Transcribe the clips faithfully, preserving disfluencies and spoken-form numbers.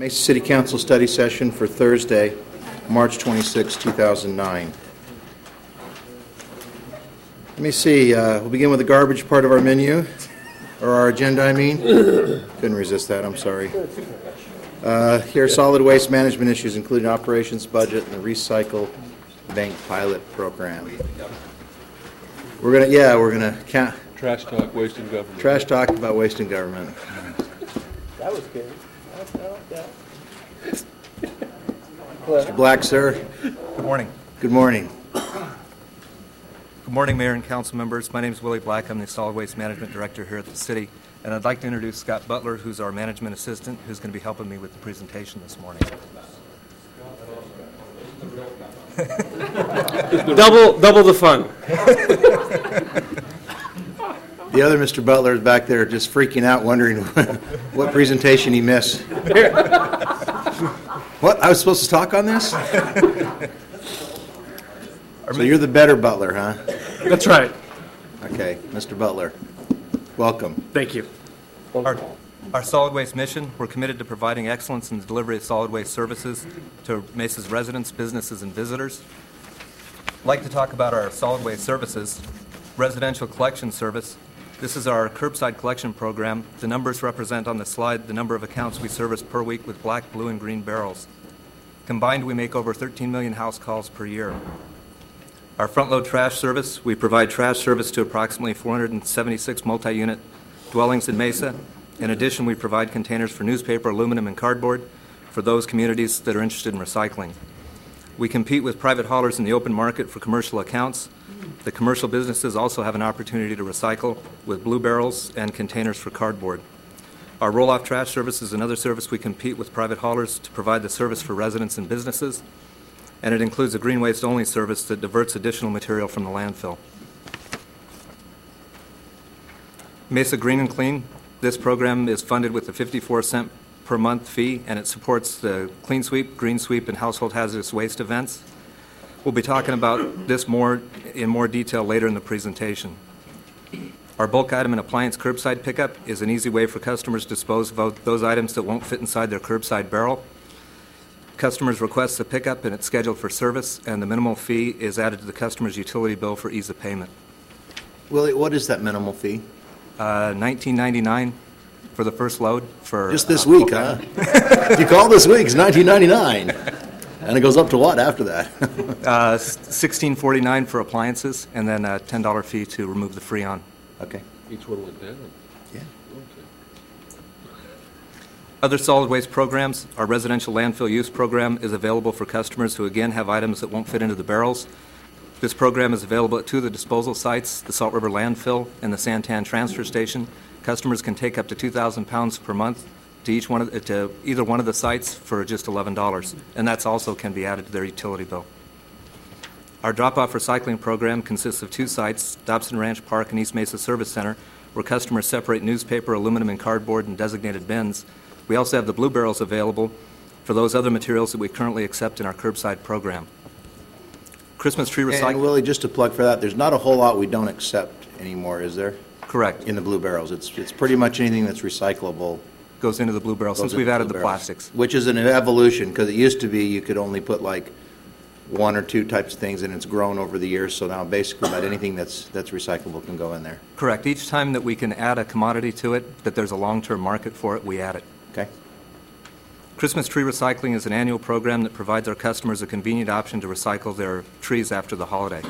Mesa City Council study session for Thursday, March twenty-sixth, two thousand nine. Let me see. Uh, we'll begin with the garbage part of our menu, or our agenda, I mean. Couldn't resist that, I'm sorry. Uh, here are solid waste management issues, including operations budget and the recycle bank pilot program. We're going to, yeah, we're going to count. Trash talk, waste in government. Trash talk about waste in government. That was good. I like that. Mister Black, sir. Good morning. Good morning. Good morning, Mayor and Council members. My name is Willie Black. I'm the Solid Waste Management Director here at the City, and I'd like to introduce Scott Butler, who's our Management Assistant, who's going to be helping me with the presentation this morning. double, double the fun. The other Mister Butler is back there just freaking out, wondering what presentation he missed. What? I was supposed to talk on this? So you're the better Butler, huh? That's right. Okay, Mister Butler, welcome. Thank you. Our, our solid waste mission, we're committed to providing excellence in the delivery of solid waste services to Mesa's residents, businesses, and visitors. I'd like to talk about our solid waste services. Residential collection service. This is our curbside collection program. The numbers represent on the slide the number of accounts we service per week with black, blue, and green barrels. Combined, we make over thirteen million house calls per year. Our front-load trash service, we provide trash service to approximately four hundred seventy-six multi-unit dwellings in Mesa. In addition, we provide containers for newspaper, aluminum, and cardboard for those communities that are interested in recycling. We compete with private haulers in the open market for commercial accounts. The commercial businesses also have an opportunity to recycle with blue barrels and containers for cardboard. Our roll-off trash service is another service we compete with private haulers to provide the service for residents and businesses, and it includes a green waste-only service that diverts additional material from the landfill. Mesa Green and Clean, this program is funded with a fifty-four cent per month fee, and it supports the Clean Sweep, Green Sweep, and household hazardous waste events. We'll be talking about this more in more detail later in the presentation. Our bulk item and appliance curbside pickup is an easy way for customers to dispose of those items that won't fit inside their curbside barrel. Customers request a pickup and it's scheduled for service, and the minimal fee is added to the customer's utility bill for ease of payment. Willie, what is that minimal fee? Uh, nineteen ninety-nine for the first load. For Just this uh, week, huh? If you call this week, it's nineteen ninety-nine. And it goes up to what after that? uh, sixteen forty-nine for appliances, and then a ten dollar fee to remove the Freon. Okay. Each one went down. Yeah. Okay. Other solid waste programs, our residential landfill use program is available for customers who again have items that won't fit into the barrels. This program is available at two of the disposal sites, the Salt River Landfill and the Santan Transfer Station. Customers can take up to two thousand pounds per month to each one of the, to either one of the sites for just eleven dollars, and that's also can be added to their utility bill. Our drop-off recycling program consists of two sites, Dobson Ranch Park and East Mesa Service Center, where customers separate newspaper, aluminum, and cardboard in designated bins. We also have the blue barrels available for those other materials that we currently accept in our curbside program. Christmas tree recycling. And Willie, just to plug for that, there's not a whole lot we don't accept anymore, is there? Correct. In the blue barrels. It's it's pretty much anything that's recyclable. Goes into the blue barrel since we've added the plastics. Which is an evolution, because it used to be you could only put like one or two types of things, and it's grown over the years, so now basically about anything that's that's recyclable can go in there. Correct. Each time that we can add a commodity to it, that there's a long-term market for it, we add it. Okay. Christmas tree recycling is an annual program that provides our customers a convenient option to recycle their trees after the holiday.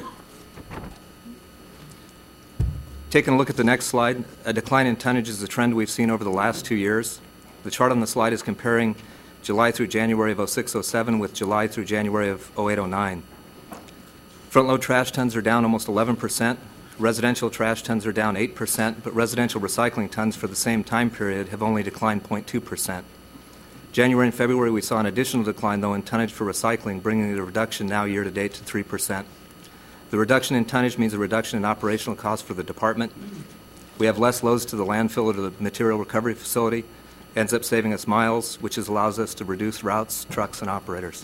Taking a look at the next slide, a decline in tonnage is a trend we've seen over the last two years. The chart on the slide is comparing July through January of oh six oh seven with July through January of oh eight oh nine. Front-load trash tons are down almost eleven percent. Residential trash tons are down eight percent, but residential recycling tons for the same time period have only declined zero point two percent. January and February, we saw an additional decline, though, in tonnage for recycling, bringing the reduction now year-to-date to three percent. The reduction in tonnage means a reduction in operational costs for the department. We have less loads to the landfill or to the material recovery facility. Ends up saving us miles, which is, allows us to reduce routes, trucks, and operators.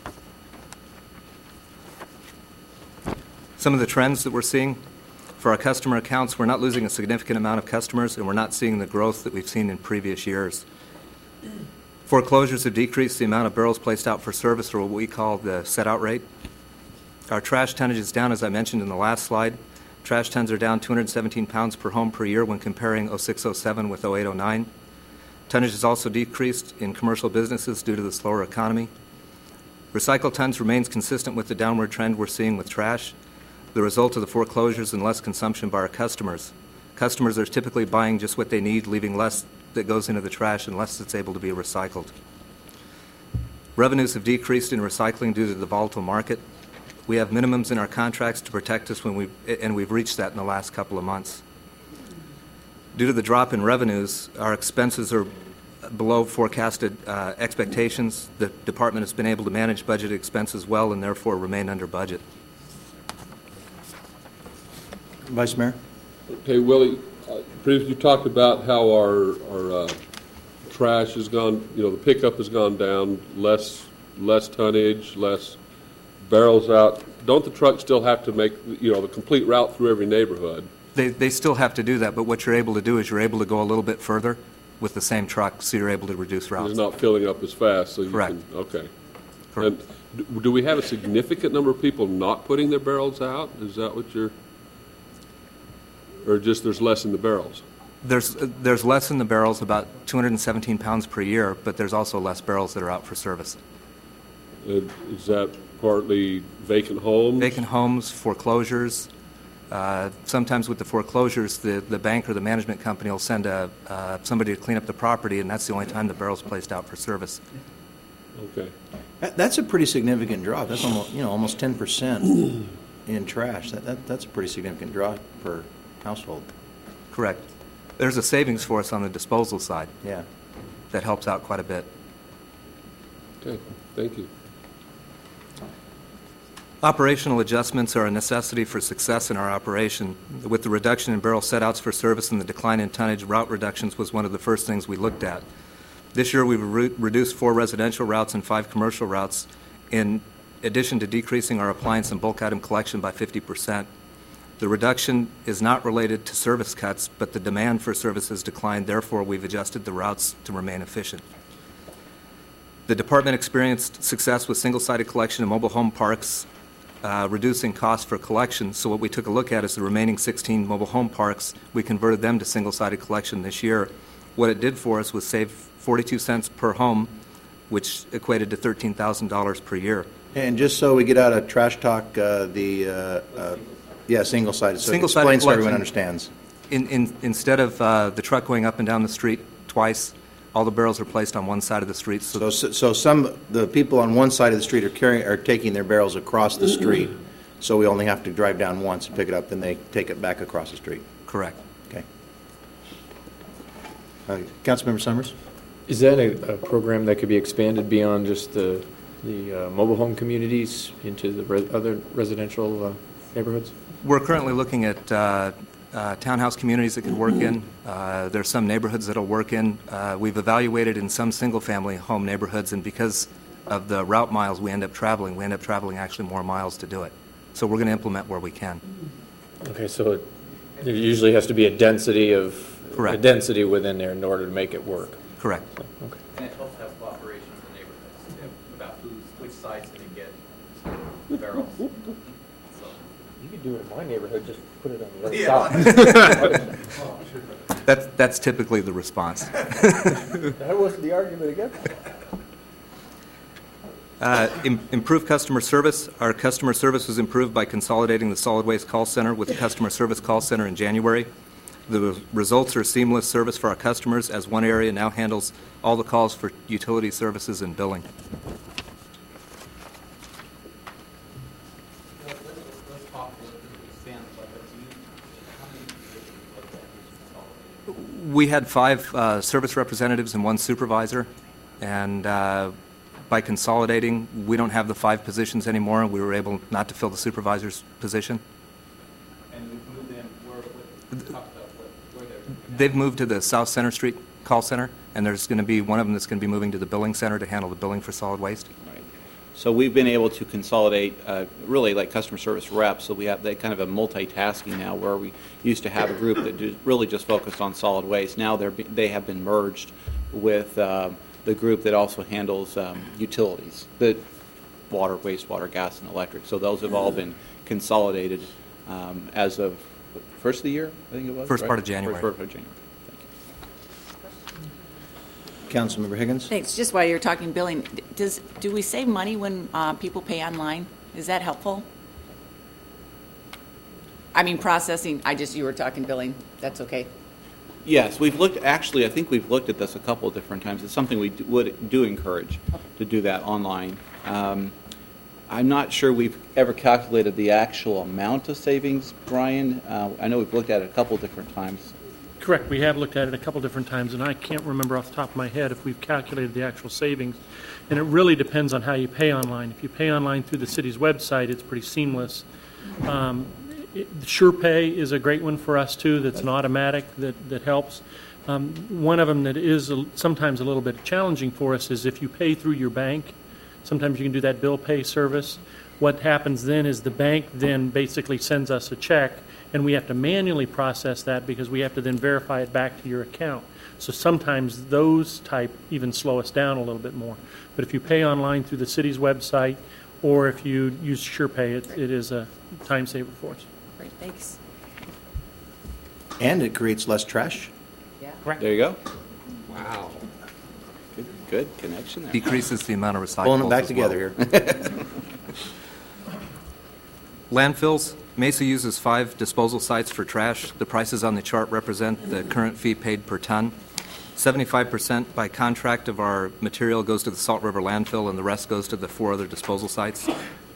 Some of the trends that we're seeing for our customer accounts, we're not losing a significant amount of customers, and we're not seeing the growth that we've seen in previous years. Foreclosures have decreased the amount of barrels placed out for service, or what we call the set-out rate. Our trash tonnage is down, as I mentioned in the last slide. Trash tons are down two hundred seventeen pounds per home per year when comparing oh six oh seven with oh eight oh nine. Tonnage has also decreased in commercial businesses due to the slower economy. Recycle tons remains consistent with the downward trend we're seeing with trash, the result of the foreclosures and less consumption by our customers. Customers are typically buying just what they need, leaving less that goes into the trash unless it's able to be recycled. Revenues have decreased in recycling due to the volatile market. We have minimums in our contracts to protect us when we, and we've reached that in the last couple of months. Due to the drop in revenues, our expenses are below forecasted uh, expectations. The department has been able to manage budgeted expenses well and therefore remain under budget. Vice Mayor? Okay, Willie, uh, previously you talked about how our, our uh, trash has gone, you know, the pickup has gone down, less, less tonnage, less barrels out. Don't the trucks still have to make, you know, the complete route through every neighborhood? They, they still have to do that, but what you're able to do is you're able to go a little bit further with the same truck, so you're able to reduce routes. It's not filling up as fast, so you Correct. can, okay. Correct. And do, do we have a significant number of people not putting their barrels out? Is that what you're, or just there's less in the barrels? There's, there's less in the barrels, about two hundred seventeen pounds per year, but there's also less barrels that are out for service. And is that partly vacant homes? Vacant homes, foreclosures. Uh, sometimes with the foreclosures, the, the bank or the management company will send a, uh, somebody to clean up the property, and that's the only time the barrel's placed out for service. Okay. That- That's a pretty significant drop. That's almost, you know, almost ten percent in trash. That, that, that's a pretty significant drop per household. Correct. There's a savings for us on the disposal side Yeah. that helps out quite a bit. Okay, thank you. Operational adjustments are a necessity for success in our operation. With the reduction in barrel setouts for service and the decline in tonnage, route reductions was one of the first things we looked at. This year, we've re- reduced four residential routes and five commercial routes, in addition to decreasing our appliance and bulk item collection by fifty percent. The reduction is not related to service cuts, but the demand for service has declined. Therefore, we've adjusted the routes to remain efficient. The department experienced success with single-sided collection in mobile home parks, uh, reducing costs for collection. So what we took a look at is the remaining sixteen mobile home parks. We converted them to single-sided collection this year. What it did for us was save forty-two cents per home, which equated to thirteen thousand dollars per year. And just so we get out of trash talk, uh, the, uh, uh, yeah, single-sided. So Single-sided explain so everyone collection. understands. In, in, instead of uh, the truck going up and down the street twice, all the barrels are placed on one side of the street. So, So, so some, the people on one side of the street are carrying, are taking their barrels across the street, so we only have to drive down once and pick it up, then they take it back across the street. correct. Okay. Uh, Councilmember Summers? Is that a, a program that could be expanded beyond just the, the uh, mobile home communities into the re- other residential uh, neighborhoods? We're currently looking at uh, uh, townhouse communities that could work in. Uh, there's some neighborhoods that'll work in. Uh, we've evaluated in some single-family home neighborhoods, and because of the route miles we end up traveling, we end up traveling actually more miles to do it. So we're going to implement where we can. Okay, so it, there usually has to be a density of Correct. a density within there in order to make it work. Correct. Okay. And it helps have cooperation with the neighborhoods about who's, which side's going to get the barrels. So, You could do it in my neighborhood, just put it on the other side. That's, that's typically the response. That wasn't the argument against it. Uh, im- Improved customer service. Our customer service was improved by consolidating the solid waste call center with the customer service call center in January. The re- results are seamless service for our customers, as one area now handles all the calls for utility services and billing. let's, let's talk a little bit, expand like that. So you, how many positions like that is consolidated? We had five uh, service representatives and one supervisor, and uh, by consolidating, we don't have the five positions anymore. We were able not to fill the supervisor's position. And we've moved them, where, what, talk about what, where they're. They've moved to the South Center Street call center, and there's going to be one of them that's going to be moving to the billing center to handle the billing for solid waste. Right. So we've been able to consolidate, uh, really like customer service reps. So we have that kind of a multitasking now, where we used to have a group that do, really just focused on solid waste. Now they're be, they have been merged with uh, the group that also handles um, utilities, the water, wastewater, gas, and electric. So those have all been consolidated um, as of what, first of the year, I think it was? First right? part of January. First part of January. Councilmember Higgins? Thanks. Just while you're talking billing, does, do we save money when uh, people pay online? Is that helpful? I mean, processing, I just, you were talking billing. That's okay. Yes, we've looked, actually, I think we've looked at this a couple of different times. It's something we do, would do encourage to do that online. Um, I'm not sure we've ever calculated the actual amount of savings, Brian. Uh, I know we've looked at it a couple of different times. Correct. We have looked at it a couple different times, and I can't remember off the top of my head if we've calculated the actual savings. And it really depends on how you pay online. If you pay online through the city's website, it's pretty seamless. Um, it, SurePay is a great one for us, too, that's an automatic that, that helps. Um, one of them that is a, sometimes a little bit challenging for us is if you pay through your bank. Sometimes you can do that bill pay service. What happens then is the bank then basically sends us a check, and we have to manually process that because we have to then verify it back to your account. So sometimes those type even slow us down a little bit more. But if you pay online through the city's website, or if you use SurePay, it, it is a time saver for us. Great, thanks. And it creates less trash. Yeah. Correct. There you go. Wow. Good, good connection there. Decreases the amount of recyclables. Pulling it back as together well. here. Landfills. Mesa uses five disposal sites for trash. The prices on the chart represent the current fee paid per ton. seventy-five percent by contract of our material goes to the Salt River landfill, and the rest goes to the four other disposal sites.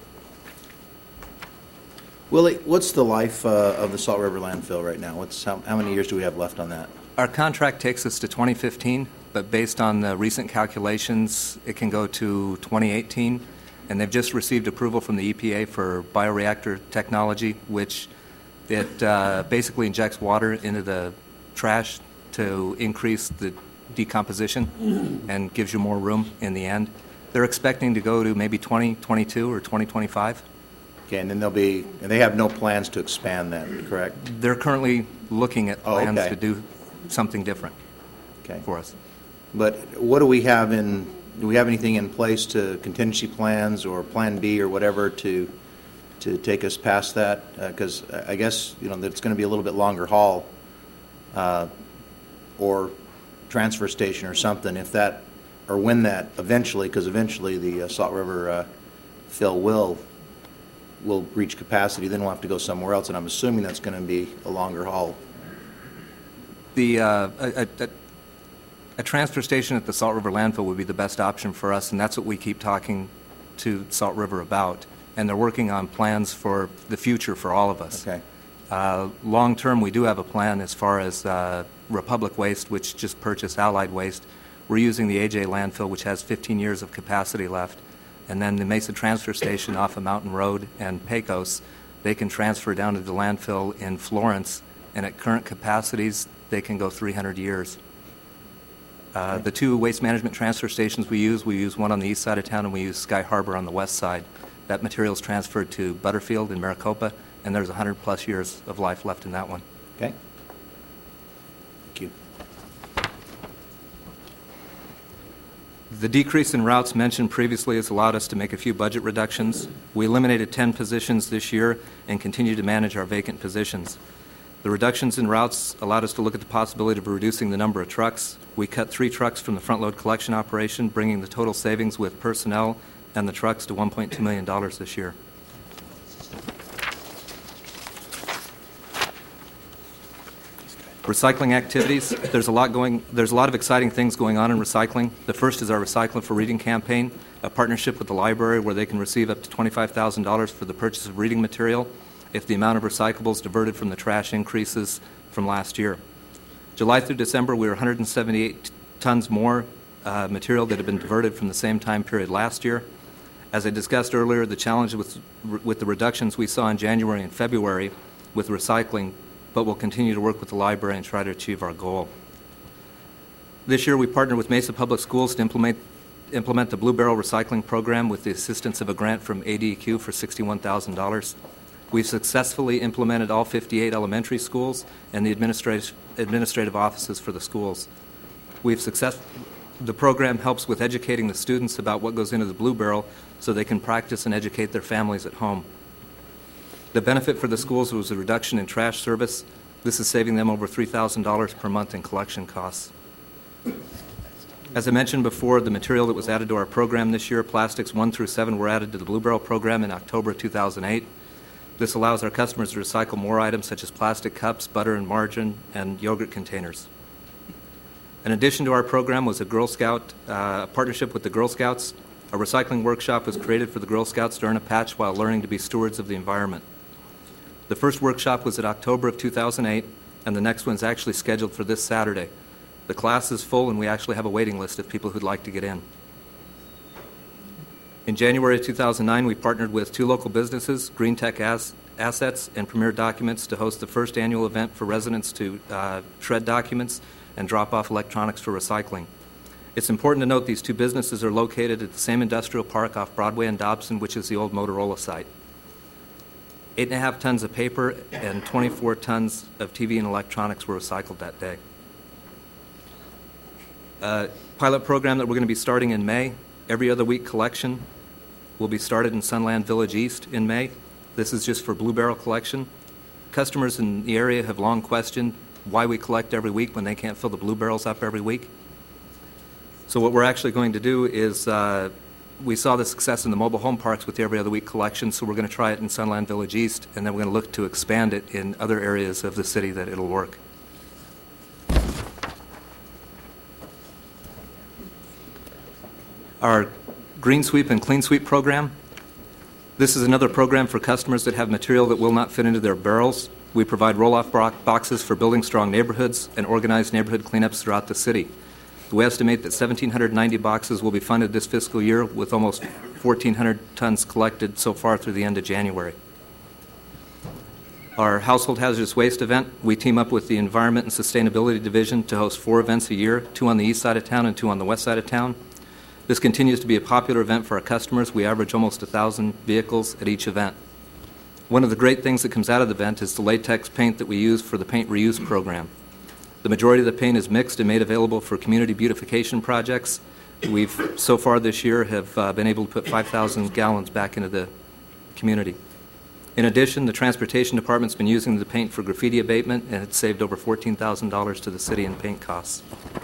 Willie, what's the life uh, of the Salt River landfill right now? What's how, how many years do we have left on that? Our contract takes us to twenty fifteen, but based on the recent calculations, it can go to twenty eighteen. And they've just received approval from the E P A for bioreactor technology, which it uh, basically injects water into the trash to increase the decomposition and gives you more room in the end. They're expecting to go to maybe twenty twenty-two or twenty twenty-five. Okay, and then there'll be, and they have no plans to expand that, correct? They're currently looking at Oh, plans okay. to do something different Okay. for us. But what do we have in, do we have anything in place to contingency plans or Plan B or whatever to to take us past that? Because uh, I guess, you know, that it's going to be a little bit longer haul uh, or transfer station or something if that, or when that eventually, because eventually the uh, Salt River uh, fill will will reach capacity, then we'll have to go somewhere else, and I'm assuming that's going to be a longer haul. The uh, a, a, a transfer station at the Salt River landfill would be the best option for us, and that's what we keep talking to Salt River about. And they're working on plans for the future for all of us. Okay. Uh, long term, we do have a plan as far as uh, Republic Waste, which just purchased Allied Waste. We're using the A J landfill, which has fifteen years of capacity left. And then the Mesa Transfer Station off of Mountain Road and Pecos, they can transfer down to the landfill in Florence, and at current capacities, they can go three hundred years. Uh, the two waste management transfer stations we use, we use one on the east side of town and we use Sky Harbor on the west side. That material is transferred to Butterfield in Maricopa, and there's one hundred plus years of life left in that one. Okay. Thank you. The decrease in routes mentioned previously has allowed us to make a few budget reductions. We eliminated ten positions this year and continue to manage our vacant positions. The reductions in routes allowed us to look at the possibility of reducing the number of trucks. We cut three trucks from the front load collection operation, bringing the total savings with personnel and the trucks to one point two million dollars this year. Recycling activities. There's a lot going. There's a lot of exciting things going on in recycling. The first is our Recycling for Reading campaign, a partnership with the library where they can receive up to twenty-five thousand dollars for the purchase of reading material if the amount of recyclables diverted from the trash increases from last year. July through December, we were one hundred seventy-eight tons more uh, material that had been diverted from the same time period last year. As I discussed earlier, the challenge with with the reductions we saw in January and February with recycling, but we'll continue to work with the library and try to achieve our goal. This year, we partnered with Mesa Public Schools to implement, implement the Blue Barrel Recycling Program with the assistance of a grant from A D E Q for sixty-one thousand dollars. We've successfully implemented all fifty-eight elementary schools and the administrative, administrative offices for the schools. We've success, The program helps with educating the students about what goes into the Blue Barrel so they can practice and educate their families at home. The benefit for the schools was a reduction in trash service. This is saving them over three thousand dollars per month in collection costs. As I mentioned before, the material that was added to our program this year, plastics one through seven, were added to the Blue Barrel program in October two thousand eight. This allows our customers to recycle more items such as plastic cups, butter and margarine, and yogurt containers. In addition to our program was a Girl Scout uh, partnership with the Girl Scouts. A recycling workshop was created for the Girl Scouts to earn a patch while learning to be stewards of the environment. The first workshop was in October of two thousand eight, and the next one's actually scheduled for this Saturday. The class is full, and we actually have a waiting list of people who'd like to get in. In January of two thousand nine, we partnered with two local businesses, Green Tech As- Assets and Premier Documents, to host the first annual event for residents to uh, shred documents and drop off electronics for recycling. It's important to note these two businesses are located at the same industrial park off Broadway and Dobson, which is the old Motorola site. Eight and a half tons of paper and twenty-four tons of T V and electronics were recycled that day. Uh, pilot program that we're going to be starting in May. Every other week collection will be started in Sunland Village East in May. This is just for Blue Barrel collection. Customers in the area have long questioned why we collect every week when they can't fill the Blue Barrels up every week. So what we're actually going to do is, uh, we saw the success in the mobile home parks with the every other week collection, so we're going to try it in Sunland Village East, and then we're going to look to expand it in other areas of the city that it'll work. Our Green Sweep and Clean Sweep program. This is another program for customers that have material that will not fit into their barrels. We provide roll-off boxes for building strong neighborhoods and organized neighborhood cleanups throughout the city. We estimate that one thousand seven hundred ninety boxes will be funded this fiscal year, with almost fourteen hundred tons collected so far through the end of January. Our Household Hazardous Waste event, we team up with the Environment and Sustainability Division to host four events a year, two on the east side of town and two on the west side of town. This continues to be a popular event for our customers. We average almost one thousand vehicles at each event. One of the great things that comes out of the event is the latex paint that we use for the paint reuse program. The majority of the paint is mixed and made available for community beautification projects. We've, so far this year, have uh, been able to put five thousand gallons back into the community. In addition, the Transportation Department's been using the paint for graffiti abatement, and it's saved over fourteen thousand dollars to the city in paint costs.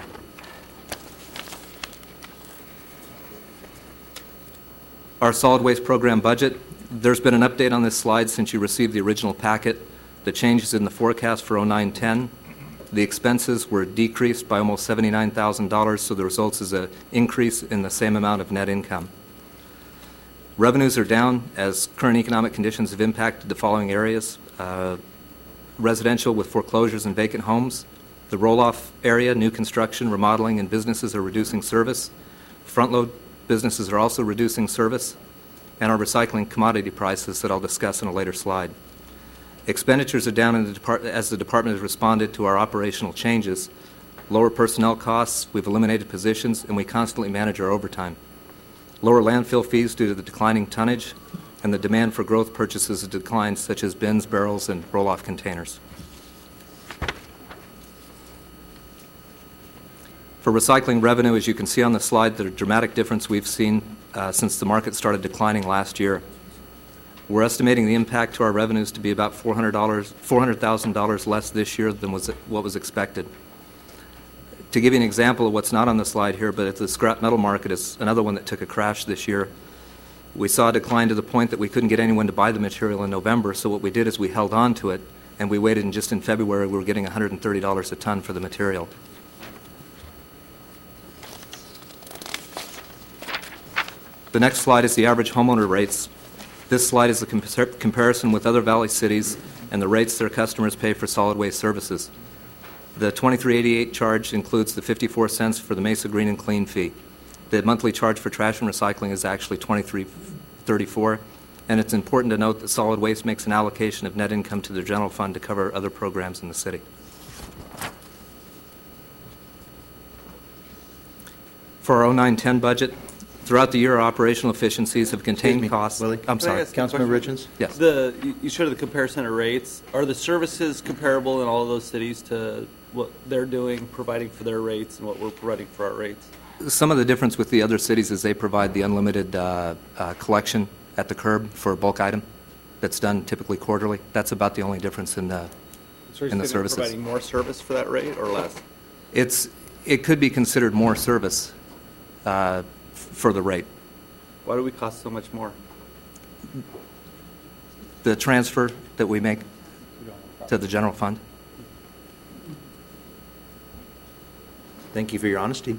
Our solid waste program budget. There's been an update on this slide since you received the original packet. The changes in the forecast for oh nine ten. The expenses were decreased by almost seventy-nine thousand dollars, so the results is an increase in the same amount of net income. Revenues are down as current economic conditions have impacted the following areas. Uh, residential with foreclosures and vacant homes. The roll-off area, new construction, remodeling, and businesses are reducing service. Front-load businesses are also reducing service. And our recycling commodity prices that I'll discuss in a later slide. Expenditures are down in the depart- as the department has responded to our operational changes. Lower personnel costs, we've eliminated positions, and we constantly manage our overtime. Lower landfill fees due to the declining tonnage, and the demand for growth purchases has declined, such as bins, barrels, and roll-off containers. For recycling revenue, as you can see on the slide, the dramatic difference we've seen uh, since the market started declining last year. We're estimating the impact to our revenues to be about four hundred thousand dollars less this year than was what was expected. To give you an example of what's not on the slide here, but the scrap metal market is another one that took a crash this year. We saw a decline to the point that we couldn't get anyone to buy the material in November, so what we did is we held on to it, and we waited, and just in February we were getting one hundred thirty dollars a ton for the material. The next slide is the average homeowner rates. This slide is a compar- comparison with other Valley cities and the rates their customers pay for solid waste services. The twenty-three eighty-eight charge includes the fifty-four cents for the Mesa Green and Clean fee. The monthly charge for trash and recycling is actually twenty-three thirty-four, and it's important to note that solid waste makes an allocation of net income to their general fund to cover other programs in the city. For our oh nine ten budget, throughout the year, our operational efficiencies have contained Excuse me, costs. Willie. I'm sorry. Councilmember Richens? Yes. The, you- you showed the comparison of rates. Are the services comparable in all of those cities to what they're doing, providing for their rates, and what we're providing for our rates? Some of the difference with the other cities is they provide the unlimited uh, uh, collection at the curb for a bulk item that's done typically quarterly. That's about the only difference in the, in the services. Providing more service for that rate or less? It's, it could be considered more service uh, for the rate. Why do we cost so much more? The transfer that we make to the general fund. Thank you for your honesty.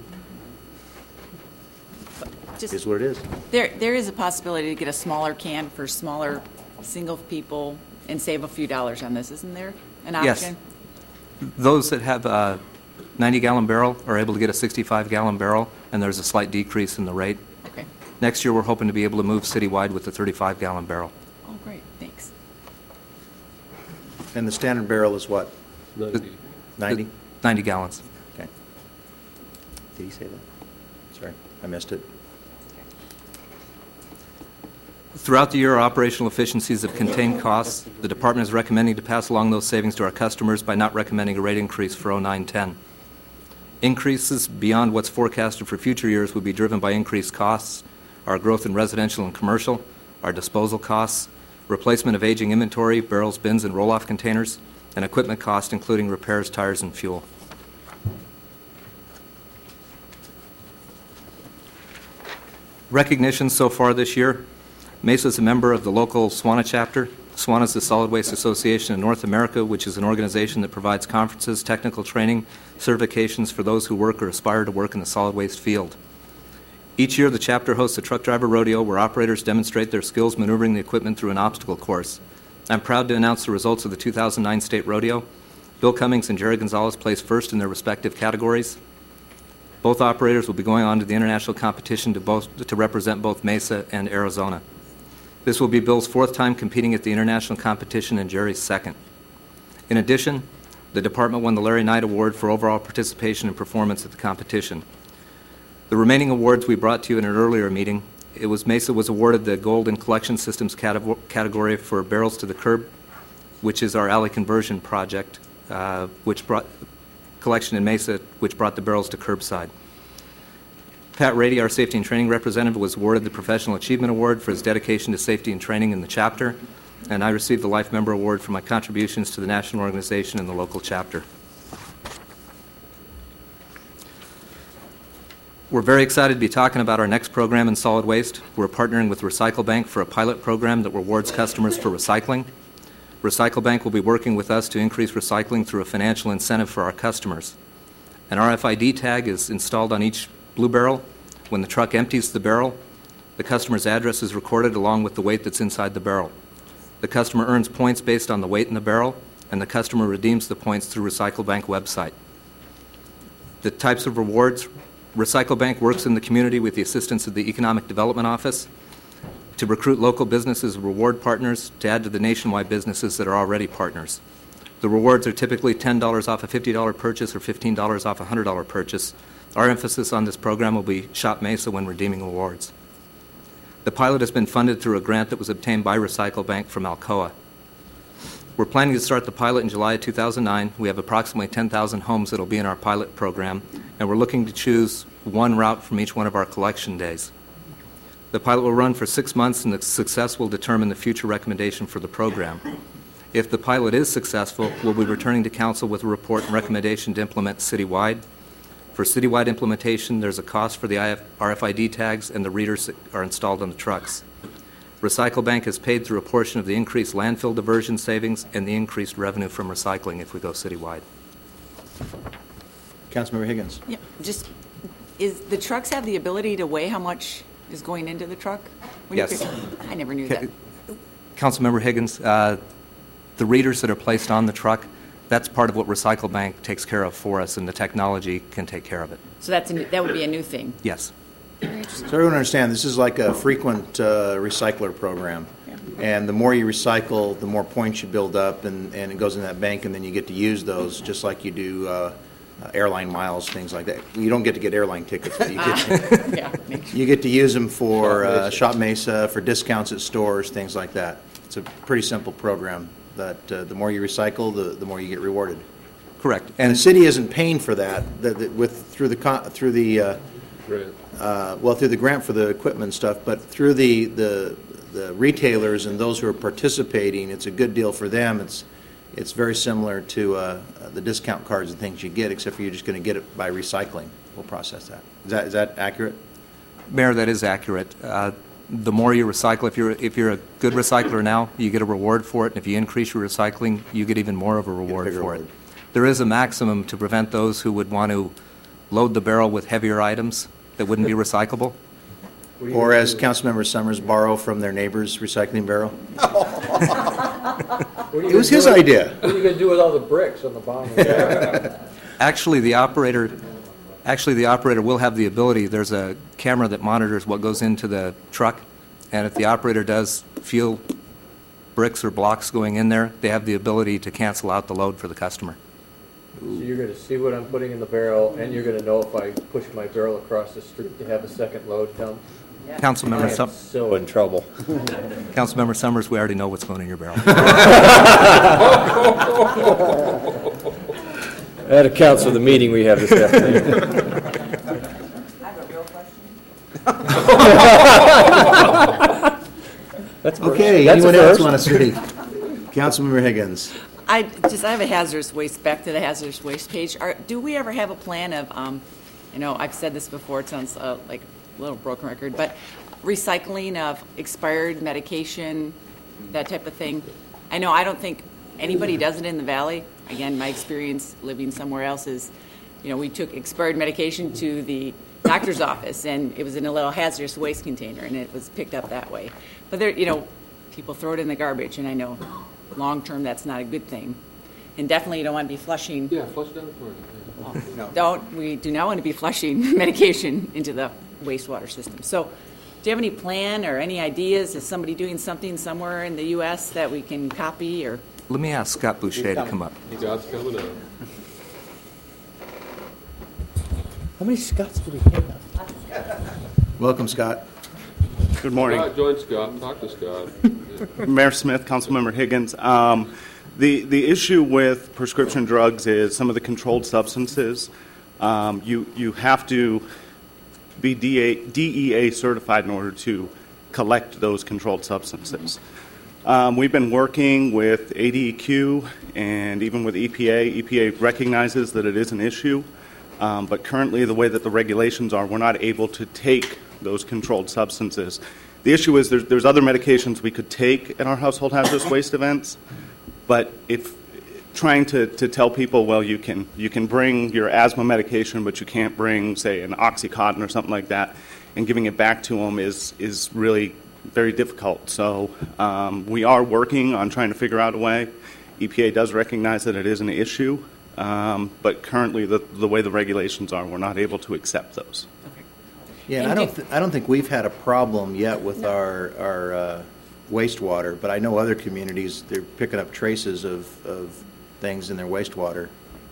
It is Just, what it is. there, there is a possibility to get a smaller can for smaller, single people and save a few dollars on this, isn't there? An Yes. option? Those that have a ninety-gallon barrel are able to get a sixty-five gallon barrel, and there's a slight decrease in the rate. Okay. Next year, we're hoping to be able to move citywide with the thirty-five gallon barrel. Oh, great, thanks. And the standard barrel is what? ninety. ninety? ninety gallons. Okay. Did he say that? Sorry, I missed it. Throughout the year, our operational efficiencies have contained costs. The department is recommending to pass along those savings to our customers by not recommending a rate increase for oh nine ten. Increases beyond what's forecasted for future years would be driven by increased costs, our growth in residential and commercial, our disposal costs, replacement of aging inventory, barrels, bins, and roll-off containers, and equipment costs, including repairs, tires, and fuel. Recognition so far this year. Mesa is a member of the local SWANA chapter. SWANA is the Solid Waste Association in North America, which is an organization that provides conferences, technical training, certifications for those who work or aspire to work in the solid waste field. Each year, the chapter hosts a truck driver rodeo where operators demonstrate their skills maneuvering the equipment through an obstacle course. I'm proud to announce the results of the two thousand nine state rodeo. Bill Cummings and Jerry Gonzalez placed first in their respective categories. Both operators will be going on to the international competition to, both, to represent both Mesa and Arizona. This will be Bill's fourth time competing at the international competition and Jerry's second. In addition, the department won the Larry Knight Award for overall participation and performance at the competition. The remaining awards we brought to you in an earlier meeting. It was Mesa was awarded the Gold in Collection Systems category for barrels to the curb, which is our alley conversion project, uh, which brought collection in Mesa, which brought the barrels to curbside. Pat Rady, our safety and training representative, was awarded the Professional Achievement Award for his dedication to safety and training in the chapter, and I received the Life Member Award for my contributions to the national organization and the local chapter. We're very excited to be talking about our next program in solid waste. We're partnering with Recycle Bank for a pilot program that rewards customers for recycling. Recycle Bank will be working with us to increase recycling through a financial incentive for our customers. An R F I D tag is installed on each blue barrel. When the truck empties the barrel, the customer's address is recorded along with the weight that's inside the barrel. The customer earns points based on the weight in the barrel, and the customer redeems the points through Recycle Bank website. The types of rewards: Recycle Bank works in the community with the assistance of the Economic Development Office to recruit local businesses as reward partners to add to the nationwide businesses that are already partners. The rewards are typically ten dollars off a fifty dollar purchase or fifteen dollars off a one hundred dollar purchase. Our emphasis on this program will be Shop Mesa when redeeming awards. The pilot has been funded through a grant that was obtained by Recycle Bank from Alcoa. We're planning to start the pilot in July of two thousand nine. We have approximately ten thousand homes that will be in our pilot program, and we're looking to choose one route from each one of our collection days. The pilot will run for six months, and the success will determine the future recommendation for the program. If the pilot is successful, we'll be returning to Council with a report and recommendation to implement citywide. For citywide implementation, there's a cost for the R F I D tags and the readers that are installed on the trucks. Recycle Bank has paid through a portion of the increased landfill diversion savings and the increased revenue from recycling if we go citywide. Councilmember Higgins. Yep, just, is, the trucks have the ability to weigh how much is going into the truck? When you Yes. pick- I never knew that. Councilmember Higgins, uh, the readers that are placed on the truck, that's part of what Recycle Bank takes care of for us, and the technology can take care of it. So that's, a new- that would be a new thing. Yes. So everyone understand, this is like a frequent uh, recycler program. And the more you recycle, the more points you build up, and, and it goes in that bank, and then you get to use those just like you do uh, uh, airline miles, things like that. You don't get to get airline tickets, but you get to, Yeah, makes- you get to use them for uh, Shop Mesa, for discounts at stores, things like that. It's a pretty simple program that uh, the more you recycle, the, the more you get rewarded. Correct. And the city isn't paying for that, that, that with through the co- through the uh, grant? uh, well, through the grant for the equipment and stuff, but through the, the, the retailers and those who are participating, it's a good deal for them. It's, it's very similar to uh, the discount cards and things you get, except for you're just going to get it by recycling. We'll process that. Is that, is that accurate? Mayor, that is accurate. Uh, the more you recycle, if you're if you're a good recycler now, you get a reward for it. And if you increase your recycling, you get even more of a reward bigger for it. reward. There is a maximum to prevent those who would want to load the barrel with heavier items that wouldn't be recyclable. Or as Councilmember Summers, borrow from their neighbor's recycling barrel? It was his idea. What are you going to do with all the bricks on the bottom of the barrel? Actually, the operator, actually the operator will have the ability. There's a camera that monitors what goes into the truck, and if the operator does feel bricks or blocks going in there, they have the ability to cancel out the load for the customer. So you're going to see what I'm putting in the barrel, and you're going to know if I push my barrel across the street to have a second load come? Councilmember, I am Sum- so in trouble. Councilmember Summers, we already know what's going in your barrel. That accounts for the meeting we have this afternoon. I have a real question. That's Okay, that's a anyone else first. want to speak? Councilmember Higgins. I just, I have a hazardous waste, back to the hazardous waste page. Are, do we ever have a plan of, um, you know, I've said this before, it sounds uh, like a little broken record, but recycling of expired medication, that type of thing? I know I don't think anybody does it in the valley. Again, my experience living somewhere else is, you know, we took expired medication to the doctor's office, and it was in a little hazardous waste container, and it was picked up that way. But there, you know, people throw it in the garbage, and I know long term that's not a good thing. And definitely you don't want to be flushing. Yeah, flush down for it. Don't, we do not want to be flushing medication into the wastewater system. So do you have any plan or any ideas? Is somebody doing something somewhere in the U S that we can copy or? Let me ask Scott Boucher to come up. Scott's coming up. How many Scots do we have? Welcome, Scott. Good morning. Scott, join Scott. Talk to Scott. Mayor Smith, Councilmember Higgins. Um, the, the issue with prescription drugs is some of the controlled substances. Um, you, you have to be D A, D E A certified in order to collect those controlled substances. Um, we've been working with A D E Q and even with E P A. E P A recognizes that it is an issue, um, but currently the way that the regulations are, we're not able to take those controlled substances. The issue is there's, there's other medications we could take at our household hazardous waste events, but if trying to, to tell people, well, you can you can bring your asthma medication, but you can't bring, say, an Oxycontin or something like that, and giving it back to them is is really very difficult. So um, we are working on trying to figure out a way. E P A does recognize that it is an issue, um, but currently the the way the regulations are, we're not able to accept those. Yeah, and I don't, th- I don't think we've had a problem yet with our, our uh, wastewater, but I know other communities, they're picking up traces of, of things in their wastewater.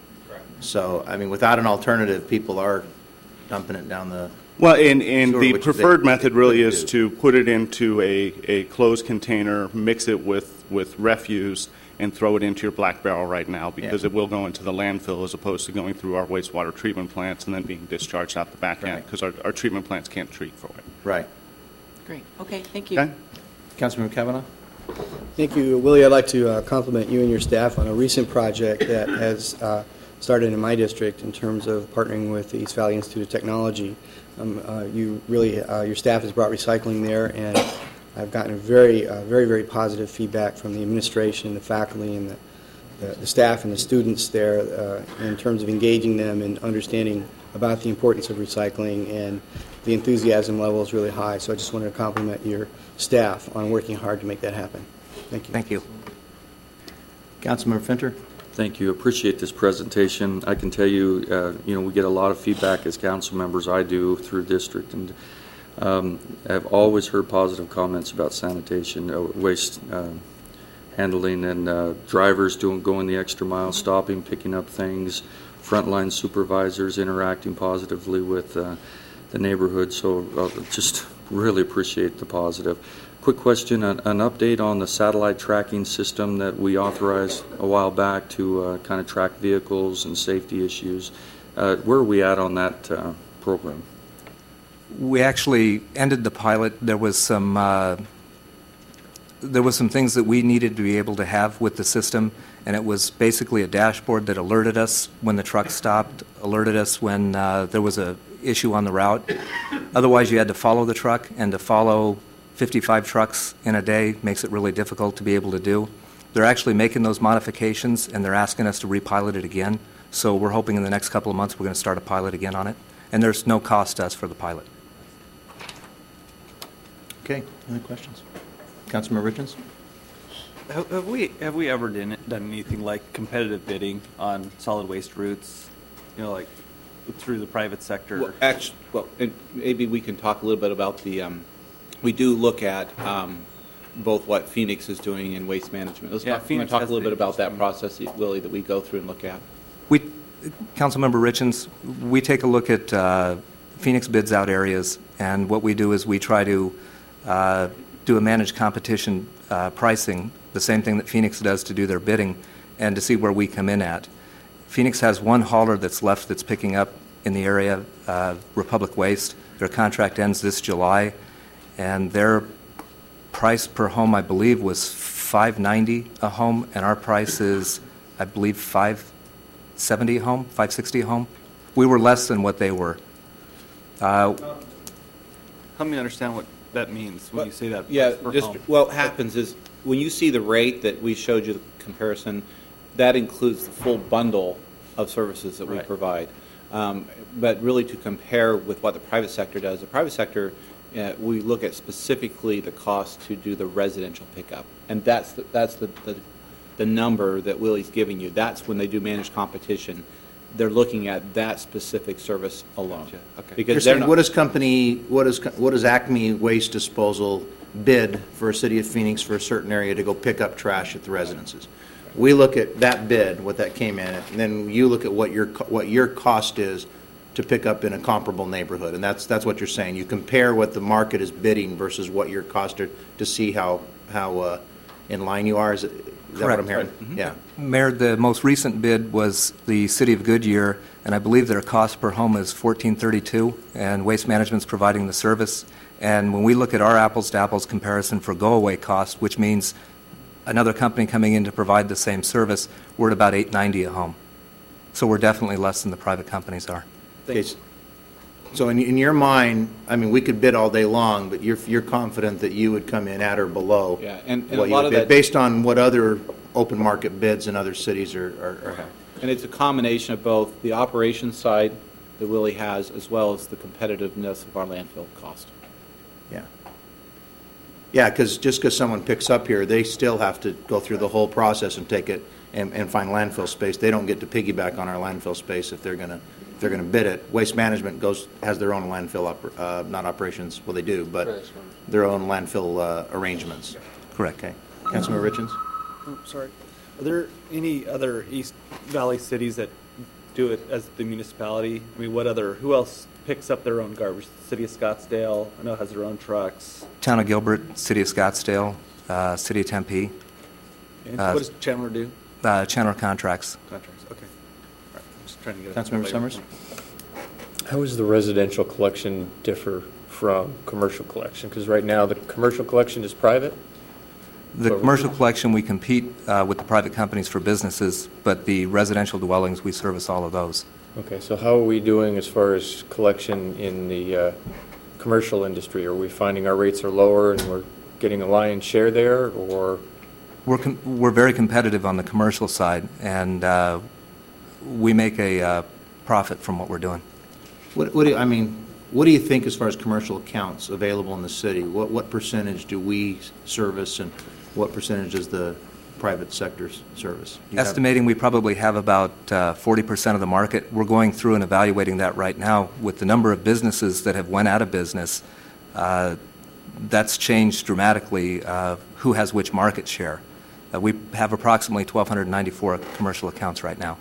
So, I mean, without an alternative, people are dumping it down the, Well, and, and Sure, the which preferred they- method they really could is do. to put it into a, a closed container, mix it with, with refuse, and throw it into your black barrel right now, because Yeah. it will go into the landfill as opposed to going through our wastewater treatment plants and then being discharged out the back end, Right. because our, our treatment plants can't treat for it. right. Great, okay, thank you. Okay? Councilmember Kavanaugh? Thank you. Willie, I'd like to uh, compliment you and your staff on a recent project that has uh, started in my district in terms of partnering with the East Valley Institute of Technology. Um, uh, you really, uh, your staff has brought recycling there, and I've gotten a very, uh, very, very positive feedback from the administration, the faculty, and the, the, the staff and the students there uh, in terms of engaging them and understanding about the importance of recycling, and the enthusiasm level is really high. So I just wanted to compliment your staff on working hard to make that happen. Thank you. Thank you. Councilmember Finter? Thank you. Appreciate this presentation. I can tell you, uh, you know, we get a lot of feedback as council members. I do through district, and um, I've always heard positive comments about sanitation, uh, waste uh, handling, and uh, drivers doing going the extra mile, stopping, picking up things, frontline supervisors interacting positively with uh, the neighborhood. So uh, just really appreciate the positive. Quick question, an, an update on the satellite tracking system that we authorized a while back to uh, kind of track vehicles and safety issues. Uh, where are we at on that uh, program? We actually ended the pilot. There was some uh, there was some things that we needed to be able to have with the system, and it was basically a dashboard that alerted us when the truck stopped, alerted us when uh, there was a issue on the route. Otherwise, you had to follow the truck, and to follow fifty-five trucks in a day makes it really difficult to be able to do. They're actually making those modifications, and they're asking us to repilot it again. So we're hoping in the next couple of months we're going to start a pilot again on it. And there's no cost to us for the pilot. Okay, any questions? Councilmember Richens? Have have we, have we ever done, done anything like competitive bidding on solid waste routes, you know, like through the private sector? Well, actually, well, and maybe we can talk a little bit about the, um, we do look at um, both what Phoenix is doing in waste management. Let's Yeah, talk, Phoenix talk a has little bit been about that interesting. process, Willie, that we go through and look at. We, Councilmember Richens, we take a look at uh, Phoenix bids out areas, and what we do is we try to uh, do a managed competition uh, pricing, the same thing that Phoenix does to do their bidding, and to see where we come in at. Phoenix has one hauler that's left that's picking up in the area, uh, Republic Waste. Their contract ends this July, and their price per home, I believe, was five ninety a home, and our price is, I believe, five seventy a home, five sixty a home. We were less than what they were. Uh, Help me understand what that means when you say that. Yeah, per just, home. what happens is, when you see the rate that we showed you, the comparison, that includes the full bundle of services that we Right. provide. Um, but really to compare with what the private sector does, the private sector, uh, we look at specifically the cost to do the residential pickup. And that's the, that's the, the, the number that Willie's giving you. That's when they do managed competition. They're looking at that specific service alone. Gotcha. Okay. You're Because they're saying, not, what does company, what is, what does Acme Waste Disposal bid for a city of Phoenix for a certain area to go pick up trash at the residences? We look at that bid, what that came in at, and then you look at what your, co- what your cost is to pick up in a comparable neighborhood, and that's, that's what you're saying. You compare what the market is bidding versus what your cost are to see how, how uh, in line you are, is it, is that what I'm hearing? Correct. Yeah. Mayor, the most recent bid was the City of Goodyear, and I believe their cost per home is fourteen thirty-two, and Waste Management's providing the service. And when we look at our apples-to-apples comparison for go-away cost, which means another company coming in to provide the same service, we're at about eight ninety a home. So we're definitely less than the private companies are. Okay, s- So in, in your mind, I mean, we could bid all day long, but you're, you're confident that you would come in at or below yeah, and, and a what you lot would of bid, that. based on what other open market bids in other cities are, are, are. And it's a combination of both the operations side that Willie has, as well as the competitiveness of our landfill cost. Yeah. Yeah, because just because someone picks up here, they still have to go through the whole process and take it and, and find landfill space. They don't get to piggyback on our landfill space if they're gonna, if they're gonna bid it. Waste Management goes, has their own landfill, oper- uh, not operations, well, they do, but their own landfill uh, arrangements. Correct. Okay. Councilmember Richens? Oh, sorry. Are there any other East Valley cities that do it as the municipality? I mean, what other, who else picks up their own garbage? City of Scottsdale, I know has their own trucks. Town of Gilbert, City of Scottsdale, uh, City of Tempe, And Uh, what does Chandler do? uh, Chandler Contracts. Contracts, okay. All right, I'm just trying to get a Councilmember flavor. Summers? How does the residential collection differ from commercial collection? Because right now, the commercial collection is private? The commercial collection, we compete uh, with the private companies for businesses, but the residential dwellings, we service all of those. Okay, so how are we doing as far as collection in the uh, commercial industry? Are we finding our rates are lower and we're getting a lion's share there, or? We're, com- we're very competitive on the commercial side, and uh, we make a uh, profit from what we're doing. What, what do you, I mean, what do you think as far as commercial accounts available in the city? What, what percentage do we service and what percentage does the private sector service? You have- Estimating we probably have about uh, forty percent of the market. We're going through and evaluating that right now with the number of businesses that have went out of business. Uh, that's changed dramatically, uh, who has which market share. Uh, we have approximately one thousand two hundred ninety-four commercial accounts right now.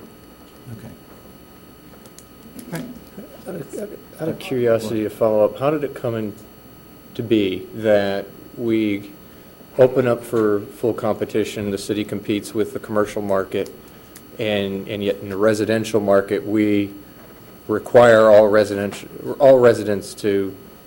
Okay. Out of, out of curiosity to follow up, how did it come in to be that we open up for full competition, the city competes with the commercial market, and, and yet in the residential market, we require all residential, all residents to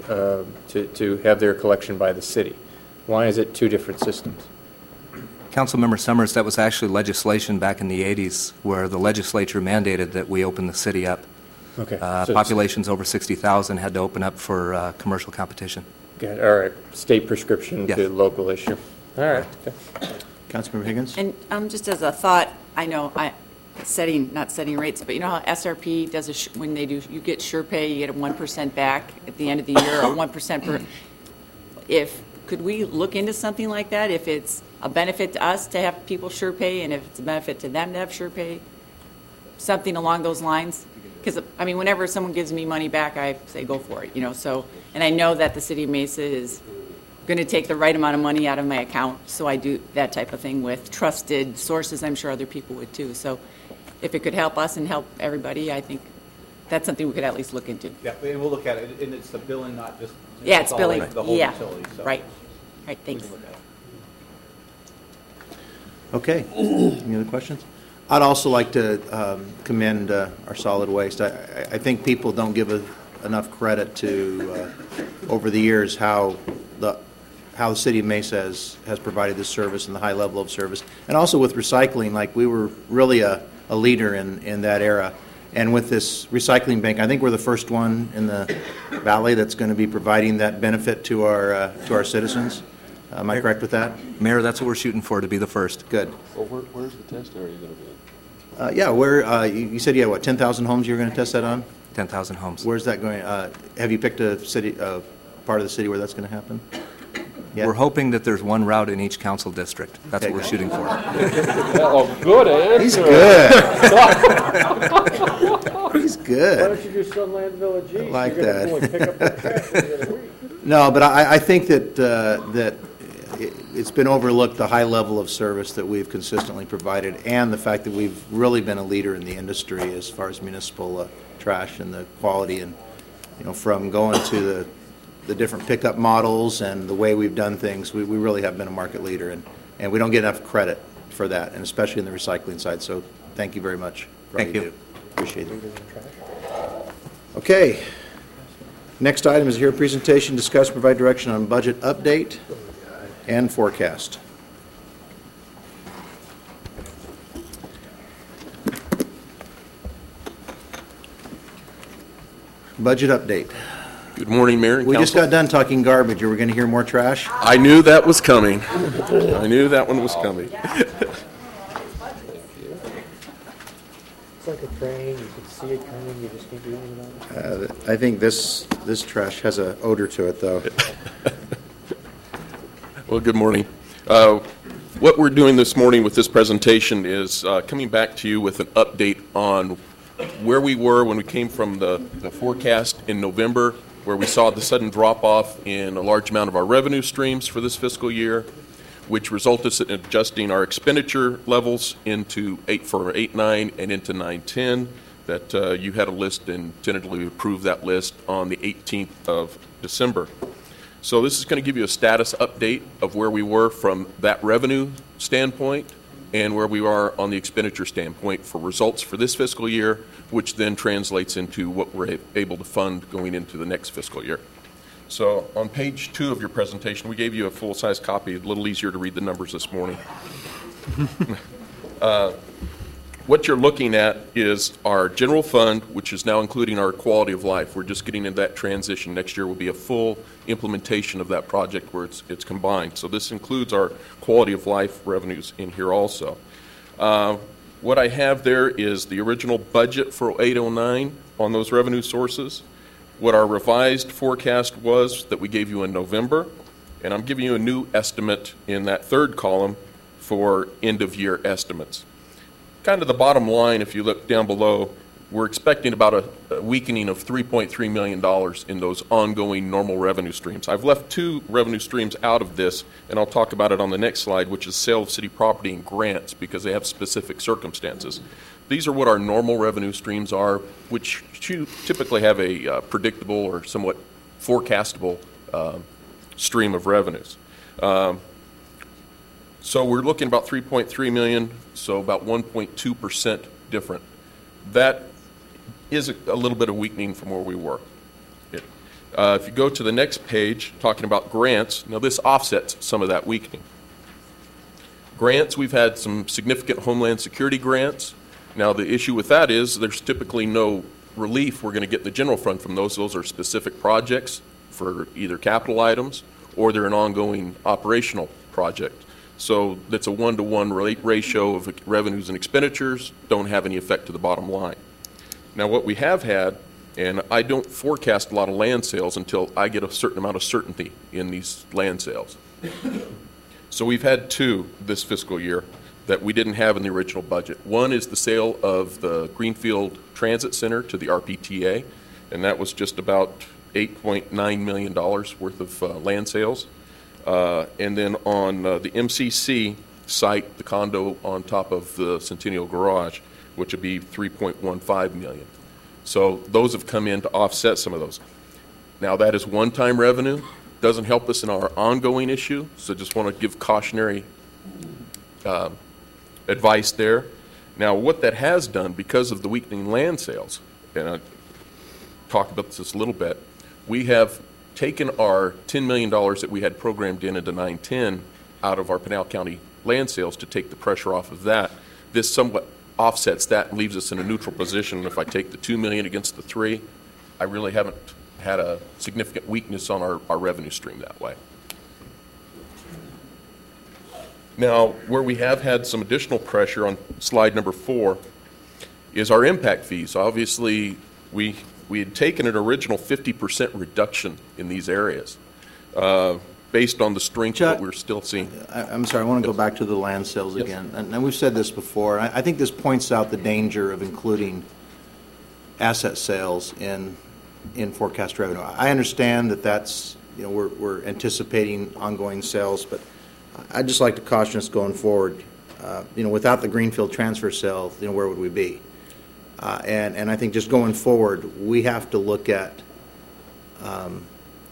uh, to to have their collection by the city. Why is it two different systems? Councilmember Summers, that was actually legislation back in the eighties where the legislature mandated that we open the city up. Okay. Uh, So- populations over sixty thousand had to open up for uh, commercial competition. Got it. All right. State prescription Yes. to local issue. All right. Okay. Councilmember Higgins? And um, just as a thought, I know I, setting, not setting rates, but you know how S R P does a, sh- when they do, you get sure pay, you get a one percent back at the end of the year, or one percent per, if, could we look into something like that? If it's a benefit to us to have people sure pay, and if it's a benefit to them to have sure pay? Something along those lines? Because, I mean, whenever someone gives me money back, I say go for it, you know, so, and I know that the city of Mesa is going to take the right amount of money out of my account, so I do that type of thing with trusted sources. I'm sure other people would too. So if it could help us and help everybody, I think that's something we could at least look into. Yeah, and we'll look at it, and it's the billing, not just. Yeah, it's all billing. like The whole Yeah, utility, so. right. Right, thanks. We can look at it. Okay. Any other questions? I'd also like to um, commend uh, our solid waste. I, I I think people don't give a, enough credit to, uh, over the years, how the how the city of Mesa has, has provided this service and the high level of service. And also with recycling, like we were really a, a leader in, in that era. And with this recycling bank, I think we're the first one in the valley that's going to be providing that benefit to our uh, to our citizens. Am I correct with that? Mayor, that's what we're shooting for, to be the first. Good. Well, where, where's the test area going to be? Uh, yeah, where uh, you, you said you had what, ten thousand homes you were going to test that on? ten thousand homes. Where's that going? Uh, have you picked a city, uh, part of the city where that's going to happen? Yeah. We're hoping that there's one route in each council district. That's Okay, what we're good. shooting for. Oh, good answer. He's good. He's Why good. don't you do Sunland Village East? I like You're gonna that. only pick up their trash every other week. No, but I, I think that uh, that it- it's been overlooked, the high level of service that we've consistently provided, and the fact that we've really been a leader in the industry as far as municipal uh, trash and the quality, and you know, from going to the the different pickup models and the way we've done things, we, we really have been a market leader, and, and we don't get enough credit for that, and especially in the recycling side. So thank you very much for all Thank you you. do. Appreciate it. Okay. Next item is here a presentation, discuss, provide direction on budget update and forecast. Budget update. Good morning, Mayor and We just Council. got done talking garbage. Are we going to hear more trash? I knew that was coming. I knew that one was coming. It's like a train. You can see it coming. You just can't do anything about it. Uh, I think this, this trash has an odor to it, though. Well, good morning. Uh, What we're doing this morning with this presentation is uh, coming back to you with an update on where we were when we came from the the forecast in November, where we saw the sudden drop-off in a large amount of our revenue streams for this fiscal year, which resulted in adjusting our expenditure levels into eight for eight nine and into nine ten. That uh, you had a list and tentatively approved that list on the eighteenth of December. So this is going to give you a status update of where we were from that revenue standpoint and where we are on the expenditure standpoint for results for this fiscal year, which then translates into what we're able to fund going into the next fiscal year. So on page two of your presentation, we gave you a full-size copy, a little easier to read the numbers this morning. uh, What you're looking at is our general fund, which is now including our quality of life. We're just getting into that transition. Next year will be a full implementation of that project where it's it's combined. So this includes our quality of life revenues in here also. Uh, what I have there is the original budget for eight oh nine on those revenue sources, what our revised forecast was that we gave you in November, and I'm giving you a new estimate in that third column for end-of-year estimates. Kind of the bottom line, if you look down below, we're expecting about a, a weakening of three point three million dollars in those ongoing normal revenue streams. I've left two revenue streams out of this, and I'll talk about it on the next slide, which is sale of city property and grants, because they have specific circumstances. These are what our normal revenue streams are, which typically have a uh, predictable or somewhat forecastable uh, stream of revenues. Um, So we're looking about three point three million dollars, so about one point two percent different. That is a, a little bit of weakening from where we were. It, Uh, If you go to the next page, talking about grants, now this offsets some of that weakening. Grants, we've had some significant Homeland Security grants. Now, the issue with that is there's typically no relief we're going to get in the general fund from those. Those are specific projects for either capital items or they're an ongoing operational project. So that's a one-to-one rate ratio of revenues and expenditures, don't have any effect to the bottom line. Now, what we have had, and I don't forecast a lot of land sales until I get a certain amount of certainty in these land sales. So we've had two this fiscal year that we didn't have in the original budget. One is the sale of the Greenfield Transit Center to the R P T A, and that was just about eight point nine million dollars worth of uh, land sales. Uh, and then on uh, the M C C site, the condo on top of the Centennial Garage, which would be three point one five million dollars. So those have come in to offset some of those. Now that is one-time revenue, doesn't help us in our ongoing issue, so just want to give cautionary uh, advice there. Now what that has done, because of the weakening land sales, and I talked about this a little bit, we have taken our ten million dollars that we had programmed in into nine ten out of our Pinal County land sales to take the pressure off of that. This somewhat offsets that and leaves us in a neutral position. If I take the two million dollars against the three, I really haven't had a significant weakness on our, our revenue stream that way. Now, where we have had some additional pressure on slide number four is our impact fees. Obviously, we we had taken an original fifty percent reduction in these areas uh, based on the strength Chuck, that we're still seeing. I, I'm sorry, I want to go back to the land sales Yes. again. And, and we've said this before. I, I think this points out the danger of including asset sales in in forecast revenue. I understand that that's, you know, we're, we're anticipating ongoing sales, but I'd just like to caution us going forward. Uh, you know, without the Greenfield transfer sale, you know, where would we be? Uh, and, and I think just going forward, we have to look at um,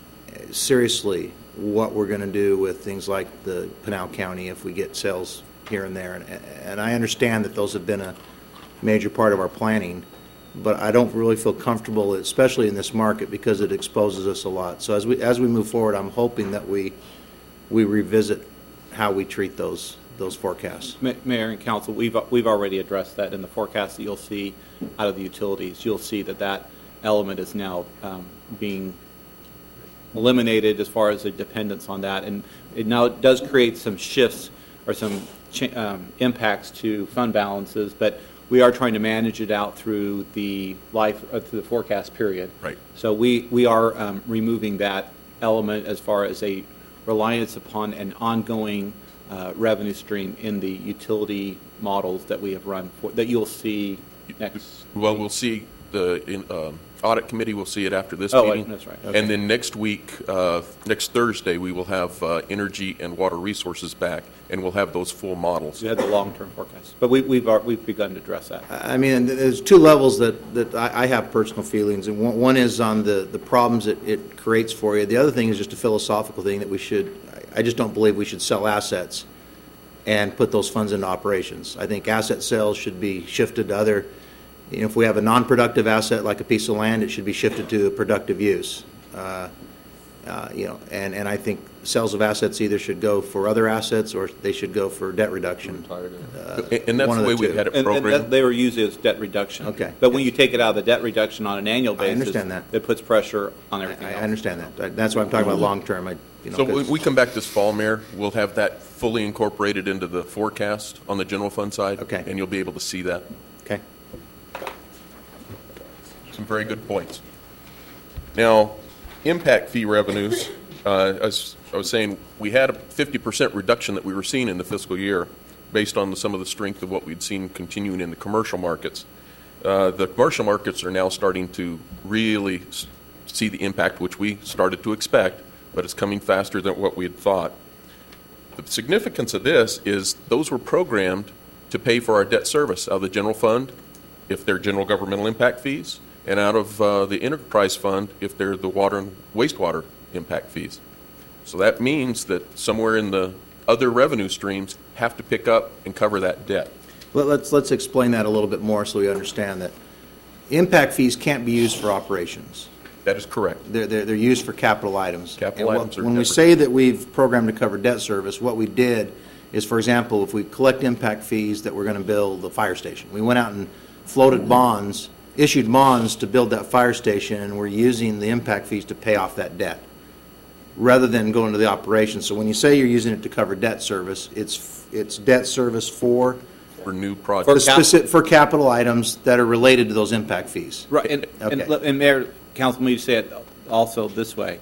seriously what we're going to do with things like the Pinal County if we get sales here and there. And, and I understand that those have been a major part of our planning, but I don't really feel comfortable, especially in this market, because it exposes us a lot. So as we as we move forward, I'm hoping that we we revisit how we treat those those forecasts. Ma- Mayor and Council, we've we've already addressed that in the forecast that you'll see out of the utilities. You'll see that that element is now um, being eliminated as far as the dependence on that, and it now does create some shifts or some cha- um, impacts to fund balances, but we are trying to manage it out through the life uh, through the forecast period. Right. So we we are um, removing that element as far as a reliance upon an ongoing uh, revenue stream in the utility models that we have run for, that you'll see next. Well, we'll see the in, um, audit committee will see it after this Oh, meeting. that's right. Okay. And then next week, uh, next Thursday, we will have uh, energy and water resources back, and we'll have those full models. You had the long-term forecast, but we, we've ar- we've begun to address that. I mean, there's two levels that, that I, I have personal feelings, and one, one is on the, the problems it, it creates for you. The other thing is just a philosophical thing that we should, I just don't believe we should sell assets and put those funds into operations. I think asset sales should be shifted to other, you know, if we have a non-productive asset like a piece of land, it should be shifted to a productive use. Uh, uh, you know, and, and I think sales of assets either should go for other assets or they should go for debt reduction. Uh, And- and that's one the of way the we've two. had it And, and programmed. that, they were used as debt reduction. Okay. But when you take it out of the debt reduction on an annual I basis, understand that. it puts pressure on everything I, I else. understand that. I- That's why I'm talking about long-term. I, you know, So when 'cause- we come back this fall, Mayor, we'll have that fully incorporated into the forecast on the general fund side. Okay. And you'll be able to see that. Okay. Some very good points. Now, impact fee revenues, uh, as I was saying, we had a fifty percent reduction that we were seeing in the fiscal year based on some of the strength of what we'd seen continuing in the commercial markets. Uh, the commercial markets are now starting to really s- see the impact, which we started to expect, but it's coming faster than what we had thought. The significance of this is those were programmed to pay for our debt service out of the general fund, if they're general governmental impact fees, and out of uh, the enterprise fund, if they're the water and wastewater impact fees. So that means that somewhere in the other revenue streams have to pick up and cover that debt. Let- Let's, let's explain that a little bit more so we understand that impact fees can't be used for operations. That is correct. They're, they're, they're used for capital items. Capital And what- items are When we different. say that we've programmed to cover debt service, what we did is, for example, if we collect impact fees that we're going to build the fire station, we went out and floated bonds, issued bonds to build that fire station, and we're using the impact fees to pay off that debt, rather than going to the operation. So when you say you're using it to cover debt service, it's, it's debt service for For new the projects. specific, for capital items that are related to those impact fees. Right, and, and, Okay. and Mayor, Council, me to say it also this way,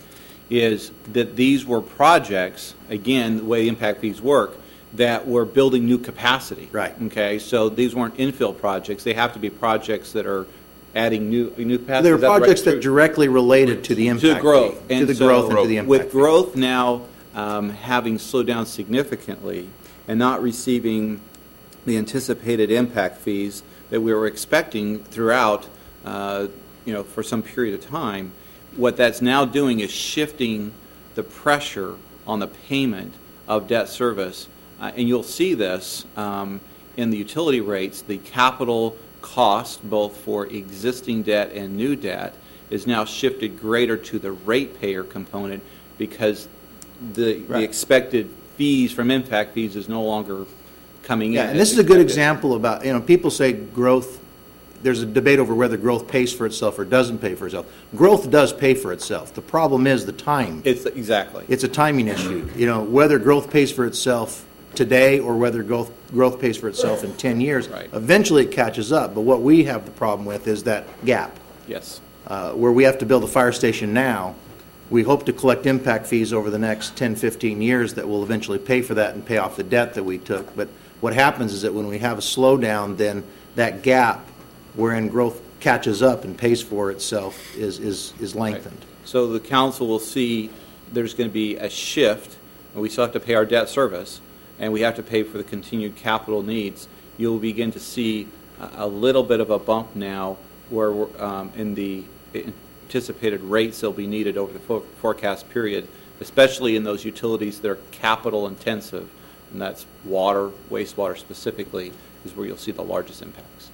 is that these were projects, again, the way the impact fees work, that were building new capacity. Right. Okay, so these weren't infill projects, they have to be projects that are adding new, new capacity. There are Is that the right- projects that directly related to the impact To fee. growth. To And the so growth and to the impact With fee. growth now um, having slowed down significantly and not receiving the anticipated impact fees that we were expecting throughout, uh, you know, for some period of time, what that's now doing is shifting the pressure on the payment of debt service. Uh, and you'll see this um, in the utility rates. The capital cost, both for existing debt and new debt, is now shifted greater to the ratepayer component because the, the expected fees from impact fees is no longer coming Yeah, in. and this is a good example about, you know, people say growth, there's a debate over whether growth pays for itself or doesn't pay for itself. Growth does pay for itself. The problem is the time. It's exactly. It's a timing issue. You know, whether growth pays for itself today or whether growth, growth pays for itself in ten years, Right. eventually it catches up. But what we have the problem with is that gap. Yes. Uh, where we have to build a fire station now, we hope to collect impact fees over the next ten, fifteen years that will eventually pay for that and pay off the debt that we took. But what happens is that when we have a slowdown, then that gap wherein growth catches up and pays for itself is, is, is lengthened. So the council will see there's going to be a shift, and we still have to pay our debt service, and we have to pay for the continued capital needs. You'll begin to see a, a little bit of a bump now where we're, um, in the anticipated rates that'll be needed over the fo- forecast period, especially in those utilities that are capital intensive, and that's water, wastewater specifically, is where you'll see the largest impacts.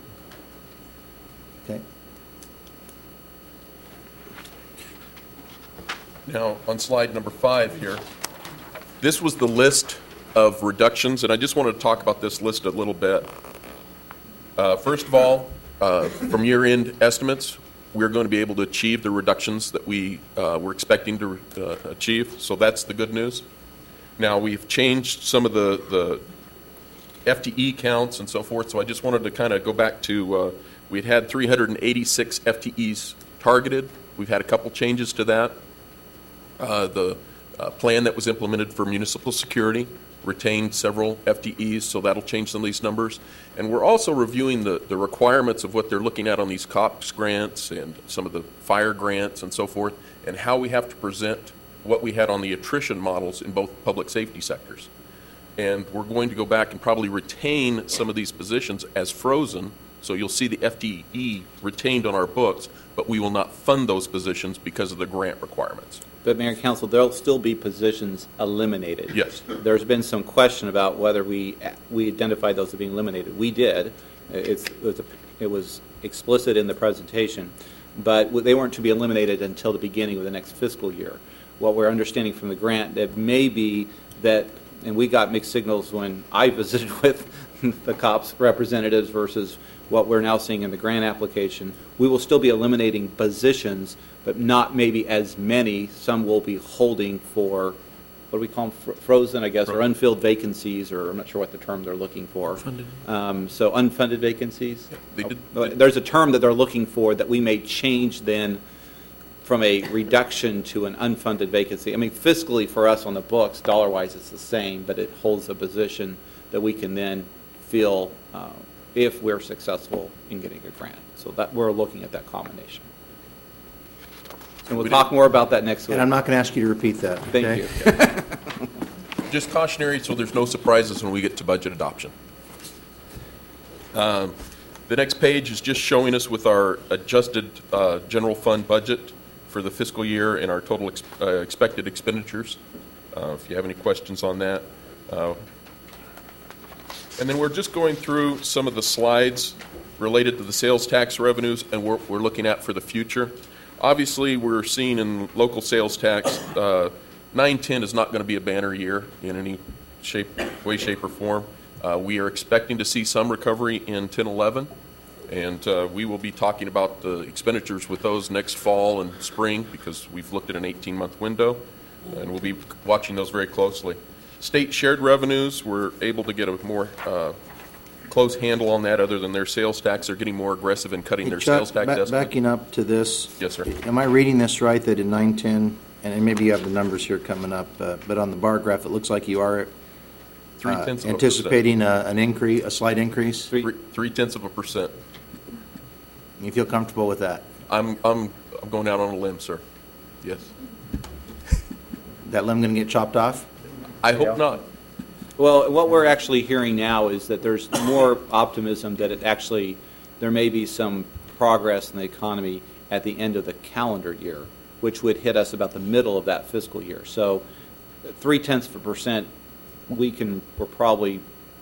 Okay. Now, on slide number five here, this was the list of reductions, and I just wanted to talk about this list a little bit. Uh, First of all, uh, from year-end estimates, we're going to be able to achieve the reductions that we uh, were expecting to uh, achieve, so that's the good news. Now, we've changed some of the, the F T E counts and so forth, so I just wanted to kind of go back to, uh, we'd had three hundred eighty-six F T Es targeted. We've had a couple changes to that. Uh, the uh, plan that was implemented for municipal security retained several F T Es, so that'll change some of these numbers. And we're also reviewing the, the requirements of what they're looking at on these COPS grants and some of the fire grants and so forth, and how we have to present what we had on the attrition models in both public safety sectors. And we're going to go back and probably retain some of these positions as frozen, so you'll see the F T E retained on our books, but we will not fund those positions because of the grant requirements. But Mayor and Council, there'll still be positions eliminated. Yes. There's been some question about whether we we identified those as being eliminated. We did. It's, it, was a, it was explicit in the presentation, but they weren't to be eliminated until the beginning of the next fiscal year. What we're understanding from the grant, that may be that, and we got mixed signals when I visited with the COPS representatives versus what we're now seeing in the grant application. We will still be eliminating positions, but not maybe as many. Some will be holding for, what do we call them, Fro- frozen, I guess, or unfilled vacancies, or I'm not sure what the term they're looking for. Um, so unfunded vacancies. They did- Oh, There's a term that they're looking for that we may change then from a reduction to an unfunded vacancy. I mean, fiscally for us on the books, dollar-wise, it's the same, but it holds a position that we can then fill uh, if we're successful in getting a grant. So that we're looking at that combination. And we'll We talk did- more about that next week. And I'm not going to ask you to repeat that. Thank okay? you. Just cautionary, so there's no surprises when we get to budget adoption. Um, The next page is just showing us with our adjusted uh, general fund budget for the fiscal year and our total ex- uh, expected expenditures, uh, if you have any questions on that. Uh, And then we're just going through some of the slides related to the sales tax revenues and what we're looking at for the future. Obviously, we're seeing in local sales tax, uh, nine ten is not going to be a banner year in any shape, way, shape, or form. Uh, we are expecting to see some recovery in ten eleven, and uh, we will be talking about the expenditures with those next fall and spring because we've looked at an eighteen-month window, and we'll be watching those very closely. State shared revenues, we're able to get a more uh, close handle on that other than their sales tax. They're getting more aggressive in cutting Hey, their Chuck, sales tax ba- estimate. Backing up to this. Yes, sir. Am I reading this right, that in nine ten, and maybe you have the numbers here coming up, uh, but on the bar graph, it looks like you are Three uh, tenths of a anticipating a- an increase, a slight increase? Three, three tenths of a percent. You feel comfortable with that? I'm, I'm, I'm going out on a limb, sir. Yes. That limb going to get chopped off? I hope not. Well, what we're actually hearing now is that there's more optimism that it actually, there may be some progress in the economy at the end of the calendar year, which would hit us about the middle of that fiscal year. So three tenths of a percent, we can, we're probably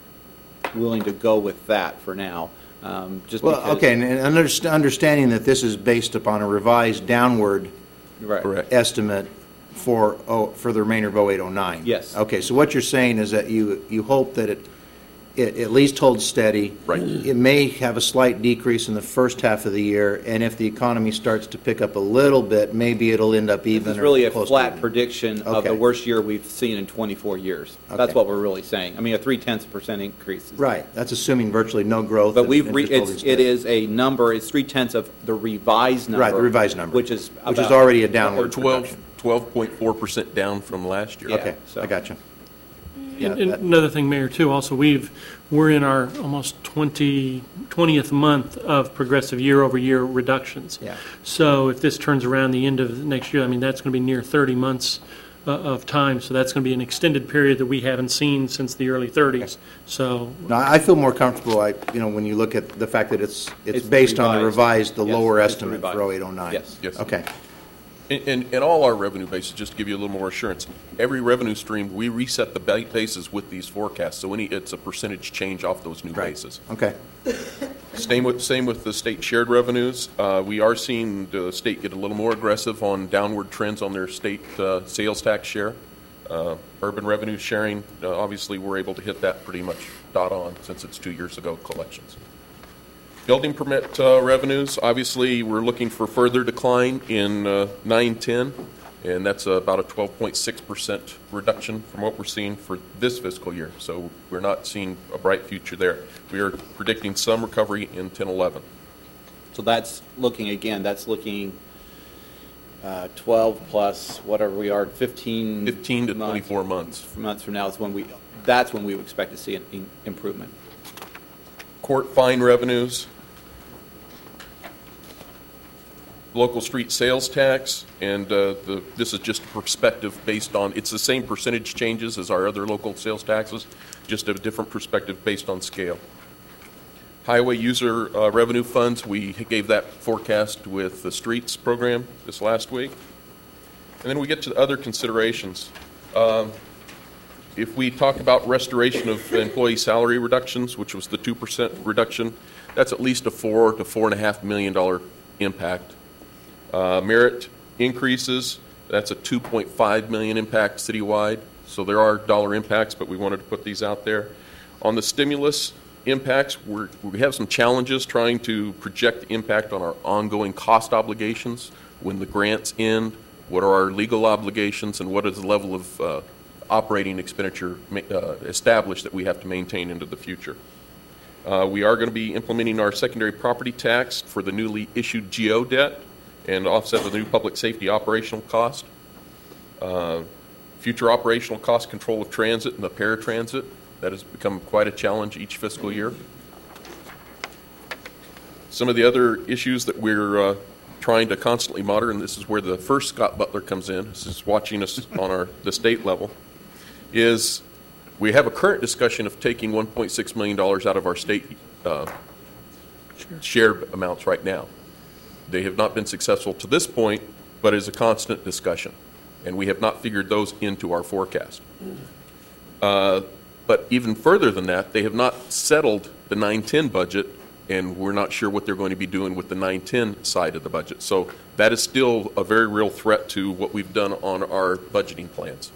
willing to go with that for now. Um, just Well, because, okay, and and underst- understanding that this is based upon a revised downward right. Correct. estimate for, oh, for the remainder of oh eight oh nine. Yes. Okay, so what you're saying is that you, you hope that it, it at least holds steady. Right. It may have a slight decrease in the first half of the year, and if the economy starts to pick up a little bit, maybe it'll end up even It's or really a close to flat even. prediction of Okay. the worst year we've seen in twenty-four years. That's Okay. what we're really saying. I mean, a three-tenths percent increase. Is Right, that's assuming virtually no growth. But in we've, re- interest holding it's, steady. it is a number, it's three-tenths of the revised number. Right, the revised number. Which is Which is about- already a downward twelve, reduction. twelve point four percent down from last year. Yeah, Okay, so- I got you. Yeah, And- and that- another thing, Mayor, too, also, we've, we're in our almost twenty, twentieth month of progressive year-over-year reductions. Yeah. So if this turns around the end of next year, I mean, that's going to be near thirty months uh, of time, so that's going to be an extended period that we haven't seen since the early thirties. So, No, I feel more comfortable, I, you know, when you look at the fact that it's, it's It's based on the revised. revised, the Yes, lower it's the estimate revised. for oh eight oh nine. Yes. Yes. Okay. And, and, and all our revenue bases, just to give you a little more assurance, every revenue stream, we reset the ba- bases with these forecasts. So any, it's a percentage change off those new Right. bases. Okay. Same with, same with the state shared revenues. Uh, we are seeing the state get a little more aggressive on downward trends on their state uh, sales tax share. Uh, urban revenue sharing, uh, obviously, we're able to hit that pretty much dot on since it's two years ago collections. Building permit uh, revenues, obviously, we're looking for further decline in uh, nine ten, and that's about a twelve point six percent reduction from what we're seeing for this fiscal year. So we're not seeing a bright future there. We are predicting some recovery in ten eleven. So that's looking, again, that's looking uh, twelve plus whatever we are, fifteen. fifteen to months- twenty-four months. Months from now is when we, that's when we would expect to see an in- improvement. Court fine revenues, local street sales tax, and uh, the, this is just a perspective based on, it's the same percentage changes as our other local sales taxes, just a different perspective based on scale. Highway user uh, revenue funds, we gave that forecast with the streets program this last week. And then we get to other considerations. Um, If we talk about restoration of employee salary reductions, which was the two percent reduction, that's at least a four to four and a half million dollar impact. Uh, merit increases, that's a two point five million impact citywide. So there are dollar impacts, but we wanted to put these out there. On the stimulus impacts, we're, we have some challenges trying to project the impact on our ongoing cost obligations when the grants end. What are our legal obligations, and what is the level of uh, operating expenditure uh, established that we have to maintain into the future. Uh, we are going to be implementing our secondary property tax for the newly issued G O debt and offset the new public safety operational cost. Uh, future operational cost control of transit and the paratransit, that has become quite a challenge each fiscal year. Some of the other issues that we're uh, trying to constantly monitor, and this is where the first Scott Butler comes in, this is watching us on our the state level, is we have a current discussion of taking one point six million dollars out of our state uh, shared amounts right now. They have not been successful to this point, but is a constant discussion, and we have not figured those into our forecast. Uh, but even further than that, they have not settled the nine ten budget and we're not sure what they're going to be doing with the nine ten side of the budget. So that is still a very real threat to what we've done on our budgeting plans.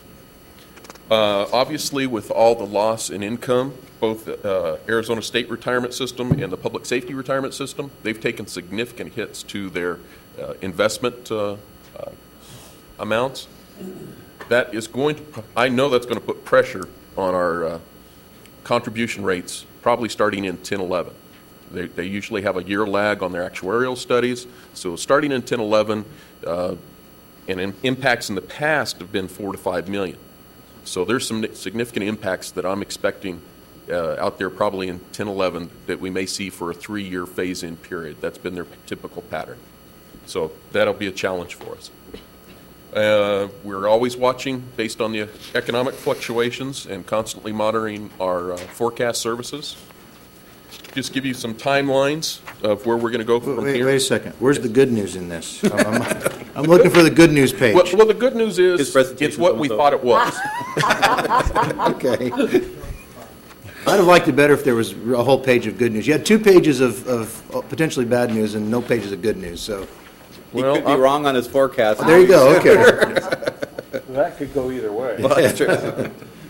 Uh, obviously, with all the loss in income, both uh, Arizona State Retirement System and the Public Safety Retirement System, they've taken significant hits to their uh, investment uh, uh, amounts. That is going to, I know that's going to put pressure on our uh, contribution rates, probably starting in ten eleven. They, they usually have a year lag on their actuarial studies, so starting in ten eleven, uh, and in impacts in the past have been four to five million. So there's some significant impacts that I'm expecting uh, out there probably in ten eleven that we may see for a three-year phase-in period. That's been their typical pattern. So that'll be a challenge for us. Uh, we're always watching based on the economic fluctuations and constantly monitoring our uh, forecast services. Just give you some timelines of where we're going to go from wait, here. Wait a second. Where's the good news in this? I'm, I'm, I'm looking for the good news page. Well, well the good news is it's what we thought it was. Okay. I'd have liked it better if there was a whole page of good news. You had two pages of, of potentially bad news and no pages of good news. So, he well, could be I'm, wrong on his forecast. There you go. Okay. That could go either way. Well, that's true.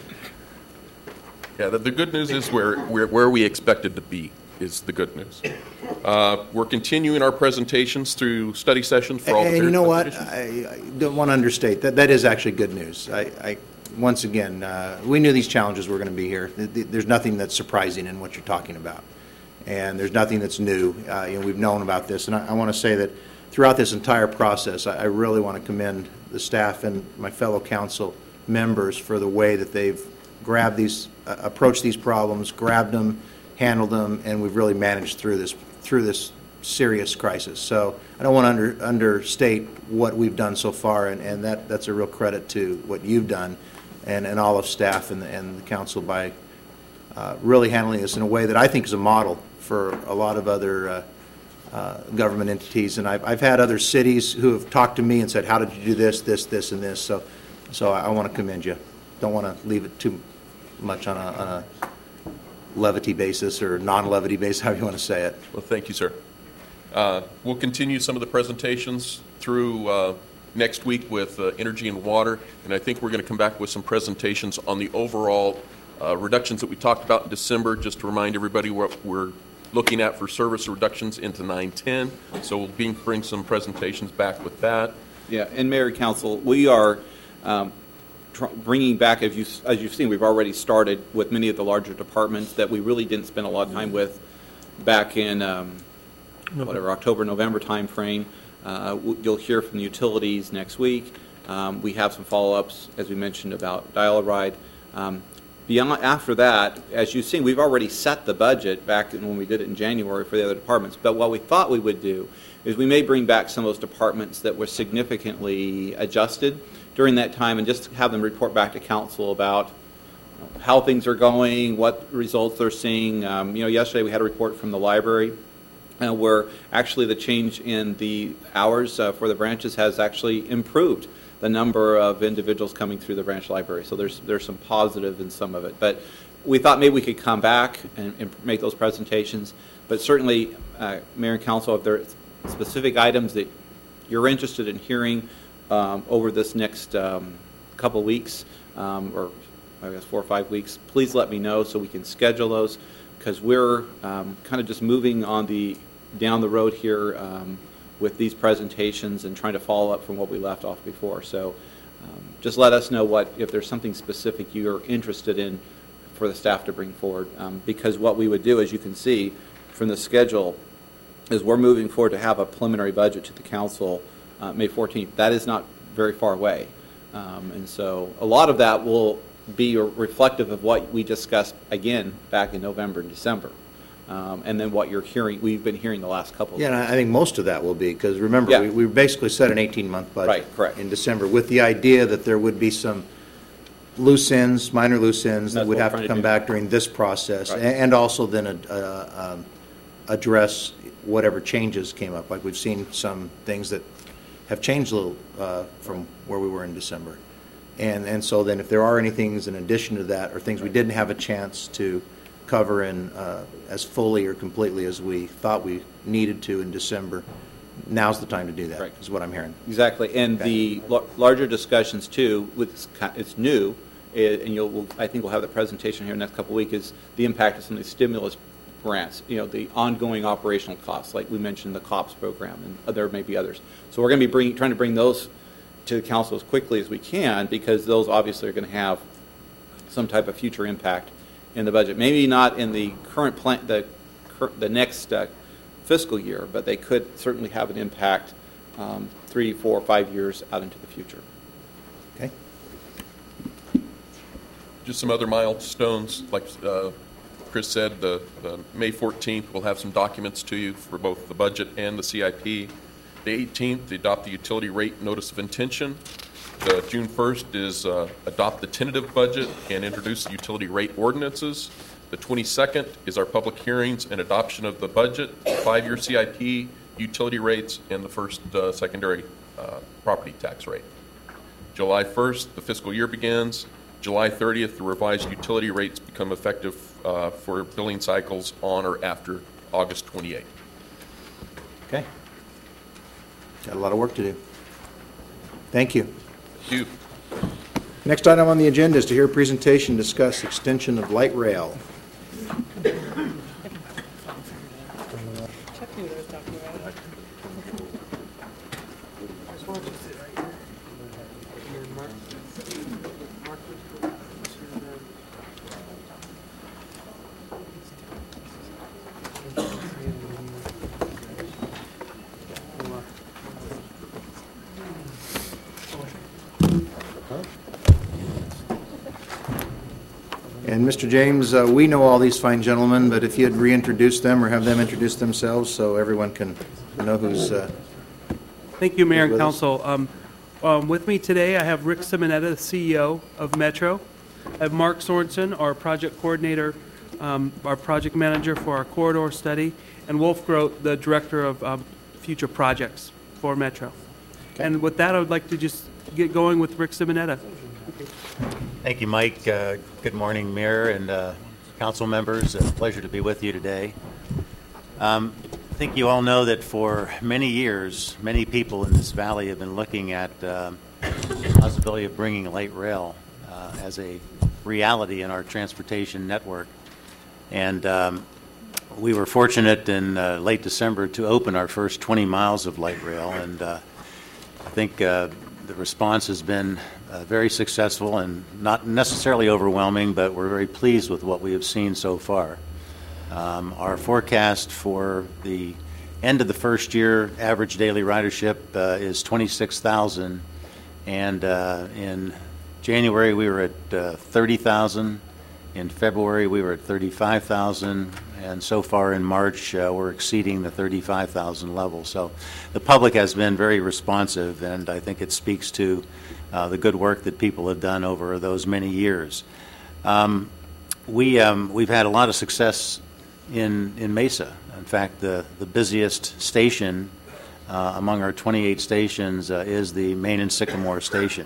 Yeah, the, the good news is where, where, where we expected to be is the good news. Uh, we're continuing our presentations through study sessions for all and the And you know what? I, I don't want to understate that. That is actually good news. I, I once again, uh, we knew these challenges were going to be here. There's nothing that's surprising in what you're talking about, and there's nothing that's new. Uh, you know, we've known about this, and I, I want to say that throughout this entire process, I, I really want to commend the staff and my fellow council members for the way that they've grabbed these, uh, approached these problems, grabbed them, handled them, and we've really managed through this through this serious crisis. So I don't want to under, understate what we've done so far, and, and that, that's a real credit to what you've done and, and all of staff and the, and the council by uh, really handling this in a way that I think is a model for a lot of other uh, uh, government entities. And I've, I've had other cities who have talked to me and said, how did you do this, this, this, and this? So, so I, I want to commend you. Don't want to leave it too much on a, on a levity basis or non-levity basis, however you want to say it. Well, thank you, sir. Uh, we'll continue some of the presentations through uh, next week with uh, energy and water, and I think we're going to come back with some presentations on the overall uh, reductions that we talked about in December, just to remind everybody what we're looking at for service reductions into nine ten. So we'll be, bring some presentations back with that. Yeah, and Mayor and Council, we are um, bringing back, as, you, as you've seen, we've already started with many of the larger departments that we really didn't spend a lot of time with back in um, whatever, October, November time frame. Uh, you'll hear from the utilities next week. Um, we have some follow-ups, as we mentioned, about dial-a-ride. Um, beyond, after that, as you've seen, we've already set the budget back when we did it in January for the other departments. But what we thought we would do is we may bring back some of those departments that were significantly adjusted during that time and just have them report back to council about how things are going, what results they're seeing. Um, you know, yesterday we had a report from the library uh, where actually the change in the hours uh, for the branches has actually improved the number of individuals coming through the branch library. So there's there's some positive in some of it. But we thought maybe we could come back and, and make those presentations. But certainly, uh, Mayor and Council, if there are specific items that you're interested in hearing Um, over this next um, couple weeks, um, or I guess four or five weeks, please let me know so we can schedule those, because we're um, kind of just moving on the down the road here um, with these presentations and trying to follow up from what we left off before. So um, just let us know what if there's something specific you're interested in for the staff to bring forward, um, because what we would do, as you can see from the schedule, is we're moving forward to have a preliminary budget to the council Uh, May fourteenth. That is not very far away. Um, and so a lot of that will be reflective of what we discussed, again, back in November and December. Um, and then what you're hearing, we've been hearing the last couple of Yeah, days. and I think most of that will be, because remember, Yeah. we, we basically set an eighteen-month budget Right, correct. in December with the idea that there would be some loose ends, minor loose ends, that That's would what have we're to trying come to do. back during this process, Right. a- and also then uh, um, address whatever changes came up. Like we've seen some things that have changed a little uh, from where we were in December. And and so then if there are any things in addition to that or things we didn't have a chance to cover in uh, as fully or completely as we thought we needed to in December. Now's the time to do that, Right. is what I'm hearing. Exactly, and Okay. the lar- larger discussions too, with it's new, eh, and you'll, we'll, I think we'll have the presentation here in the next couple of weeks, is the impact of some of these stimulus grants, you know, the ongoing operational costs, like we mentioned the COPS program, and there may be others. So we're going to be bringing, trying to bring those to the council as quickly as we can, because those obviously are going to have some type of future impact in the budget. Maybe not in the current plan, the cur- the next uh, fiscal year, but they could certainly have an impact um, three, four, five years out into the future. Okay. Just some other milestones, like uh, Chris said, the, the May fourteenth, we'll have some documents to you for both the budget and the C I P. The eighteenth, the adopt the utility rate notice of intention. The June first is uh, adopt the tentative budget and introduce the utility rate ordinances. The twenty-second is our public hearings and adoption of the budget, five-year C I P, utility rates, and the first uh, secondary uh, property tax rate. July first, the fiscal year begins. July thirtieth, the revised utility rates become effective uh, for billing cycles on or after August twenty-eighth. Okay. Got a lot of work to do. Thank you. Thank you. Next item on the agenda is to hear a presentation, discuss extension of light rail. And Mister James, uh, we know all these fine gentlemen, but if you'd reintroduce them or have them introduce themselves so everyone can know who's... Uh, Thank you, Mayor and with us. Council. Um, um, With me today, I have Rick Simonetta, the C E O of Metro. I have Mark Sorensen, our project coordinator, um, our project manager for our corridor study, and Wolf Grote, the director of um, future projects for Metro. And with that, I would like to just get going with Rick Simonetta. Thank you, Mike. Uh, Good morning, Mayor and uh, council members. A pleasure to be with you today. Um, I think you all know that for many years, many people in this valley have been looking at uh, the possibility of bringing light rail uh, as a reality in our transportation network. And um, we were fortunate in uh, late December to open our first twenty miles of light rail, and uh, I think uh, the response has been uh, very successful and not necessarily overwhelming, but we're very pleased with what we have seen so far. Um, our forecast for the end of the first year average daily ridership uh, is twenty-six thousand, and uh, in January we were at uh, thirty thousand. In February we were at thirty-five thousand, and so far in March uh, we're exceeding the thirty-five thousand level. So the public has been very responsive, and I think it speaks to uh, the good work that people have done over those many years. Um, we, um, we've had a lot of success in, in Mesa. In fact, the, the busiest station uh, among our twenty-eight stations uh, is the Main and Sycamore station.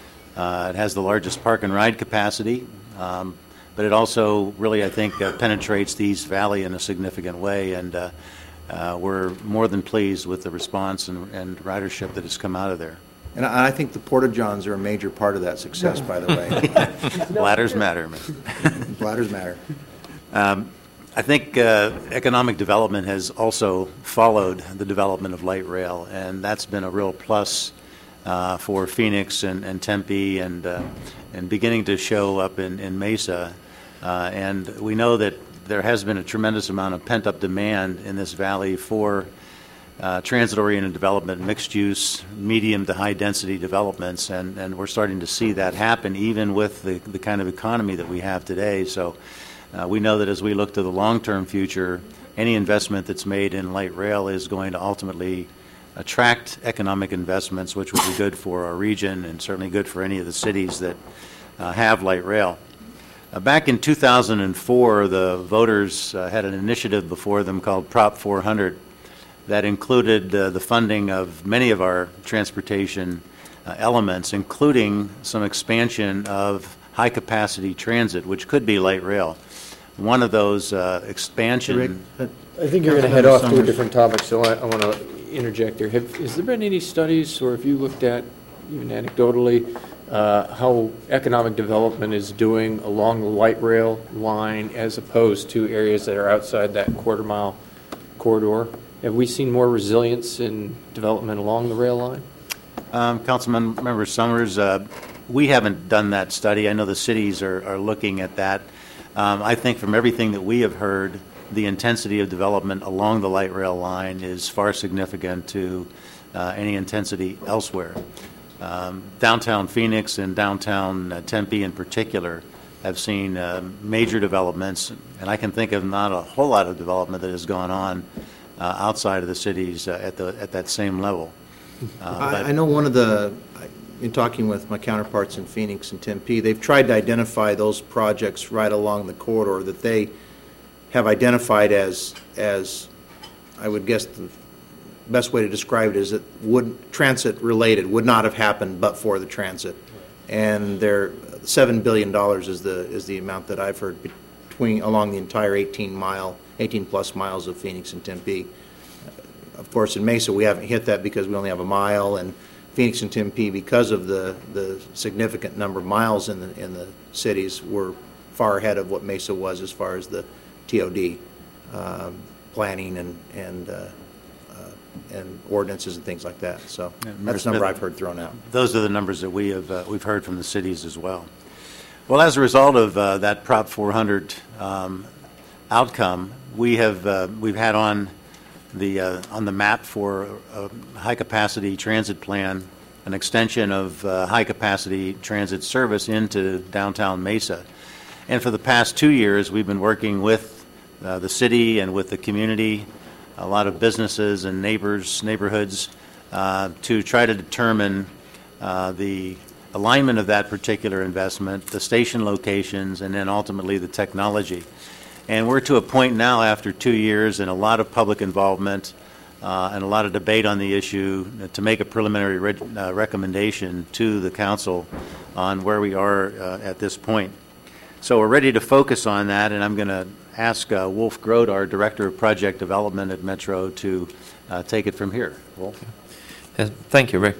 Uh, it has the largest park and ride capacity, um, but it also really, I think, uh, penetrates the East Valley in a significant way, and uh, uh, we're more than pleased with the response and, and ridership that has come out of there. And I I think the Porta-Johns are a major part of that success, by the way. Bladders matter. Bladders matter. Um, I think uh, economic development has also followed the development of light rail, and that's been a real plus uh, for Phoenix and, and Tempe, and uh, and beginning to show up in, in Mesa. Uh, and we know that there has been a tremendous amount of pent-up demand in this valley for uh, transit-oriented development, mixed-use, medium to high-density developments, and, and we're starting to see that happen even with the, the kind of economy that we have today. So uh, we know that as we look to the long-term future, any investment that's made in light rail is going to ultimately attract economic investments, which would be good for our region and certainly good for any of the cities that uh, have light rail. Uh, back in two thousand four, the voters uh, had an initiative before them called Prop four hundred that included uh, the funding of many of our transportation uh, elements, including some expansion of high-capacity transit, which could be light rail. one of those uh, expansion. I think you're going to head off to a different topic, so I, I want to interject there. Have, has there been any studies, or have you looked at, even anecdotally, uh, how economic development is doing along the light rail line as opposed to areas that are outside that quarter mile corridor? Have we seen more resilience in development along the rail line? Um, Councilman Member Summers, uh, we haven't done that study. I know the cities are, are looking at that. Um, I think from everything that we have heard, the intensity of development along the light rail line is far significant to uh, any intensity elsewhere. Um, downtown Phoenix and downtown uh, Tempe in particular have seen uh, major developments, and I can think of not a whole lot of development that has gone on uh, outside of the cities uh, at, the, at that same level. Uh, I, I know one of the, in talking with my counterparts in Phoenix and Tempe, they've tried to identify those projects right along the corridor that they have identified as, as I would guess the best way to describe it is that would transit related, would not have happened but for the transit. And they're seven billion dollars is the is the amount that I've heard between along the entire eighteen mile, eighteen plus miles of Phoenix and Tempe. Of course, in Mesa we haven't hit that because we only have a mile, and Phoenix and Tempe, because of the the significant number of miles in the in the cities, we're far ahead of what Mesa was as far as the T O D um, planning and and uh, uh, and ordinances and things like that. So Yeah, that's the number I've heard thrown out. Those are the numbers that we have uh, we've heard from the cities as well. Well, as a result of uh, that Prop four hundred um, outcome, we have uh, we've had on the uh, on the map for a high capacity transit plan an extension of uh, high capacity transit service into downtown Mesa. And for the past two years, we've been working with uh, the city and with the community, a lot of businesses and neighbors, neighborhoods, uh, to try to determine uh, the alignment of that particular investment, the station locations, and then ultimately the technology. And we're to a point now after two years and a lot of public involvement uh, and a lot of debate on the issue to make a preliminary re uh, recommendation to the council on where we are uh, at this point. So we're ready to focus on that, and I'm going to ask uh, Wolf Grote, our Director of Project Development at Metro, to uh, take it from here. Wolf? Yes, thank you, Rick.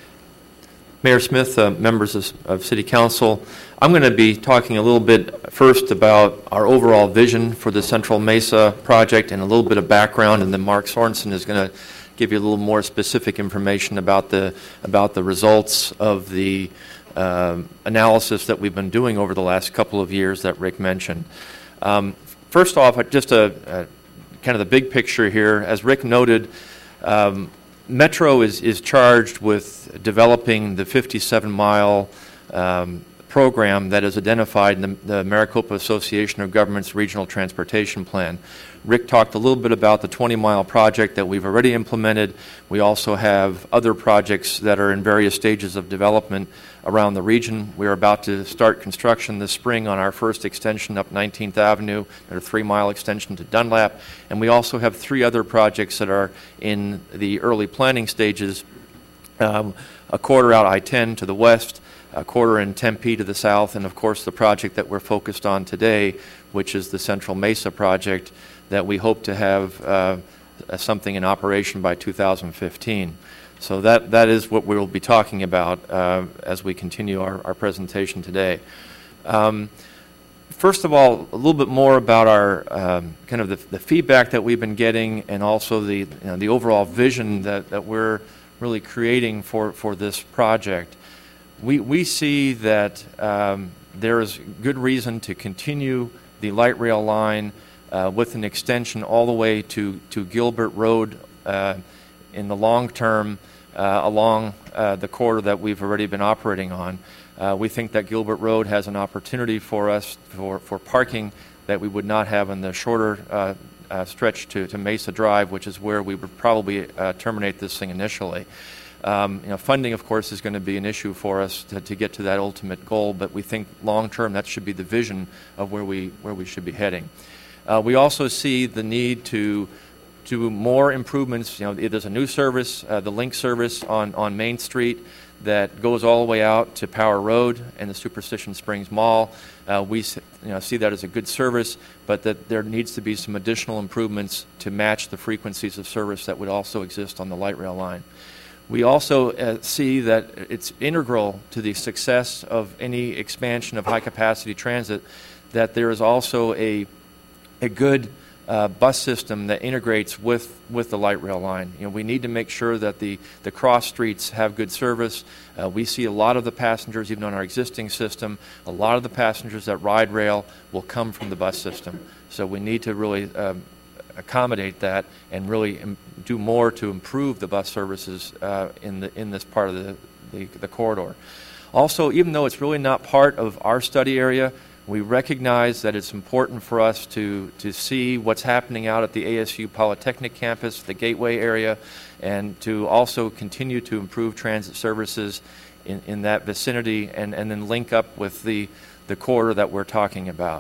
Mayor Smith, uh, members of, of City Council, I'm going to be talking a little bit first about our overall vision for the Central Mesa project and a little bit of background, and then Mark Sorensen is going to give you a little more specific information about the about the results of the Um, analysis that we've been doing over the last couple of years that Rick mentioned. Um, first off, just a, a kind of the big picture here. As Rick noted, um, Metro is, is charged with developing the fifty-seven mile um, program that is identified in the, the Maricopa Association of Governments Regional Transportation Plan. Rick talked a little bit about the twenty mile project that we've already implemented. We also have other projects that are in various stages of development around the region. We're about to start construction this spring on our first extension up nineteenth Avenue, and a three mile extension to Dunlap. And we also have three other projects that are in the early planning stages, um, a quarter out I ten to the west, a quarter in Tempe to the south, and of course the project that we're focused on today, which is the Central Mesa project that we hope to have uh, something in operation by two thousand fifteen. So that, that is what we'll be talking about uh, as we continue our, our presentation today. Um, first of all, a little bit more about our um, kind of the, the feedback that we've been getting, and also the, you know, the overall vision that, that we're really creating for, for this project. We, we see that um, there is good reason to continue the light rail line uh, with an extension all the way to, to Gilbert Road uh, in the long term uh, along uh, the corridor that we've already been operating on. Uh, we think that Gilbert Road has an opportunity for us for, for parking that we would not have in the shorter uh, uh, stretch to, to Mesa Drive, which is where we would probably uh, terminate this thing initially. Um, you know, funding, of course, is going to be an issue for us to, to get to that ultimate goal, but we think long term that should be the vision of where we, where we should be heading. Uh, we also see the need to to more improvements. You know, there's a new service, uh, the Link service on, on Main Street that goes all the way out to Power Road and the Superstition Springs Mall. Uh, we you know, see that as a good service, but that there needs to be some additional improvements to match the frequencies of service that would also exist on the light rail line. We also uh, see that it's integral to the success of any expansion of high-capacity transit that there is also a, a good uh, bus system that integrates with, with the light rail line. You know, we need to make sure that the, the cross streets have good service. Uh, we see a lot of the passengers, even on our existing system, a lot of the passengers that ride rail will come from the bus system. So we need to really um, accommodate that and really im- do more to improve the bus services uh, in the in this part of the, the, the corridor. Also, even though it's really not part of our study area, we recognize that it's important for us to, to see what's happening out at the A S U Polytechnic campus, the Gateway area, and to also continue to improve transit services in, in that vicinity and, and then link up with the, the corridor that we're talking about.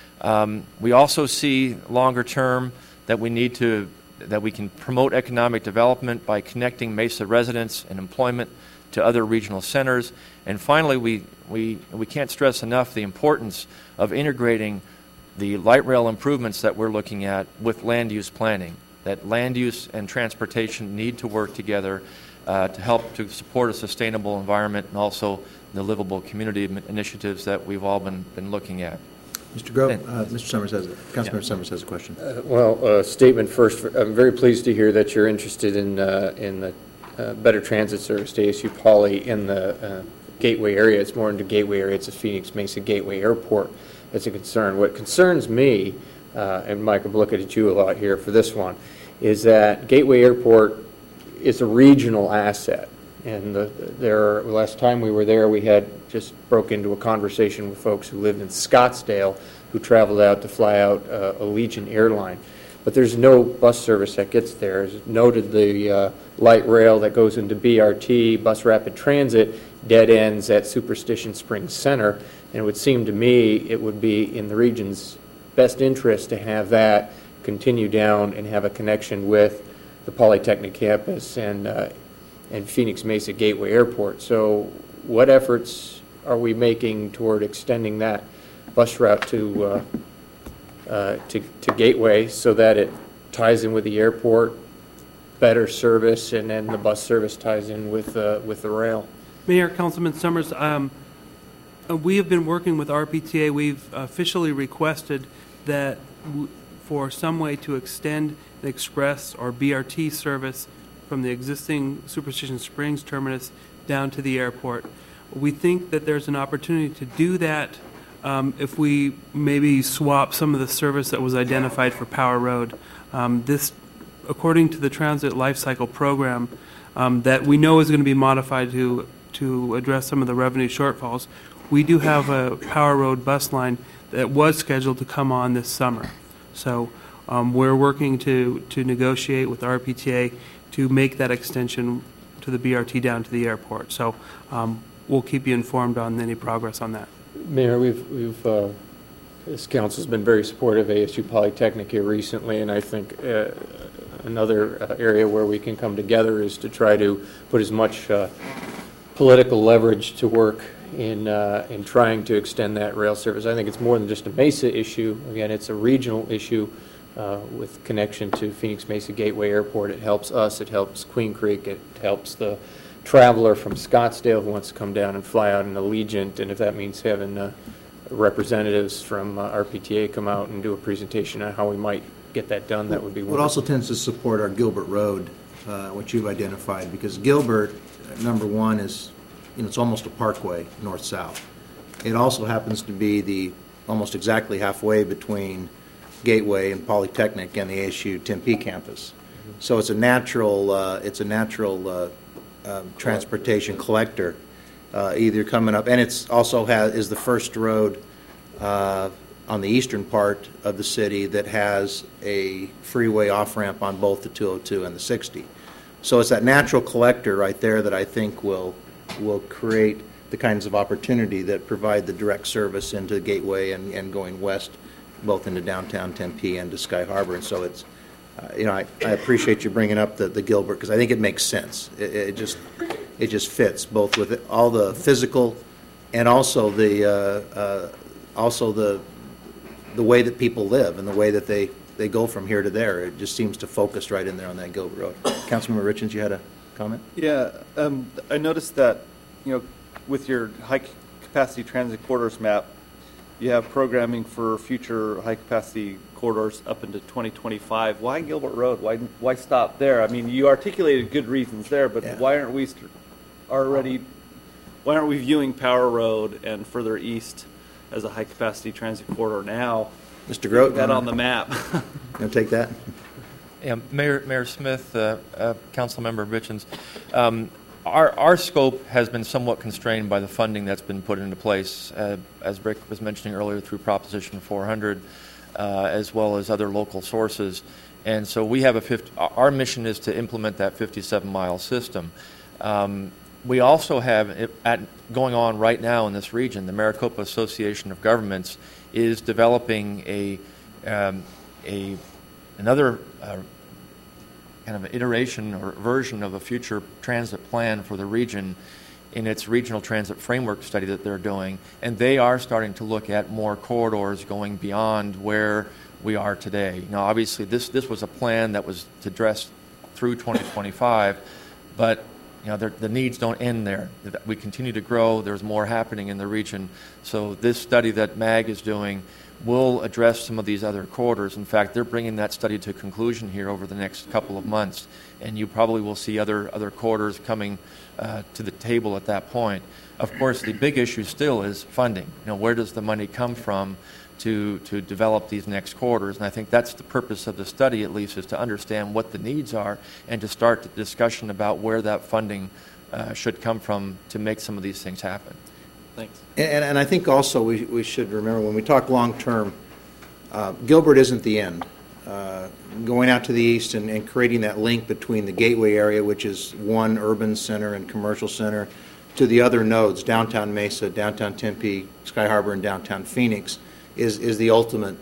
Um, we also see longer term that we need to, that we can promote economic development by connecting Mesa residents and employment to other regional centers. And finally, we, we, we can't stress enough the importance of integrating the light rail improvements that we're looking at with land use planning, that land use and transportation need to work together uh, to help to support a sustainable environment and also the livable community initiatives that we've all been, been looking at. Mister Grove, uh, Mister Summers has, Councilmember yeah. Summers has a question. Uh, well, uh, statement first. I'm very pleased to hear that you're interested in uh, in the uh, better transit service to A S U Poly in the uh, Gateway area. It's more into Gateway area. It's a Phoenix Mesa Gateway Airport. That's a concern. What concerns me, uh, and Mike, I'm looking at you a lot here for this one, is that Gateway Airport is a regional asset. And the, there, last time we were there, we had just broke into a conversation with folks who lived in Scottsdale who traveled out to fly out uh, Allegiant Airline. But there's no bus service that gets there. As noted, the uh, light rail that goes into B R T, Bus Rapid Transit, dead ends at Superstition Springs Center. And it would seem to me it would be in the region's best interest to have that continue down and have a connection with the Polytechnic campus and uh, and Phoenix Mesa Gateway Airport. So what efforts are we making toward extending that bus route to, uh, uh, to, to Gateway so that it ties in with the airport, better service, and then the bus service ties in with, uh, with the rail? Mayor, Councilman Summers, um, uh, we have been working with R P T A. We've officially requested that w- for some way to extend the express or B R T service from the existing Superstition Springs terminus down to the airport. We think that there's an opportunity to do that um, if we maybe swap some of the service that was identified for Power Road. Um, this, according to the Transit Life Cycle Program, um, that we know is going to be modified to to address some of the revenue shortfalls, we do have a Power Road bus line that was scheduled to come on this summer. So um, we're working to to negotiate with R P T A to make that extension to the B R T down to the airport. So um, we'll keep you informed on any progress on that. Mayor, we've, we've uh, this council's been very supportive of A S U Polytechnic here recently, and I think uh, another uh, area where we can come together is to try to put as much uh, political leverage to work in uh, in trying to extend that rail service. I think it's more than just a Mesa issue. Again, it's a regional issue. Uh, with connection to Phoenix Mesa Gateway Airport. It helps us, it helps Queen Creek, it helps the traveler from Scottsdale who wants to come down and fly out in Allegiant, and if that means having uh, representatives from uh, R P T A come out and do a presentation on how we might get that done, that would be wonderful. It also tends to support our Gilbert Road, uh, which you've identified, because Gilbert, number one, is, you know, it's almost a parkway, north-south. It also happens to be the almost exactly halfway between Gateway and Polytechnic and the A S U Tempe campus. So it's a natural, uh, it's a natural uh, uh, transportation collector, uh, either coming up, and it's also has is the first road uh, on the eastern part of the city that has a freeway off ramp on both the two oh two and the sixty. So it's that natural collector right there that I think will will create the kinds of opportunity that provide the direct service into Gateway and, and going west, both into downtown Tempe and to Sky Harbor. And so it's uh, you know, I, I appreciate you bringing up the, the Gilbert, because I think it makes sense. It, it just it just fits both with it, all the physical and also the uh, uh, also the the way that people live and the way that they, they go from here to there. It just seems to focus right in there on that Gilbert Road. Councilmember Richens, you had a comment? Yeah, um, I noticed that, you know, with your high-capacity transit corridors map, you have programming for future high-capacity corridors up into twenty twenty-five. Why Gilbert Road? Why why stop there? I mean, you articulated good reasons there, but Yeah. why aren't we st- already? Why aren't we viewing Power Road and further east as a high-capacity transit corridor now? Mister Grote, Put that on the map. You want to take that? Yeah, Mayor, Mayor Smith, uh, uh, Councilmember Richens, um, our, our scope has been somewhat constrained by the funding that's been put into place, uh, as Rick was mentioning earlier, through Proposition four hundred, uh, as well as other local sources. And so we have a fifty, our mission is to implement that fifty-seven mile system. Um, we also have, it, at, going on right now in this region, the Maricopa Association of Governments is developing a, um, a another uh, kind of iteration or version of a future transit plan for the region in its regional transit framework study that they're doing, and they are starting to look at more corridors going beyond where we are today. Now, obviously, this this was a plan that was to address through twenty twenty-five, but you know, the needs don't end there. We continue to grow. There's more happening in the region. So this study that MAG is doing will address some of these other corridors. In fact, they're bringing that study to conclusion here over the next couple of months, and you probably will see other other corridors coming uh, to the table at that point. Of course, the big issue still is funding. You know, where does the money come from to to develop these next corridors? And I think that's the purpose of the study, at least, is to understand what the needs are and to start the discussion about where that funding uh, should come from to make some of these things happen. Thanks. And, and I think also we, we should remember when we talk long-term, uh, Gilbert isn't the end. Uh, going out to the east and, and creating that link between the Gateway area, which is one urban center and commercial center, to the other nodes, downtown Mesa, downtown Tempe, Sky Harbor, and downtown Phoenix, is, is the ultimate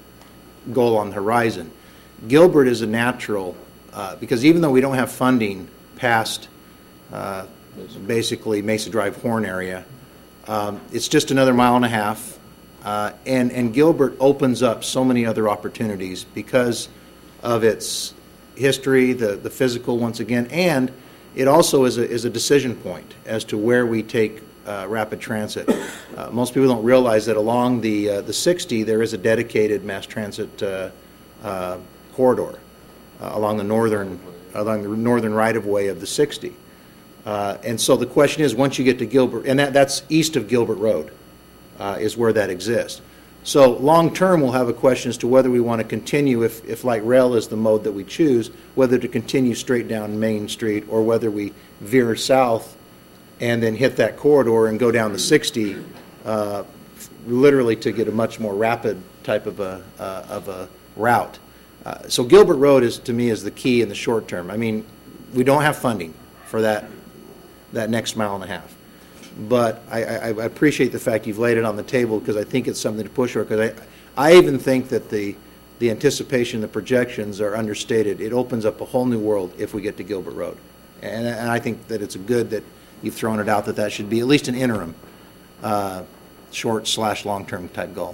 goal on the horizon. Gilbert is a natural, uh, because even though we don't have funding past uh, basically Mesa Drive Horn area, Um, it's just another mile and a half, uh, and, and Gilbert opens up so many other opportunities because of its history, the, the physical once again, and it also is a, is a decision point as to where we take uh, rapid transit. Uh, most people don't realize that along the, uh, the sixty there is a dedicated mass transit uh, uh, corridor uh, along the northern, along the northern right-of-way of the sixty. Uh, and so the question is, once you get to Gilbert, and that, that's east of Gilbert Road, uh, is where that exists. So long term, we'll have a question as to whether we want to continue, if, if light rail is the mode that we choose, whether to continue straight down Main Street or whether we veer south and then hit that corridor and go down the sixty, uh, literally to get a much more rapid type of a, uh, of a route. Uh, so Gilbert Road is, to me, is the key in the short term. I mean, we don't have funding for that that next mile and a half. But I, I, I appreciate the fact you've laid it on the table, because I think it's something to push for, because I, I even think that the, the anticipation, the projections are understated. It opens up a whole new world if we get to Gilbert Road. And, and I think that it's good that you've thrown it out that that should be at least an interim, uh, short slash long-term type goal.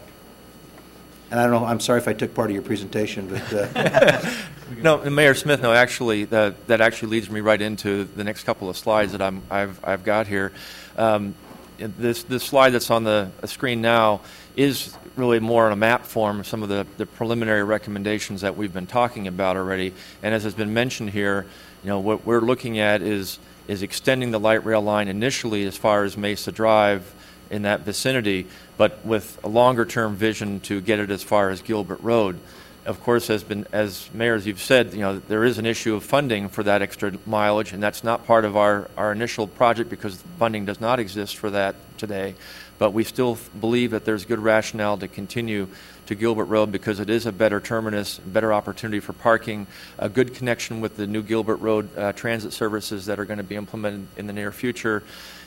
And I don't know, I'm sorry if I took part of your presentation, but... Uh, No, Mayor Smith, no, actually, that, that actually leads me right into the next couple of slides that I'm, I've, I've got here. Um, this, this slide that's on the screen now is really more in a map form of some of the, the preliminary recommendations that we've been talking about already. And as has been mentioned here, you know, what we're looking at is, is extending the light rail line initially as far as Mesa Drive in that vicinity, but with a longer-term vision to get it as far as Gilbert Road. Of course, as been as Mayor, as you've said, you know, there is an issue of funding for that extra mileage, and that's not part of our, our initial project because funding does not exist for that today. But we still believe that there's good rationale to continue to Gilbert Road because it is a better terminus, better opportunity for parking, a good connection with the new Gilbert Road uh, transit services that are going to be implemented in the near future.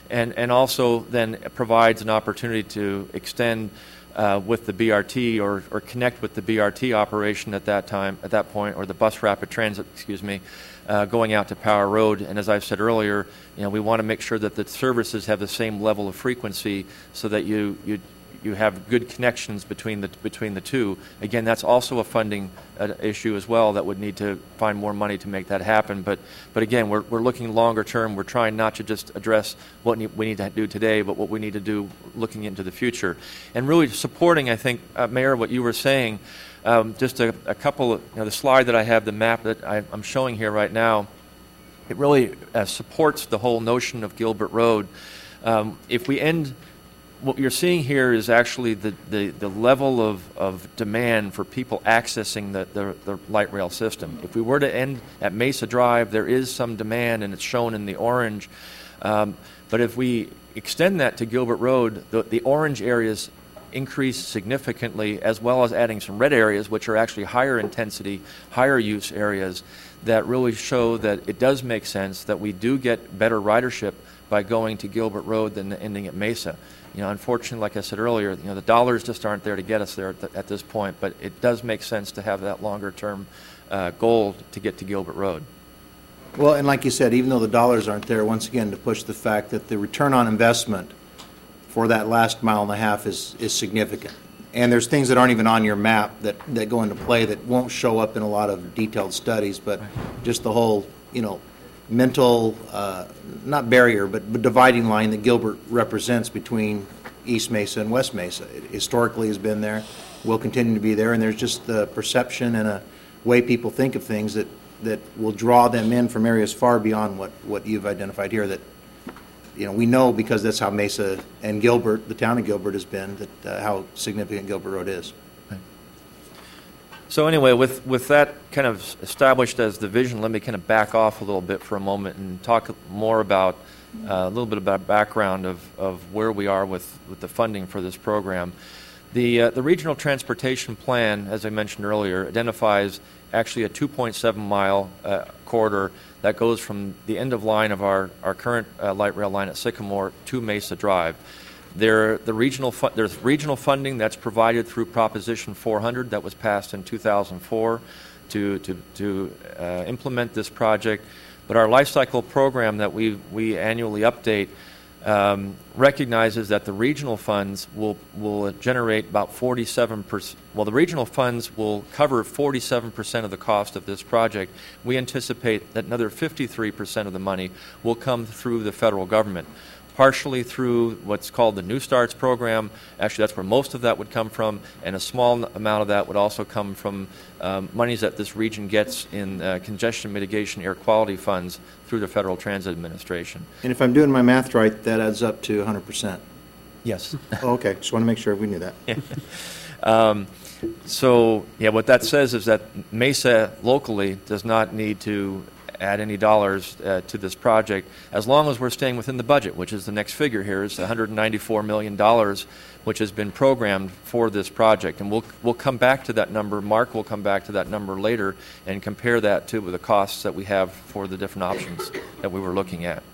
and, and also then provides an opportunity to extend uh, with the B R T or, or connect with the B R T operation at that time, at that point, or the bus rapid transit, excuse me, uh, going out to Power Road. And as I've said earlier, you know, we want to make sure that the services have the same level of frequency so that you, you you have good connections between the between the two. Again, that's also a funding uh, issue as well that would need to find more money to make that happen. But but again, we're we're looking longer term. We're trying not to just address what ne- we need to do today, but what we need to do looking into the future, and really supporting. I think, uh, Mayor, what you were saying. Um, just a, a couple of you know, the slide that I have, the map that I, I'm showing here right now. It really uh, supports the whole notion of Gilbert Road. Um, if we end. What you're seeing here is actually the, the, the level of, of demand for people accessing the, the, the light rail system. If we were to end at Mesa Drive, there is some demand, and it's shown in the orange. Um, but if we extend that to Gilbert Road, the, the orange areas increase significantly, as well as adding some red areas, which are actually higher intensity, higher use areas that really show that it does make sense that we do get better ridership by going to Gilbert Road than ending at Mesa. You know, unfortunately, like I said earlier, you know, the dollars just aren't there to get us there at, the, at this point, but it does make sense to have that longer-term uh, goal to get to Gilbert Road. Well, and like you said, even though the dollars aren't there, once again, to push the fact that the return on investment for that last mile and a half is, is significant. And there's things that aren't even on your map that, that go into play that won't show up in a lot of detailed studies, but just the whole, you know, mental, uh, not barrier, but, but dividing line that Gilbert represents between East Mesa and West Mesa. It historically has been there, will continue to be there, and there's just the perception and a way people think of things that, that will draw them in from areas far beyond what, what you've identified here that, you know, we know because that's how Mesa and Gilbert, the town of Gilbert, has been, that uh, how significant Gilbert Road is. So anyway, with, with that kind of established as the vision, let me kind of back off a little bit for a moment and talk more about uh, a little bit about background of, of where we are with, with the funding for this program. The, uh, the Regional Transportation Plan, as I mentioned earlier, identifies actually a two point seven mile uh, corridor that goes from the end of line of our, our current uh, light rail line at Sycamore to Mesa Drive. There, the regional fu- there's regional funding that's provided through Proposition four hundred that was passed in two thousand four to, to, to uh, implement this project. But our life cycle program that we, we annually update um, recognizes that the regional funds will, will generate about forty-seven percent. Well, the regional funds will cover forty-seven percent of the cost of this project. We anticipate that another fifty-three percent of the money will come through the federal government, partially through what's called the New Starts program. Actually, that's where most of that would come from, and a small amount of that would also come from um, monies that this region gets in uh, congestion mitigation air quality funds through the Federal Transit Administration. And if I'm doing my math right, that adds up to one hundred percent. Yes. Oh, okay, just want to make sure we knew that. um, so, yeah, what that says is that Mesa locally does not need to add any dollars uh, to this project, as long as we're staying within the budget, which is the next figure here, is one hundred ninety-four million dollars, which has been programmed for this project. And we'll we'll come back to that number. Mark will come back to that number later and compare that to the costs that we have for the different options that we were looking at.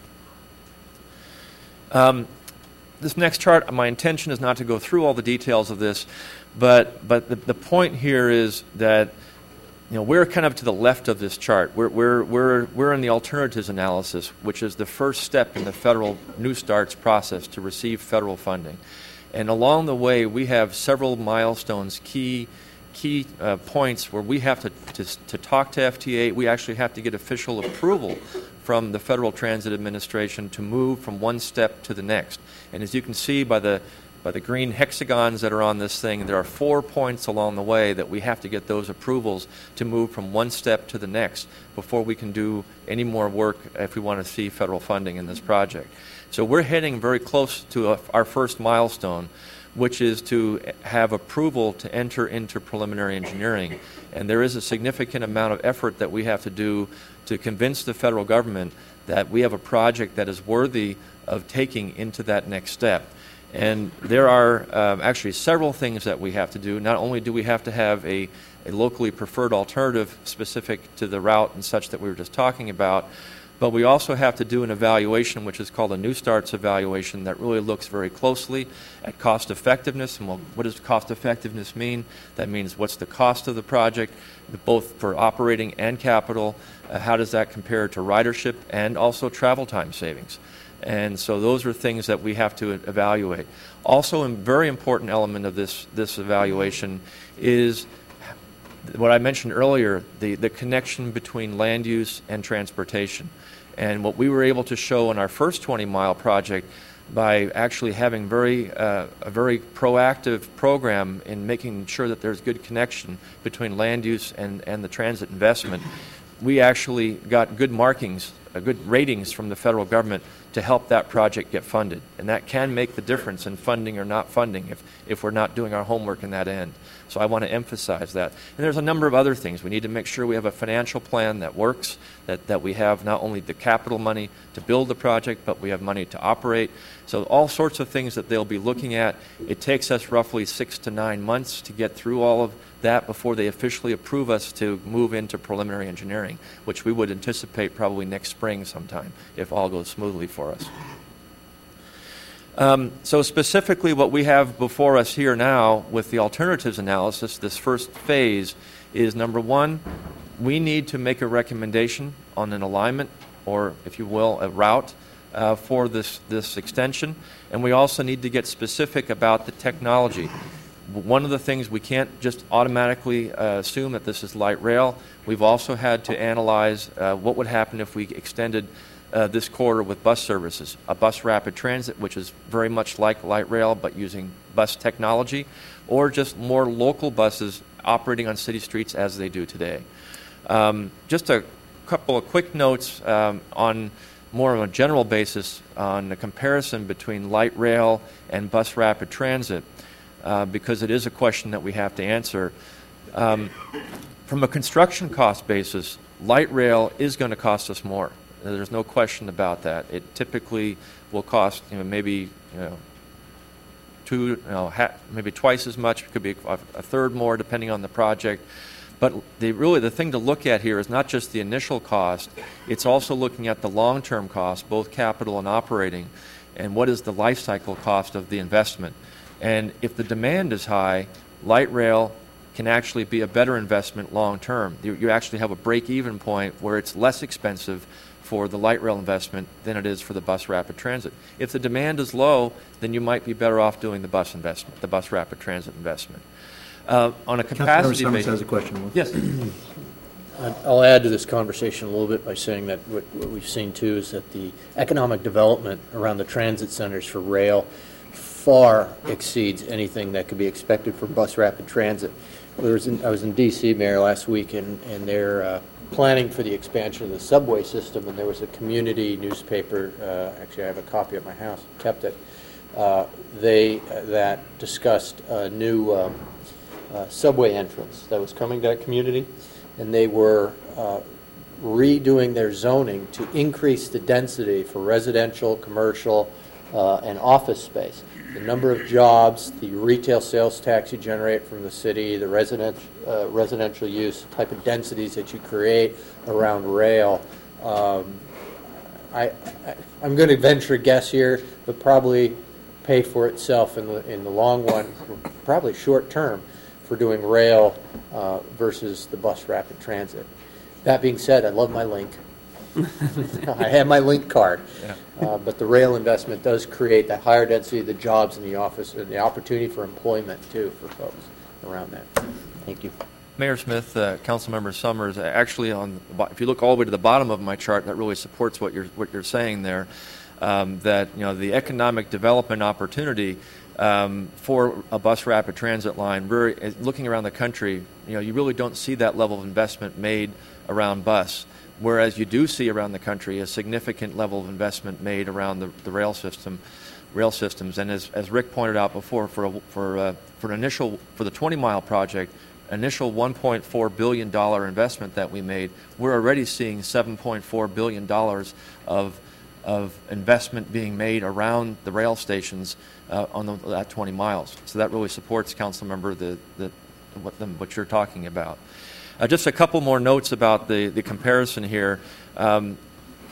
Um, this next chart, my intention is not to go through all the details of this, but but the, the point here is that you know, we're kind of to the left of this chart. We're, we're, we're, we're in the alternatives analysis, which is the first step in the federal New Starts process to receive federal funding. And along the way, we have several milestones, key, key uh, points where we have to, to, to talk to F T A. We actually have to get official approval from the Federal Transit Administration to move from one step to the next. And as you can see by the by the green hexagons that are on this thing, there are four points along the way that we have to get those approvals to move from one step to the next before we can do any more work if we want to see federal funding in this project. So we're heading very close to a, our first milestone, which is to have approval to enter into preliminary engineering. And there is a significant amount of effort that we have to do to convince the federal government that we have a project that is worthy of taking into that next step. And there are um, actually several things that we have to do. Not only do we have to have a, a locally preferred alternative specific to the route and such that we were just talking about, But we also have to do an evaluation, which is called a New Starts evaluation, that really looks very closely at cost effectiveness. And well, what does cost effectiveness mean? That means what's the cost of the project, both for operating and capital. Uh, how does that compare to ridership and also travel time savings? And so those are things that we have to evaluate. Also, a very important element of this, this evaluation is what I mentioned earlier, the, the connection between land use and transportation. And what we were able to show in our first twenty-mile project by actually having very, uh, a very proactive program in making sure that there's good connection between land use and, and the transit investment, we actually got good markings, uh, good ratings from the federal government to help that project get funded. And that can make the difference in funding or not funding if, if we're not doing our homework in that end. So I want to emphasize that. And there's a number of other things. We need to make sure we have a financial plan that works, that, that we have not only the capital money to build the project, but we have money to operate. So all sorts of things that they'll be looking at. It takes us roughly six to nine months to get through all of that before they officially approve us to move into preliminary engineering, which we would anticipate probably next spring sometime if all goes smoothly for us. Um, so specifically what we have before us here now with the alternatives analysis, this first phase, is number one, we need to make a recommendation on an alignment, or if you will, a route uh, for this, this extension. And we also need to get specific about the technology. One of the things, we can't just automatically uh, assume that this is light rail. We've also had to analyze uh, what would happen if we extended uh, this corridor with bus services, a bus rapid transit, which is very much like light rail but using bus technology, or just more local buses operating on city streets as they do today. Um, just a couple of quick notes um, on more on a general basis on the comparison between light rail and bus rapid transit. Uh, because it is a question that we have to answer. Um, from a construction cost basis, light rail is going to cost us more. There's no question about that. It typically will cost, you know, maybe you know, two, you know, ha- maybe twice as much. It could be a, a third more, depending on the project. But the, really, the thing to look at here is not just the initial cost. It's also looking at the long-term cost, both capital and operating, and what is the life cycle cost of the investment. And if the demand is high, light rail can actually be a better investment long term. You, you actually have a break-even point where it's less expensive for the light rail investment than it is for the bus rapid transit. If the demand is low, then you might be better off doing the bus investment, the bus rapid transit investment. Uh, on a capacity Councilmember basis, has a question. Yes. I'll add to this conversation a little bit by saying that what, what we've seen too is that the economic development around the transit centers for rail far exceeds anything that could be expected for bus rapid transit. There was in, I was in D C, Mayor, last week, and, and they're uh, planning for the expansion of the subway system, and there was a community newspaper, uh, actually I have a copy at my house, kept it, uh, they uh, that discussed a new um, uh, subway entrance that was coming to that community, and they were uh, redoing their zoning to increase the density for residential, commercial, uh, and office space. The number of jobs, the retail sales tax you generate from the city, the resident, uh, residential use, type of densities that you create around rail. Um, I, I, I'm going to venture a guess here, but probably pay for itself in the in the long run, probably short term, for doing rail uh, versus the bus rapid transit. That being said, I love my link. I have my link card, yeah. uh, but the rail investment does create that higher density of the jobs in the office and the opportunity for employment too for folks around that. Thank you. Mayor Smith, uh, Councilmember Summers, actually, on if you look all the way to the bottom of my chart, that really supports what you're what you're saying there. Um, that you know the economic development opportunity um, for a bus rapid transit line. Very, looking around the country, you know, you really don't see that level of investment made around bus. Whereas you do see around the country a significant level of investment made around the, the rail system, rail systems. And as, as Rick pointed out before, for a, for uh, for an initial for the twenty mile project, initial one point four billion dollars investment that we made, we're already seeing seven point four billion dollars of of investment being made around the rail stations uh, on the, that twenty miles. So that really supports, Councilmember, the, the what, the, what you're talking about. Uh, just a couple more notes about the, the comparison here. Um,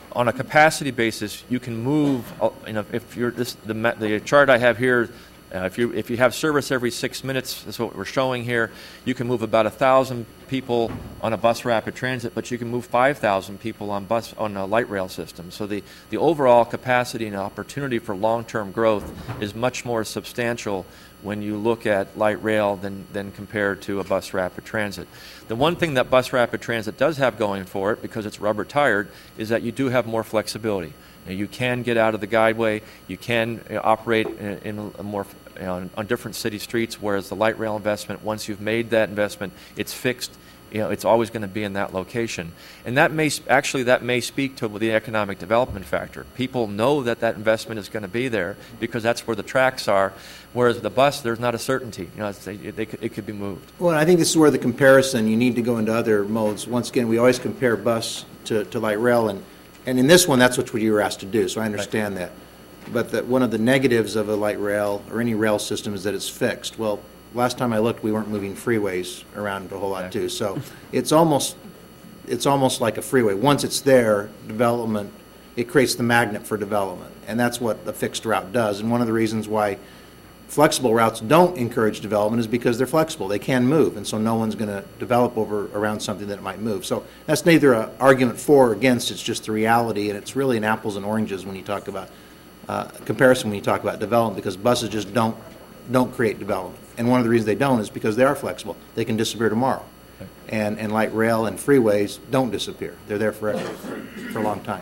on a capacity basis, you can move, uh, you know, if you're, this, the, ma- the chart I have here, uh, if you, if you have service every six minutes, that's what we're showing here, you can move about a thousand people on a bus rapid transit, but you can move five thousand people on bus, on a light rail system. So the, the overall capacity and opportunity for long-term growth is much more substantial when you look at light rail than, than compared to a bus rapid transit. The one thing that bus rapid transit does have going for it, because it's rubber tired, is that you do have more flexibility. You know, you can get out of the guideway, you can uh, operate in, in a more, you know, on, on different city streets, whereas the light rail investment, once you've made that investment, it's fixed. You know, it's always going to be in that location. And that may, actually, that may speak to the economic development factor. People know that that investment is going to be there because that's where the tracks are, whereas the bus, there's not a certainty. You know, it's, they, they could, it could be moved. Well, I think this is where the comparison, you need to go into other modes. Once again, we always compare bus to, to light rail, and, and in this one, that's what you were asked to do, so I understand that. But that one of the negatives of a light rail or any rail system is that it's fixed. Well, last time I looked, we weren't moving freeways around a whole lot too. So it's almost it's almost like a freeway. Once it's there, development, it creates the magnet for development, and that's what the fixed route does. And one of the reasons why flexible routes don't encourage development is because they're flexible. They can move, and so no one's going to develop over around something that might move. So that's neither an argument for or against. It's just the reality, and it's really an apples and oranges when you talk about uh, comparison when you talk about development, because buses just don't don't create development. And one of the reasons they don't is because they are flexible. They can disappear tomorrow. Okay. And, and light rail and freeways don't disappear. They're there forever, for a long time.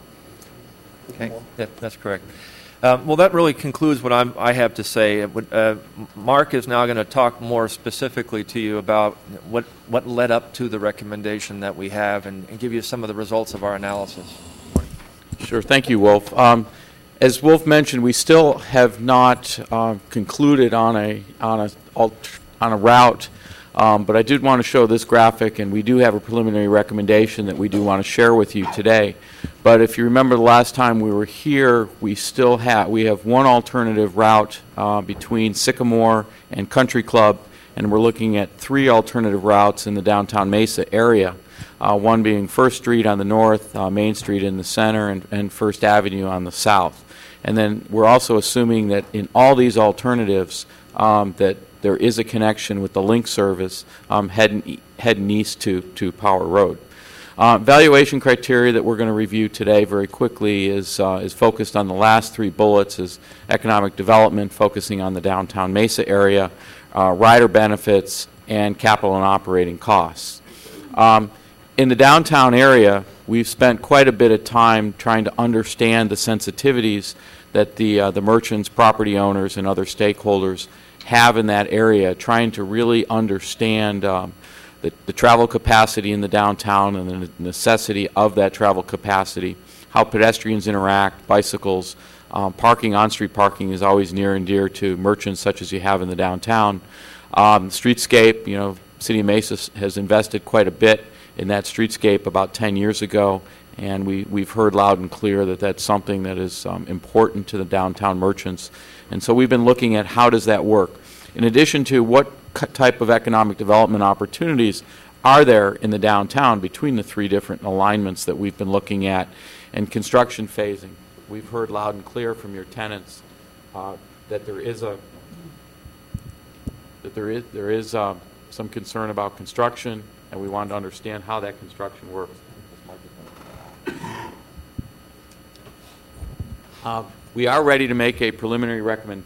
Okay, yeah, that's correct. Um, well, that really concludes what I'm, I have to say. Would, uh, Mark is now going to talk more specifically to you about what, what led up to the recommendation that we have and, and give you some of the results of our analysis. Sure. Thank you, Wolf. Um, As Wolf mentioned, we still have not uh, concluded on a on a on a route, um, but I did want to show this graphic, and we do have a preliminary recommendation that we do want to share with you today. But if you remember the last time we were here, we still have we have one alternative route uh, between Sycamore and Country Club, and we're looking at three alternative routes in the downtown Mesa area. Uh, one being First Street on the north, uh, Main Street in the center, and, and First Avenue on the south. And then we're also assuming that in all these alternatives um, that there is a connection with the link service um, heading, heading east to, to Power Road. Uh, valuation criteria that we're going to review today very quickly is, uh, is focused on the last three bullets, is economic development, focusing on the downtown Mesa area, uh, rider benefits, and capital and operating costs. Um, in the downtown area, we've spent quite a bit of time trying to understand the sensitivities that the, uh, the merchants, property owners, and other stakeholders have in that area, trying to really understand um, the, the travel capacity in the downtown and the necessity of that travel capacity, how pedestrians interact, bicycles, um, parking, on-street parking is always near and dear to merchants such as you have in the downtown. Um, streetscape, you know, City of Mesa has invested quite a bit in that streetscape about ten years ago, and we, we've heard loud and clear that that's something that is um, important to the downtown merchants. And so we've been looking at how does that work. In addition to what type of economic development opportunities are there in the downtown between the three different alignments that we've been looking at, and construction phasing. We've heard loud and clear from your tenants uh, that there is a that there is there is uh, some concern about construction, and we wanted to understand how that construction works. Uh, we are ready to make a preliminary recommend.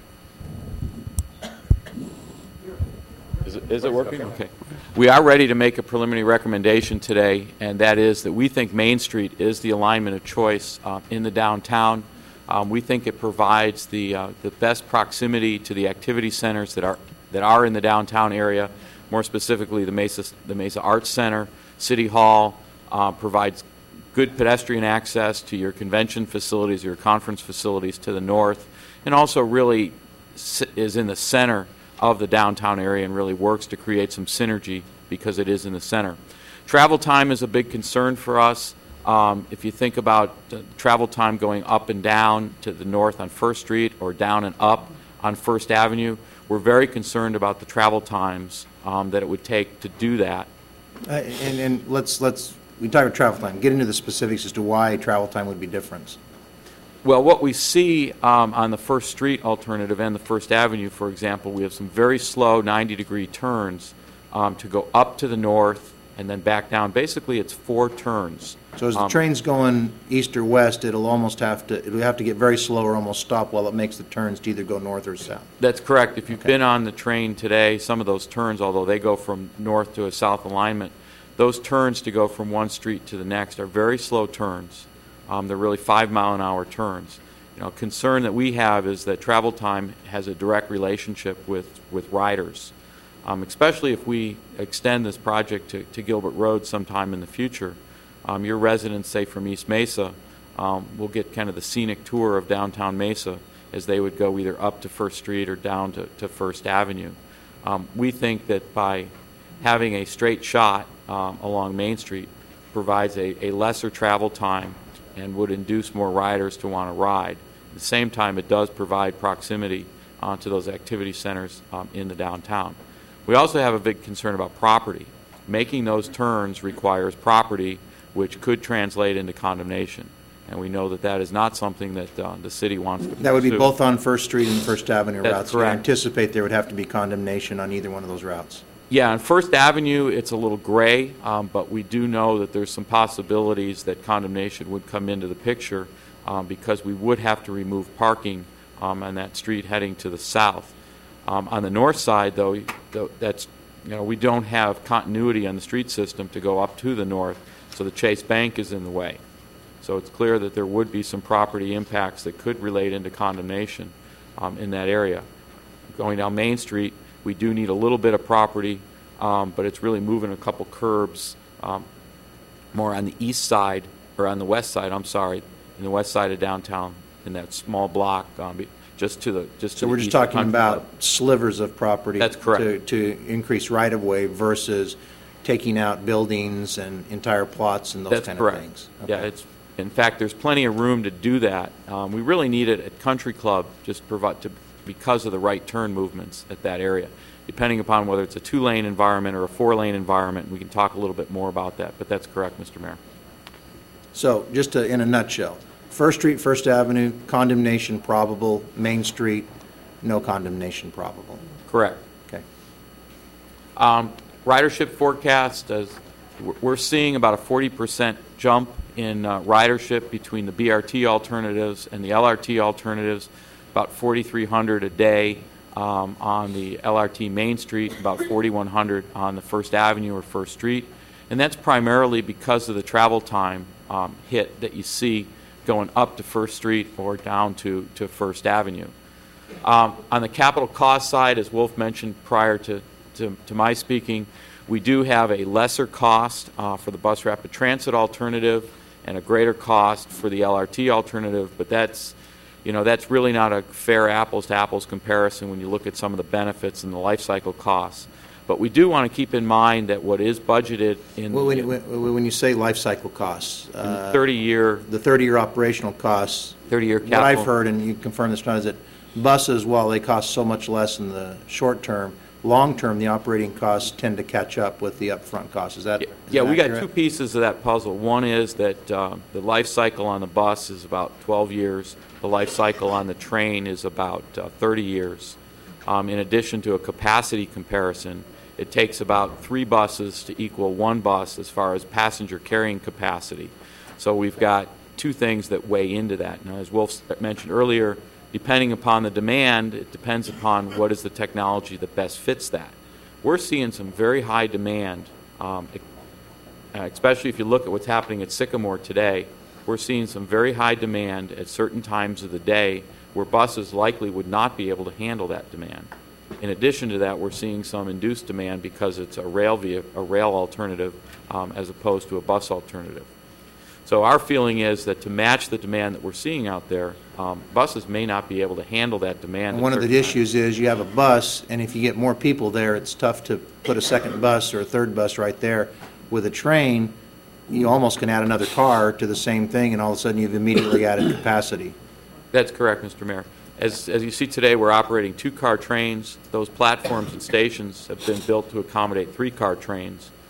Is it, is it working? Okay. We are ready to make a preliminary recommendation today, and that is that we think Main Street is the alignment of choice uh, in the downtown. Um, we think it provides the uh, the best proximity to the activity centers that are that are in the downtown area. More specifically, the Mesa the Mesa Arts Center, City Hall uh, provides good pedestrian access to your convention facilities, your conference facilities to the north, and also really is in the center of the downtown area and really works to create some synergy because it is in the center. Travel time is a big concern for us. Um, if you think about the travel time going up and down to the north on First Street or down and up on First Avenue, we're very concerned about the travel times um, that it would take to do that. Uh, and, and let's let's we talk about travel time, get into the specifics as to why travel time would be different. Well, what we see um, on the First Street alternative and the First Avenue, for example, we have some very slow ninety-degree turns um, to go up to the north and then back down. Basically, it's four turns. So as the Um, train's going east or west, it'll almost have to, it'll have to get very slow or almost stop while it makes the turns to either go north or south. That's correct. If you've been on the train today, some of those turns, although they go from north to a south alignment, those turns to go from one street to the next are very slow turns. Um, they're really five mile an hour turns. You know, concern that we have is that travel time has a direct relationship with, with riders, um, especially if we extend this project to, to Gilbert Road sometime in the future. Um, your residents, say from East Mesa, um, will get kind of the scenic tour of downtown Mesa as they would go either up to First Street or down to, to First Avenue. Um, we think that by having a straight shot um, along Main Street provides a, a lesser travel time and would induce more riders to want to ride. At the same time, it does provide proximity uh, to those activity centers um, in the downtown. We also have a big concern about property. Making those turns requires property, which could translate into condemnation. And we know that that is not something that uh, the city wants to pursue. That would be both on First Street and First Avenue That's routes. correct. We anticipate there would have to be condemnation on either one of those routes. Yeah, on First Avenue, it's a little gray, um, but we do know that there's some possibilities that condemnation would come into the picture um, because we would have to remove parking um, on that street heading to the south. Um, on the north side, though, though, that's you know we don't have continuity on the street system to go up to the north, so the Chase Bank is in the way. So it's clear that there would be some property impacts that could relate into condemnation um, in that area. Going down Main Street, we do need a little bit of property, um, but it's really moving a couple curbs um, more on the east side, or on the west side, I'm sorry, in the west side of downtown, in that small block, um, just to the just. So to we're the just east of talking Country about Club. slivers of property. That's correct. To, to increase right-of-way versus taking out buildings and entire plots and those That's kind correct. of things. Yeah, it's in fact there's plenty of room to do that. Um, we really need it at Country Club, just provide to because of the right turn movements at that area. Depending upon whether it's a two-lane environment or a four-lane environment, we can talk a little bit more about that. But that's correct, Mister Mayor. So just to, in a nutshell, First Street, First Avenue, condemnation probable. Main Street, no condemnation probable. Correct. Okay. Um, ridership forecast, as we're seeing about a forty percent jump in uh, ridership between the B R T alternatives and the L R T alternatives, about forty-three hundred a day um, on the L R T Main Street, about forty-one hundred on the First Avenue or First Street. And that's primarily because of the travel time um, hit that you see going up to First Street or down to, to First Avenue. Um, on the capital cost side, as Wolf mentioned prior to, to, to my speaking, we do have a lesser cost uh, for the bus rapid transit alternative and a greater cost for the L R T alternative, but that's, you know, that's really not a fair apples to apples comparison when you look at some of the benefits and the life cycle costs. But we do want to keep in mind that what is budgeted in Well, the when, when, when you say life cycle costs, uh, thirty-year, the thirty-year operational costs, thirty-year what capital. I've heard, and you confirm this, John, is that buses, while they cost so much less in the short term, long term, the operating costs tend to catch up with the upfront costs. Is that is Yeah, that we got accurate? two pieces of that puzzle. One is that uh, the life cycle on the bus is about twelve years. The life cycle on the train is about uh, thirty years. Um, in addition to a capacity comparison, it takes about three buses to equal one bus as far as passenger carrying capacity. So we've got two things that weigh into that. Now, as Wolf mentioned earlier, depending upon the demand, it depends upon what is the technology that best fits that. We're seeing some very high demand, um, especially if you look at what's happening at Sycamore today. We're seeing some very high demand at certain times of the day where buses likely would not be able to handle that demand. In addition to that, we're seeing some induced demand because it's a rail via, a rail alternative um, as opposed to a bus alternative. So our feeling is that to match the demand that we're seeing out there, um, buses may not be able to handle that demand. And at one of the certain issues is you have a bus, and if you get more people there, it's tough to put a second bus or a third bus right there. With a train, you almost can add another car to the same thing, and all of a sudden you've immediately added capacity. That's correct, Mister Mayor. As, as you see today, we're operating two-car trains. Those platforms and stations have been built to accommodate three-car trains.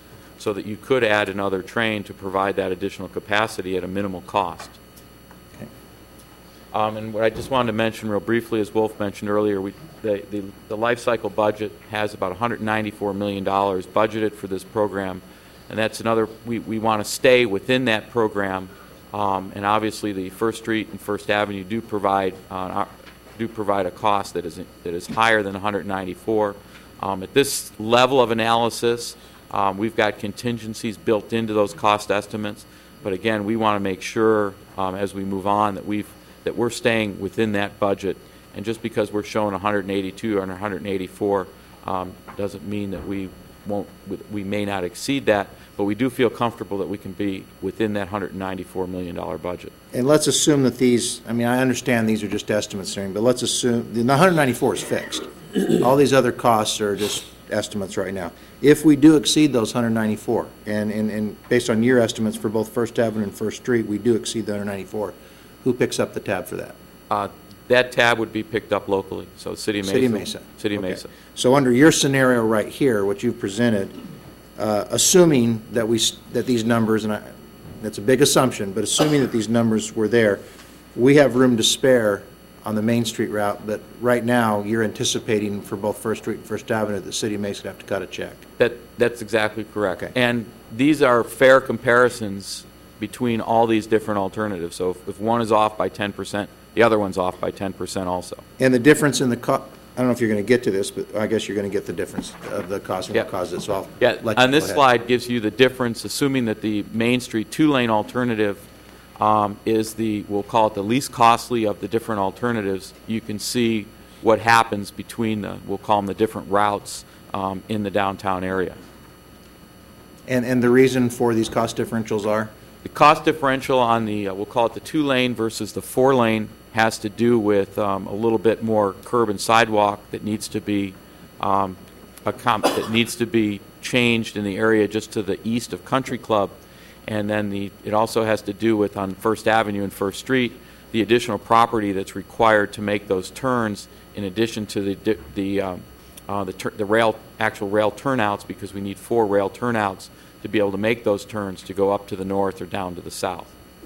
so that you could add another train to provide that additional capacity at a minimal cost. Okay. Um, and what I just wanted to mention real briefly, as Wolf mentioned earlier, we, the, the, the life cycle budget has about one hundred ninety-four million dollars budgeted for this program, and that's another, we, we want to stay within that program, um, and obviously the First Street and First Avenue do provide, uh, do provide a cost that is, that is higher than one hundred ninety-four. Um, at this level of analysis, um, we've got contingencies built into those cost estimates, but again, we want to make sure um, as we move on that we've that we're staying within that budget. And just because we're showing one hundred eighty-two or one hundred eighty-four um, doesn't mean that we won't, we may not exceed that, but we do feel comfortable that we can be within that one hundred ninety-four million dollars budget. And let's assume that these, I mean, I understand these are just estimates, but let's assume, the one hundred ninety-four is fixed. All these other costs are just estimates right now. If we do exceed those one hundred ninety-four, and, and, and based on your estimates for both First Avenue and First Street, we do exceed the one hundred ninety-four, who picks up the tab for that? Uh, that tab would be picked up locally, so City of Mesa. City of Mesa. City of Okay. Mesa. So under your scenario right here, what you've presented, uh, assuming that we s- that these numbers, and I, that's a big assumption, but assuming that these numbers were there, we have room to spare on the Main Street route, but right now you're anticipating for both First Street and First Avenue that the City of Mesa would have to cut a check. That, that's exactly correct. And these are fair comparisons between all these different alternatives. So if, if one is off by ten percent, the other one's off by ten percent also. And the difference in the co- I don't know if you're going to get to this, but I guess you're going to get the difference of the cost and what caused it. So I'll Yeah, let you on go this ahead. slide gives you the difference, assuming that the Main Street two-lane alternative um, is the, we'll call it the least costly of the different alternatives. You can see what happens between the, we'll call them the different routes um, in the downtown area. And, and the reason for these cost differentials are? The cost differential on the, uh, we'll call it the two-lane versus the four-lane, has to do with um, a little bit more curb and sidewalk that needs to be um, accom- that needs to be changed in the area just to the east of Country Club, and then the it also has to do with on First Avenue and First Street the additional property that's required to make those turns, in addition to the di- the um, uh, the, tur- the rail actual rail turnouts, because we need four rail turnouts to be able to make those turns to go up to the north or down to the south.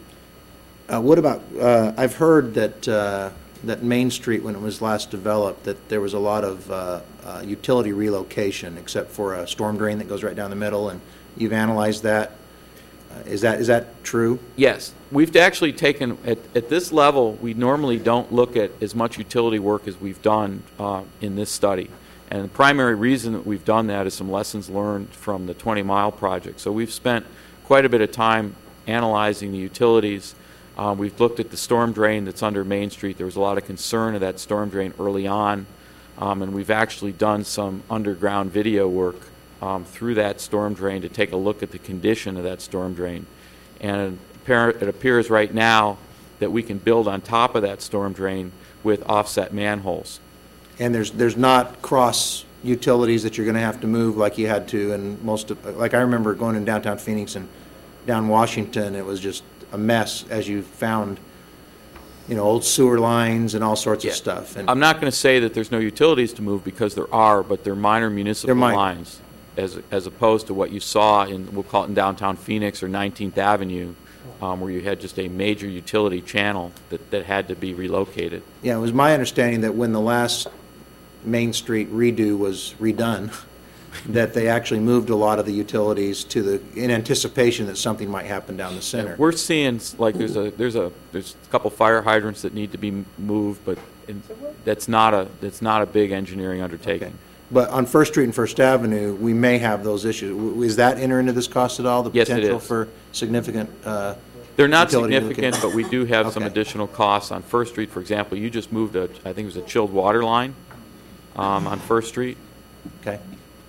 Uh, what about, uh, I've heard that, uh, that Main Street, when it was last developed, that there was a lot of uh, uh, utility relocation, except for a storm drain that goes right down the middle, and you've analyzed that. Uh, is that is that true? Yes. We've actually taken, at, at this level, we normally don't look at as much utility work as we've done uh, in this study. And the primary reason that we've done that is some lessons learned from the twenty mile project. So we've spent quite a bit of time analyzing the utilities. Uh, we've looked at the storm drain that's under Main Street. There was a lot of concern of that storm drain early on, um, and we've actually done some underground video work um, through that storm drain to take a look at the condition of that storm drain. And it appears right now that we can build on top of that storm drain with offset manholes. And there's there's not cross utilities that you're going to have to move like you had to, and most of, like I remember going in downtown Phoenix and down Washington, it was just a mess as you found, you know, old sewer lines and all sorts Yeah. of stuff. And I'm not going to say that there's no utilities to move, because there are, but they're minor municipal They're minor. lines, as as opposed to what you saw in, we'll call it in downtown Phoenix or nineteenth Avenue, um, where you had just a major utility channel that, that had to be relocated. yeah, it was my understanding that when the last Main Street redo was redone, that they actually moved a lot of the utilities to the, in anticipation that something might happen down the center. We're seeing, like, there's a there's a there's a couple fire hydrants that need to be m- moved, but in, that's not a that's not a big engineering undertaking. But on First Street and First Avenue, we may have those issues. W- Is that enter into this cost at all? The Yes, it potential is. for significant uh, They're not utility significant, relocation? but we do have some Okay. additional costs on First Street. For example, you just moved a, I think it was a chilled water line um, on First Street. Okay.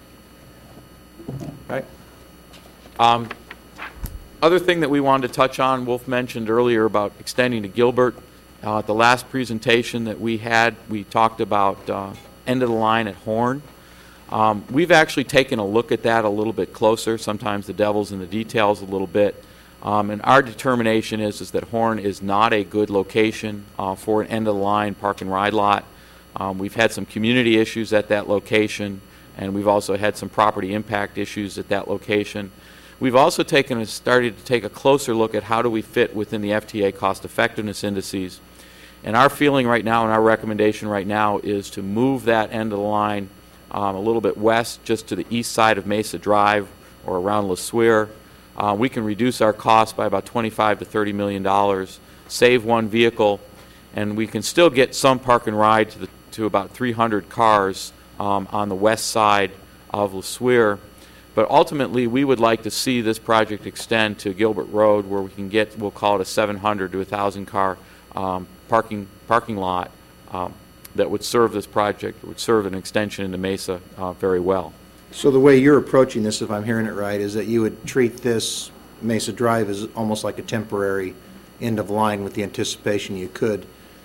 Right. Um, other thing that we wanted to touch on, Wolf mentioned earlier about extending to Gilbert. Uh, at the last presentation that we had, we talked about uh, end of the line at Horn. Um, we've actually taken a look at that a little bit closer. Sometimes the devil's in the details a little bit. Um, and our determination is, is that Horn is not a good location uh, for an end-of-the-line park and ride lot. Um, we've had some community issues at that location, and we've also had some property impact issues at that location. We've also taken and started to take a closer look at how do we fit within the F T A cost effectiveness indices. And our feeling right now and our recommendation right now is to move that end of the line um, a little bit west, just to the east side of Mesa Drive or around LeSueur. Uh, we can reduce our cost by about twenty-five to thirty million dollars, save one vehicle, and we can still get some park and ride to, the, to about three hundred cars um, on the west side of LeSueur. But ultimately, we would like to see this project extend to Gilbert Road, where we can get, we'll call it a seven hundred to one thousand car um, parking parking lot um, that would serve this project, would serve an extension into Mesa uh, very well. So the way you're approaching this, if I'm hearing it right, is that you would treat this Mesa Drive as almost like a temporary end of line with the anticipation you could.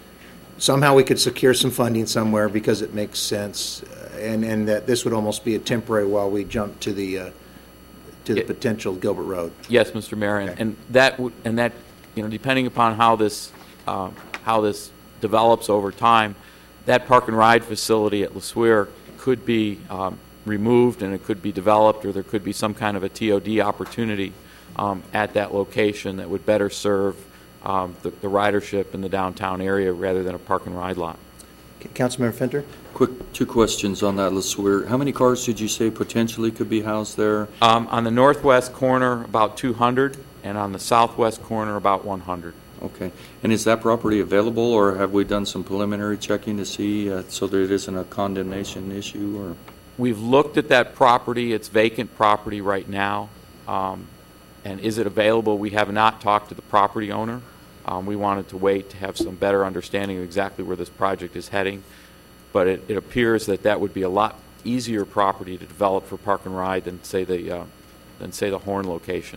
Somehow we could secure some funding somewhere because it makes sense, uh, and, and that this would almost be a temporary while we jump to the uh, to the It, potential Gilbert Road. Yes, Mister Mayor, and, and that would, and that, you know, depending upon how this uh, how this develops over time, that park and ride facility at LeSueur could be um, removed and it could be developed, or there could be some kind of a T O D opportunity um, at that location that would better serve um, the, the ridership in the downtown area rather than a park and ride lot. Okay, Councilmember Fenter? Quick, two questions on that, LeSueur. How many cars did you say potentially could be housed there? Um, on the northwest corner, about two hundred, and on the southwest corner, about one hundred. Okay. And is that property available, or have we done some preliminary checking to see uh, so that it isn't a condemnation issue? Or We've looked at that property. It's vacant property right now. Um, and is it available? We have not talked to the property owner. Um, we wanted to wait to have some better understanding of exactly where this project is heading. But it, it appears that that would be a lot easier property to develop for park and ride than, say, the, uh, than, say, the Horn location.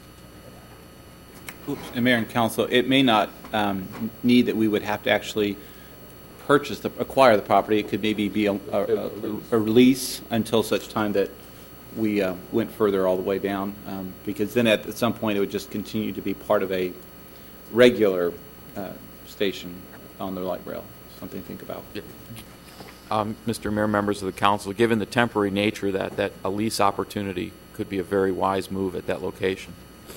Oops, and Mayor and Council, it may not um, need that we would have to actually purchase, the, acquire the property. It could maybe be a, a, a lease until such time that we uh, went further all the way down, um, because then at, at some point it would just continue to be part of a regular uh, station on the light rail. Something to think about. Um, Mister Mayor, members of the council, given the temporary nature of that, that a lease opportunity could be a very wise move at that location.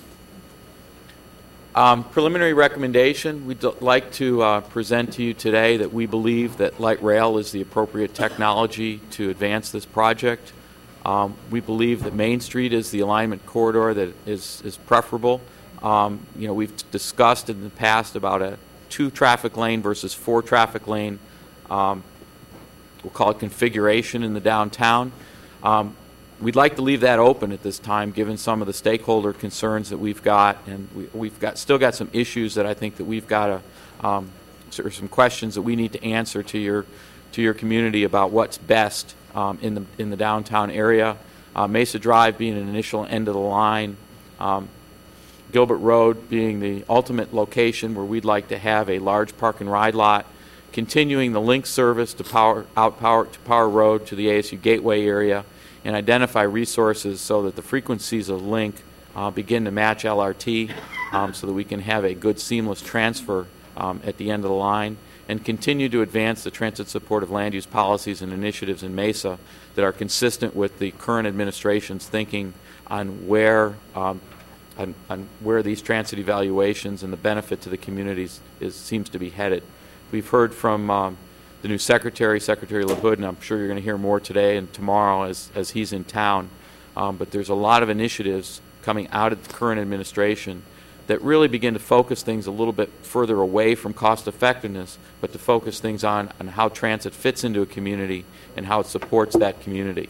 Um, preliminary recommendation, we'd like to uh, present to you today that we believe that light rail is the appropriate technology to advance this project. Um, we believe that Main Street is the alignment corridor that is, is preferable. Um, you know, we've discussed in the past about a two traffic lane versus four traffic lane, um, we'll call it configuration in the downtown. Um, We'd like to leave that open at this time, given some of the stakeholder concerns that we've got, and we, we've got still got some issues that I think that we've got to, um, sort of some questions that we need to answer to your to your community about what's best um, in the in the downtown area. Uh, Mesa Drive being an initial end of the line, um, Gilbert Road being the ultimate location where we'd like to have a large park and ride lot, continuing the link service to power out power to Power Road to the A S U Gateway area, and identify resources so that the frequencies of link uh, begin to match L R T um, so that we can have a good seamless transfer um, at the end of the line, and continue to advance the transit supportive land use policies and initiatives in Mesa that are consistent with the current administration's thinking on where um, on, on where these transit evaluations and the benefit to the communities is seems to be headed. We've heard from um, the new Secretary, Secretary LaHood, and I'm sure you're going to hear more today and tomorrow as, as he's in town. Um, but there's a lot of initiatives coming out of the current administration that really begin to focus things a little bit further away from cost effectiveness, but to focus things on, on how transit fits into a community and how it supports that community.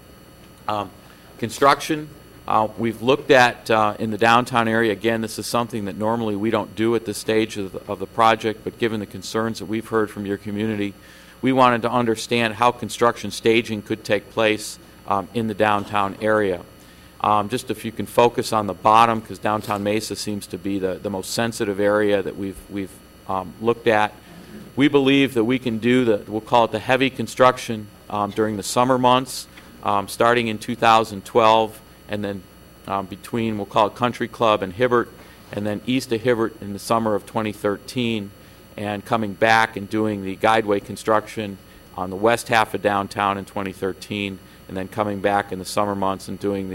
Um, construction, uh, we've looked at uh, in the downtown area. Again, this is something that normally we don't do at this stage of the, of the project, but given the concerns that we've heard from your community, we wanted to understand how construction staging could take place um, in the downtown area. Um, just if you can focus on the bottom, because downtown Mesa seems to be the, the most sensitive area that we've, we've um, looked at. We believe that we can do the, we'll call it the heavy construction um, during the summer months, um, starting in two thousand twelve, and then um, between, we'll call it Country Club and Hibbert, and then east of Hibbert in the summer of twenty thirteen, and coming back and doing the guideway construction on the west half of downtown in twenty thirteen, and then coming back in the summer months and doing the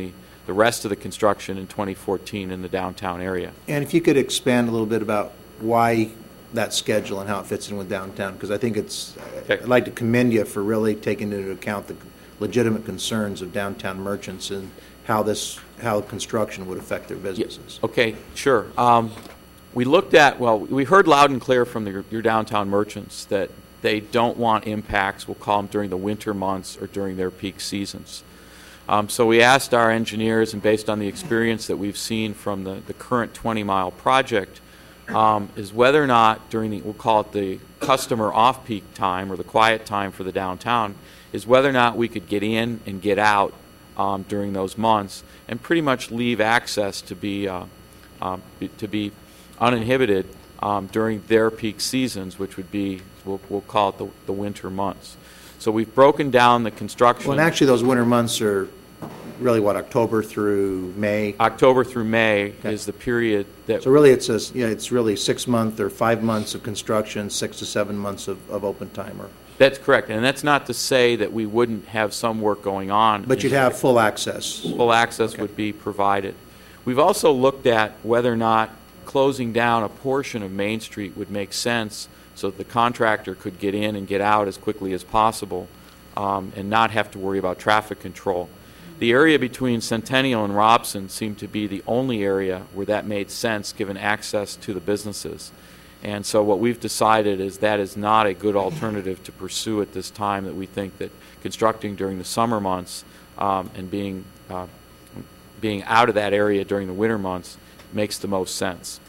the rest of the construction in twenty fourteen in the downtown area. And if you could expand a little bit about why that schedule and how it fits in with downtown, because I think it's, Okay. I'd like to commend you for really taking into account the legitimate concerns of downtown merchants and how this, how construction would affect their businesses. Okay, sure. Um, we looked at, well, we heard loud and clear from the, your downtown merchants that they don't want impacts, we'll call them during the winter months or during their peak seasons. Um, so we asked our engineers, and based on the experience that we've seen from the, the current twenty-mile project, um, is whether or not during the, we'll call it the customer off-peak time or the quiet time for the downtown, is whether or not we could get in and get out um, during those months and pretty much leave access to be, uh, uh, be to be uninhibited um, during their peak seasons, which would be, we'll, we'll call it the, the winter months. So we've broken down the construction. Well, and actually, those winter months are really, what, October through May? October through May is the period that. So really, it's a, yeah, it's really six month or five months of construction, six to seven months of, of open time. Or That's correct, and that's not to say that we wouldn't have some work going on. But you'd have full access. Full access Okay. would be provided. We've also looked at whether or not closing down a portion of Main Street would make sense so that the contractor could get in and get out as quickly as possible um, and not have to worry about traffic control. The area between Centennial and Robson seemed to be the only area where that made sense given access to the businesses. And so what we've decided is that is not a good alternative to pursue at this time, that we think that constructing during the summer months um, and being, uh, being out of that area during the winter months makes the most sense.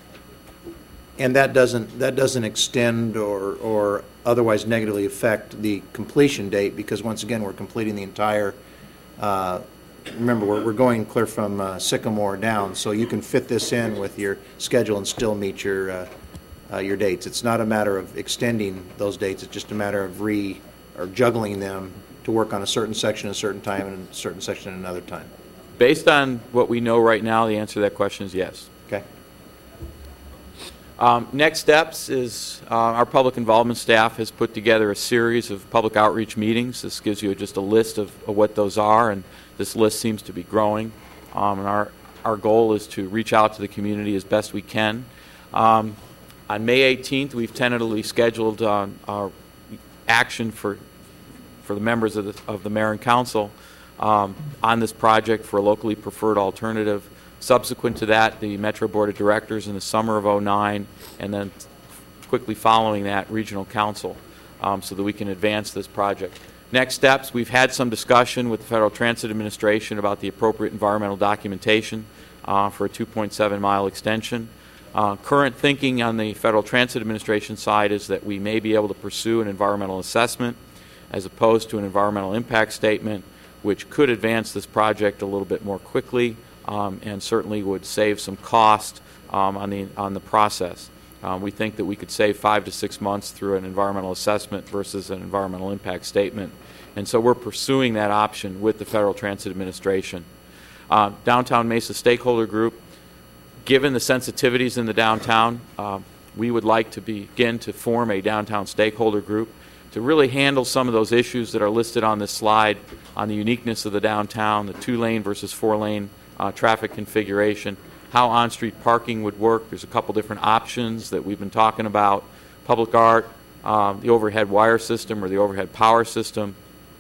And that doesn't, that doesn't extend or, or otherwise negatively affect the completion date, because once again, we're completing the entire, uh, remember, we're, we're going clear from uh, Sycamore down, so you can fit this in with your schedule and still meet your, uh, uh, your dates. It's not a matter of extending those dates, it's just a matter of re, or juggling them to work on a certain section at a certain time and a certain section at another time. Based on what we know right now, the answer to that question is yes. Okay. Um, next steps is uh, our public involvement staff has put together a series of public outreach meetings. This gives you just a list of, of what those are, and this list seems to be growing. Um, and our, our goal is to reach out to the community as best we can. Um, on May eighteenth, we've tentatively scheduled uh, our action for, for the members of the, of the mayor and council um, on this project for a locally preferred alternative. Subsequent to that, the Metro Board of Directors in the summer of oh nine, and then quickly following that, Regional Council, um, so that we can advance this project. Next steps, we've had some discussion with the Federal Transit Administration about the appropriate environmental documentation uh, for a two point seven mile extension. Uh, current thinking on the Federal Transit Administration side is that we may be able to pursue an environmental assessment as opposed to an environmental impact statement, which could advance this project a little bit more quickly. Um, and certainly would save some cost um, on the on the process. Um, we think that we could save five to six months through an environmental assessment versus an environmental impact statement, and so we're pursuing that option with the Federal Transit Administration. Uh, Downtown Mesa Stakeholder Group, given the sensitivities in the downtown, uh, we would like to begin to form a downtown stakeholder group to really handle some of those issues that are listed on this slide on the uniqueness of the downtown, the two-lane versus four-lane Uh, traffic configuration, how on-street parking would work. There's a couple different options that we've been talking about. Public art, um, the overhead wire system or the overhead power system,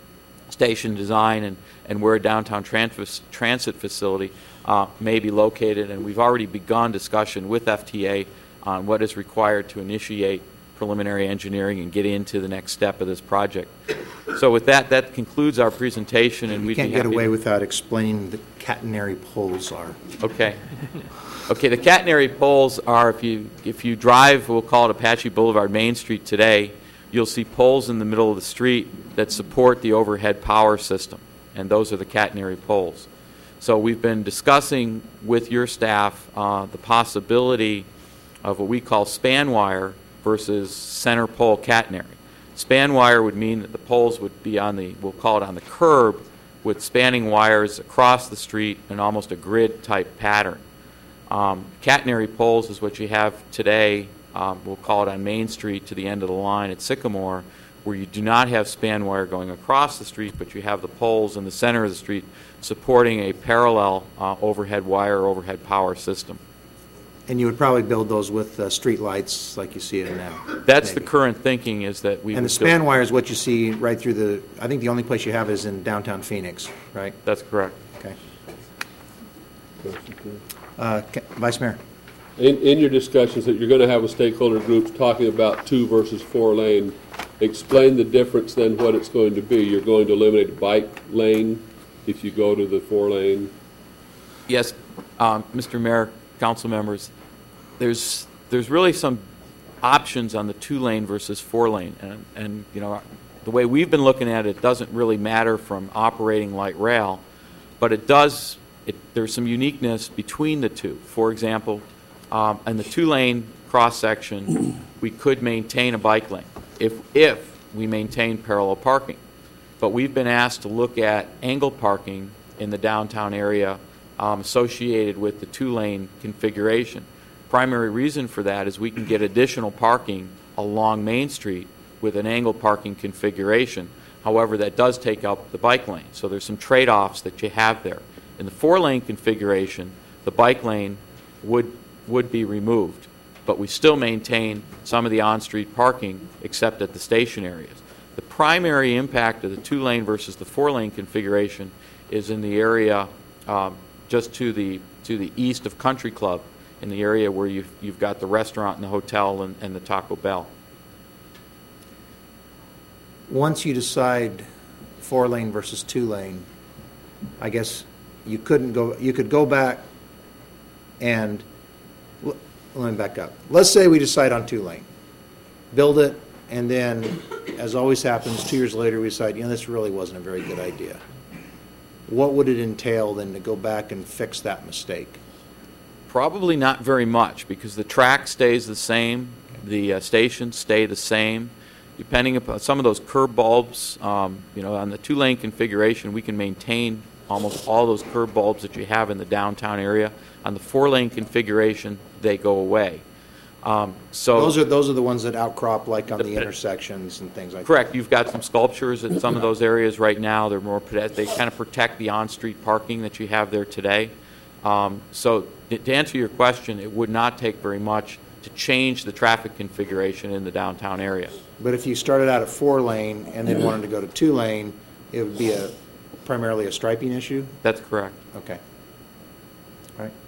station design, and, and where a downtown trans transit facility uh, may be located. And we've already begun discussion with F T A on what is required to initiate preliminary engineering and get into the next step of this project. So with that, that concludes our presentation, and we we'd can't be get happy away to- without explaining the catenary poles are. Okay. Okay, the catenary poles are, if you if you drive, we'll call it Apache Boulevard, Main Street today, you'll see poles in the middle of the street that support the overhead power system, and those are the catenary poles. So we've been discussing with your staff uh, the possibility of what we call span wire versus center pole catenary. Span wire would mean that the poles would be on the, we'll call it on the curb, with spanning wires across the street in almost a grid type pattern. Um, catenary poles is what you have today, um, we'll call it on Main Street to the end of the line at Sycamore, where you do not have span wire going across the street, but you have the poles in the center of the street supporting a parallel uh, overhead wire or overhead power system. And you would probably build those with uh, street lights like you see it now? That's maybe. the current thinking, is that we And the would span build- wire is what you see right through the, I think the only place you have is in downtown Phoenix, right? That's correct. Okay. Uh, Ca- Vice Mayor? In, in your discussions that you're going to have with stakeholder groups talking about two versus four lane, explain the difference then what it's going to be. You're going to eliminate a bike lane if you go to the four lane? Yes, um, Mister Mayor, council members, there's there's really some options on the two lane versus four lane, and and you know the way we've been looking at it, it doesn't really matter from operating light rail, but it does. It, there's some uniqueness between the two. For example, um, in the two lane cross section, we could maintain a bike lane if if we maintain parallel parking, but we've been asked to look at angle parking in the downtown area um, associated with the two-lane configuration. Primary reason for that is we can get additional parking along Main Street with an angle parking configuration. However, that does take up the bike lane, so there's some trade-offs that you have there. In the four-lane configuration, the bike lane would would be removed, but we still maintain some of the on-street parking except at the station areas. The primary impact of the two-lane versus the four-lane configuration is in the area um, just to the to the east of Country Club, in the area where you've, you've got the restaurant and the hotel and, and the Taco Bell. Once you decide four lane versus two lane, I guess you couldn't go, you could go back and, l- let me back up. Let's say we decide on two lane, build it, and then, as always happens, two years later we decide, you know, this really wasn't a very good idea. What would it entail then to go back and fix that mistake? Probably not very much, because the track stays the same, the uh, stations stay the same. Depending upon some of those curb bulbs, um, you know, on the two-lane configuration, we can maintain almost all those curb bulbs that you have in the downtown area. On the four-lane configuration, they go away. Um, so Those are, those are the ones that outcrop like on the intersections and things like that. correct. You've got some sculptures in some of those areas right now. They're more pede- they kind of protect the on-street parking that you have there today. Um, so to to answer your question, it would not take very much to change the traffic configuration in the downtown area. But if you started out at four lane and then wanted to go to two lane, it would be a primarily a striping issue? That's correct. Okay. All right.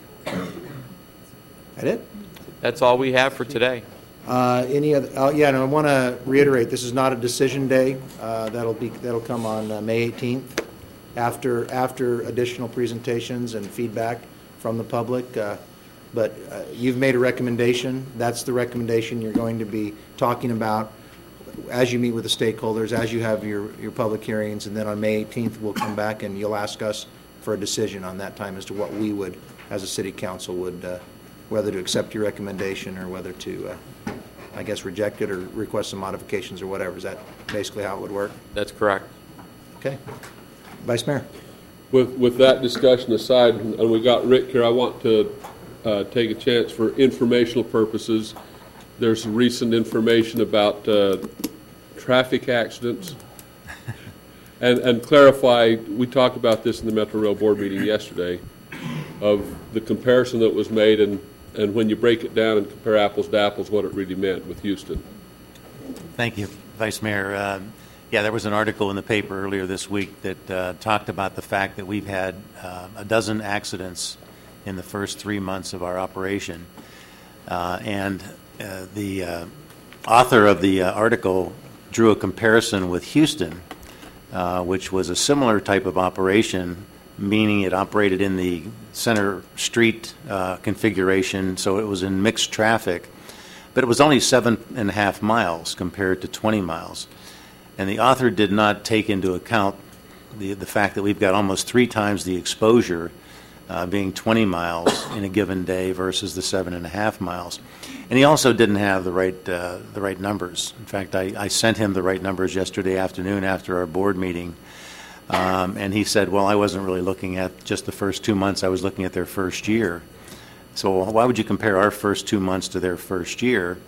That it? That's all we have for today. Uh, Any other, oh, yeah, and I want to reiterate, this is not a decision day. Uh, That'll be, that'll come on uh, May eighteenth, after, after additional presentations and feedback from the public. Uh, But uh, you've made a recommendation. That's the recommendation you're going to be talking about as you meet with the stakeholders, as you have your, your public hearings, and then on May eighteenth, we'll come back and you'll ask us for a decision on that time as to what we would, as a city council, would, uh, whether to accept your recommendation or whether to, uh, I guess, reject it or request some modifications or whatever. Is that basically how it would work? That's correct. Okay. Vice Mayor? With, with that discussion aside, and we got Rick here, I want to uh, take a chance for informational purposes. There's some recent information about uh, traffic accidents. And, and clarify, we talked about this in the Metro Rail Board meeting yesterday, of the comparison that was made, and, and when you break it down and compare apples to apples, what it really meant with Houston. Thank you, Vice Mayor. Uh, yeah, there was an article in the paper earlier this week that uh, talked about the fact that we've had uh, a dozen accidents in the first three months of our operation. Uh, and uh, the uh, author of the uh, article drew a comparison with Houston, uh, which was a similar type of operation, meaning it operated in the center street uh, configuration, so it was in mixed traffic. But it was only seven and a half miles compared to twenty miles. And the author did not take into account the, the fact that we've got almost three times the exposure, uh, being twenty miles in a given day versus the seven and a half miles. And he also didn't have the right uh, the right numbers. In fact, I, I sent him the right numbers yesterday afternoon after our board meeting. Um, and he said, well, I wasn't really looking at just the first two months. I was looking at their first year. So why would you compare our first two months to their first year?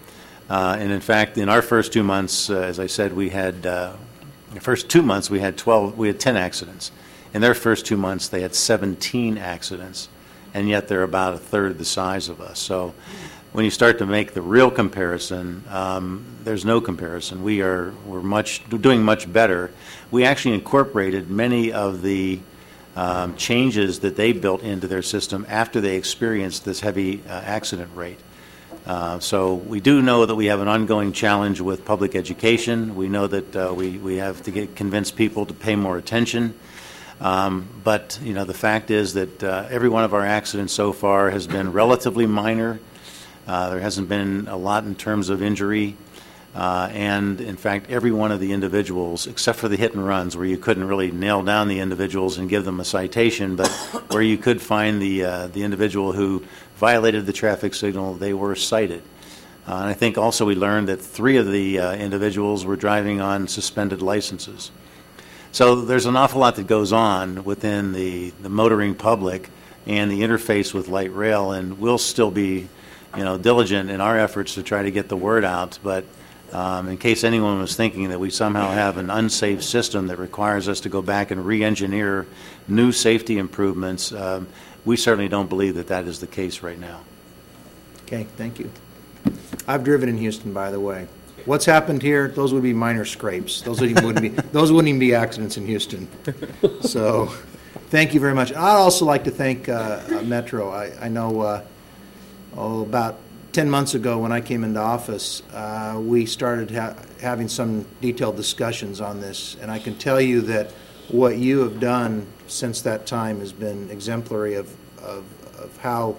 Uh, And in fact, in our first two months, uh, as I said, we had, uh, the first two months, we had twelve, we had ten accidents. In their first two months, they had seventeen accidents, and yet they're about a third the size of us. So when you start to make the real comparison, um, there's no comparison. We are we're much doing much better. We actually incorporated many of the um, changes that they built into their system after they experienced this heavy uh, accident rate. Uh, so we do know that we have an ongoing challenge with public education. We know that uh, we, we have to get convince people to pay more attention. Um, but, you know, the fact is that uh, every one of our accidents so far has been relatively minor. Uh, there hasn't been a lot in terms of injury. Uh, and, in fact, every one of the individuals, except for the hit and runs, where you couldn't really nail down the individuals and give them a citation, but where you could find the, uh, the individual who violated the traffic signal, they were cited. Uh, and I think also we learned that three of the uh, individuals were driving on suspended licenses. So there's an awful lot that goes on within the, the motoring public and the interface with light rail, and we'll still be, you know, diligent in our efforts to try to get the word out. But um, in case anyone was thinking that we somehow have an unsafe system that requires us to go back and re-engineer new safety improvements, um, we certainly don't believe that that is the case right now. Okay, thank you. I've driven in Houston, by the way. What's happened here, those would be minor scrapes. Those wouldn't even be, those wouldn't even be accidents in Houston. So, thank you very much. I'd also like to thank uh, uh, Metro. I, I know uh, oh, about ten months ago when I came into office, uh, we started ha having some detailed discussions on this, and I can tell you that what you have done since that time has been exemplary of, of, of how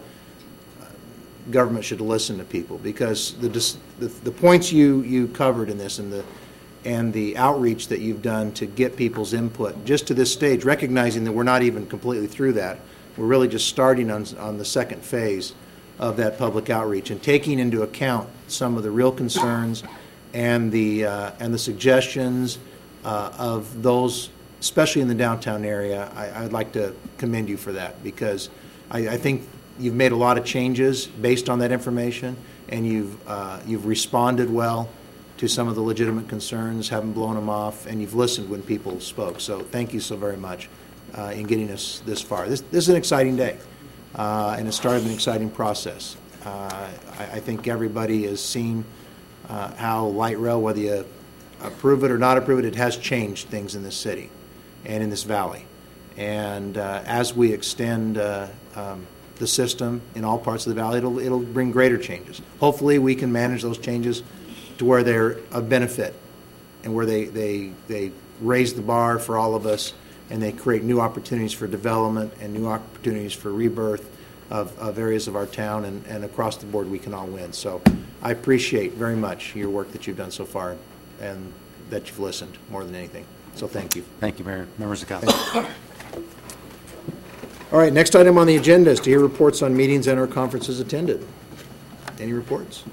government should listen to people, because the, the the points you you covered in this and the and the outreach that you've done to get people's input just to this stage, recognizing that we're not even completely through that, we're really just starting on on the second phase of that public outreach and taking into account some of the real concerns and the uh, and the suggestions uh, of those, especially in the downtown area. I, I'd like to commend you for that, because I, I think you've made a lot of changes based on that information, and you've uh, you've responded well to some of the legitimate concerns, haven't blown them off, and you've listened when people spoke. So thank you so very much uh, in getting us this far. This, this is an exciting day, uh, and it started an exciting process. Uh, I, I think everybody has seen uh, how light rail, whether you approve it or not approve it, it has changed things in this city and in this valley. And uh, as we extend uh, um, the system in all parts of the valley, it'll, it'll bring greater changes. Hopefully we can manage those changes to where they're of benefit and where they, they, they raise the bar for all of us, and they create new opportunities for development and new opportunities for rebirth of, of areas of our town, and, and across the board we can all win. So I appreciate very much your work that you've done so far and that you've listened more than anything. So thank you. Thank you, Mayor. Members of Council. All right, next item on the agenda is to hear reports on meetings and or conferences attended. Any reports?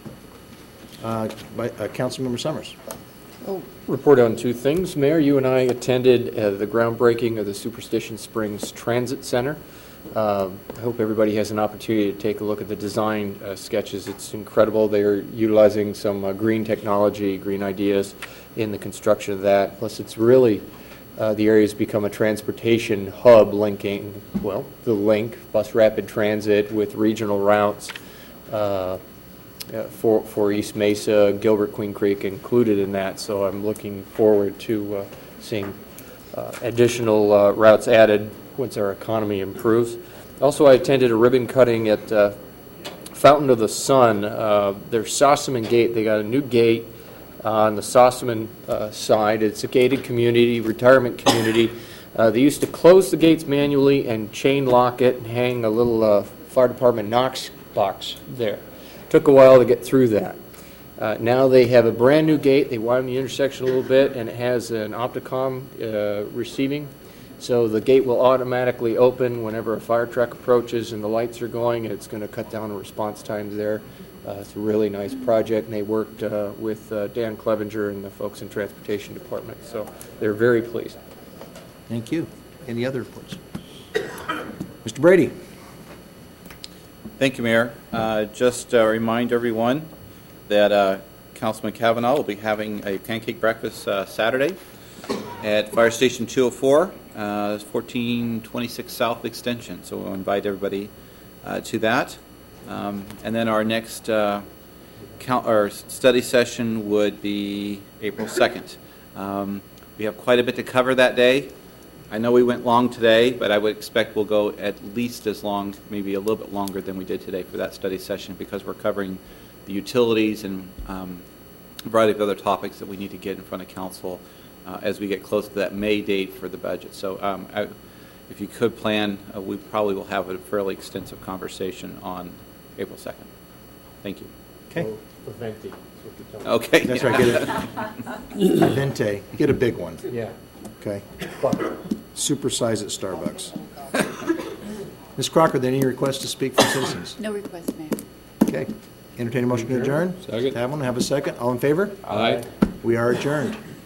Uh, by uh, Councilmember Summers. I'll report on two things. Mayor, you and I attended uh, the groundbreaking of the Superstition Springs Transit Center. Uh, I hope everybody has an opportunity to take a look at the design uh, sketches. It's incredible. They're utilizing some uh, green technology, green ideas in the construction of that. Plus, it's really Uh, the area has become a transportation hub linking, well, the link, bus rapid transit with regional routes uh, uh, for, for East Mesa, Gilbert, Queen Creek included in that. So I'm looking forward to uh, seeing uh, additional uh, routes added once our economy improves. Also, I attended a ribbon cutting at uh, Fountain of the Sun. Uh, their Sossaman Gate, they got a new gate on the Sossaman uh, side. It's a gated community, retirement community. Uh, they used to close the gates manually and chain lock it and hang a little uh, fire department Knox box there. Took a while to get through that. Uh, now they have a brand new gate. They widen the intersection a little bit, and it has an Opticom uh, receiving. So the gate will automatically open whenever a fire truck approaches and the lights are going, and it's going to cut down the response times there. Uh, it's a really nice project, and they worked uh, with uh, Dan Clevenger and the folks in Transportation Department, so they're very pleased. Thank you. Any other reports? Mister Brady. Thank you, Mayor. Uh, just uh, remind everyone that uh, Councilman Kavanaugh will be having a pancake breakfast uh, Saturday at Fire Station two oh four, uh, fourteen twenty-six South Extension. So we'll invite everybody uh, to that. Um, and then our next uh, count, our study session would be April second. Um, we have quite a bit to cover that day. I know we went long today, but I would expect we'll go at least as long, maybe a little bit longer than we did today for that study session, because we're covering the utilities and um, a variety of other topics that we need to get in front of council uh, as we get close to that May date for the budget. So um, I, if you could plan, uh, we probably will have a fairly extensive conversation on April second. Thank you. Okay. Venti. Okay. That's right, get it. Vente, get a big one. Yeah. Okay. Supersize at Starbucks. Miz Crocker, are there any requests to speak from citizens? No request, Mayor. Okay. Entertain a motion to adjourn? Second. Have one, have a second. All in favor? Aye. We are adjourned.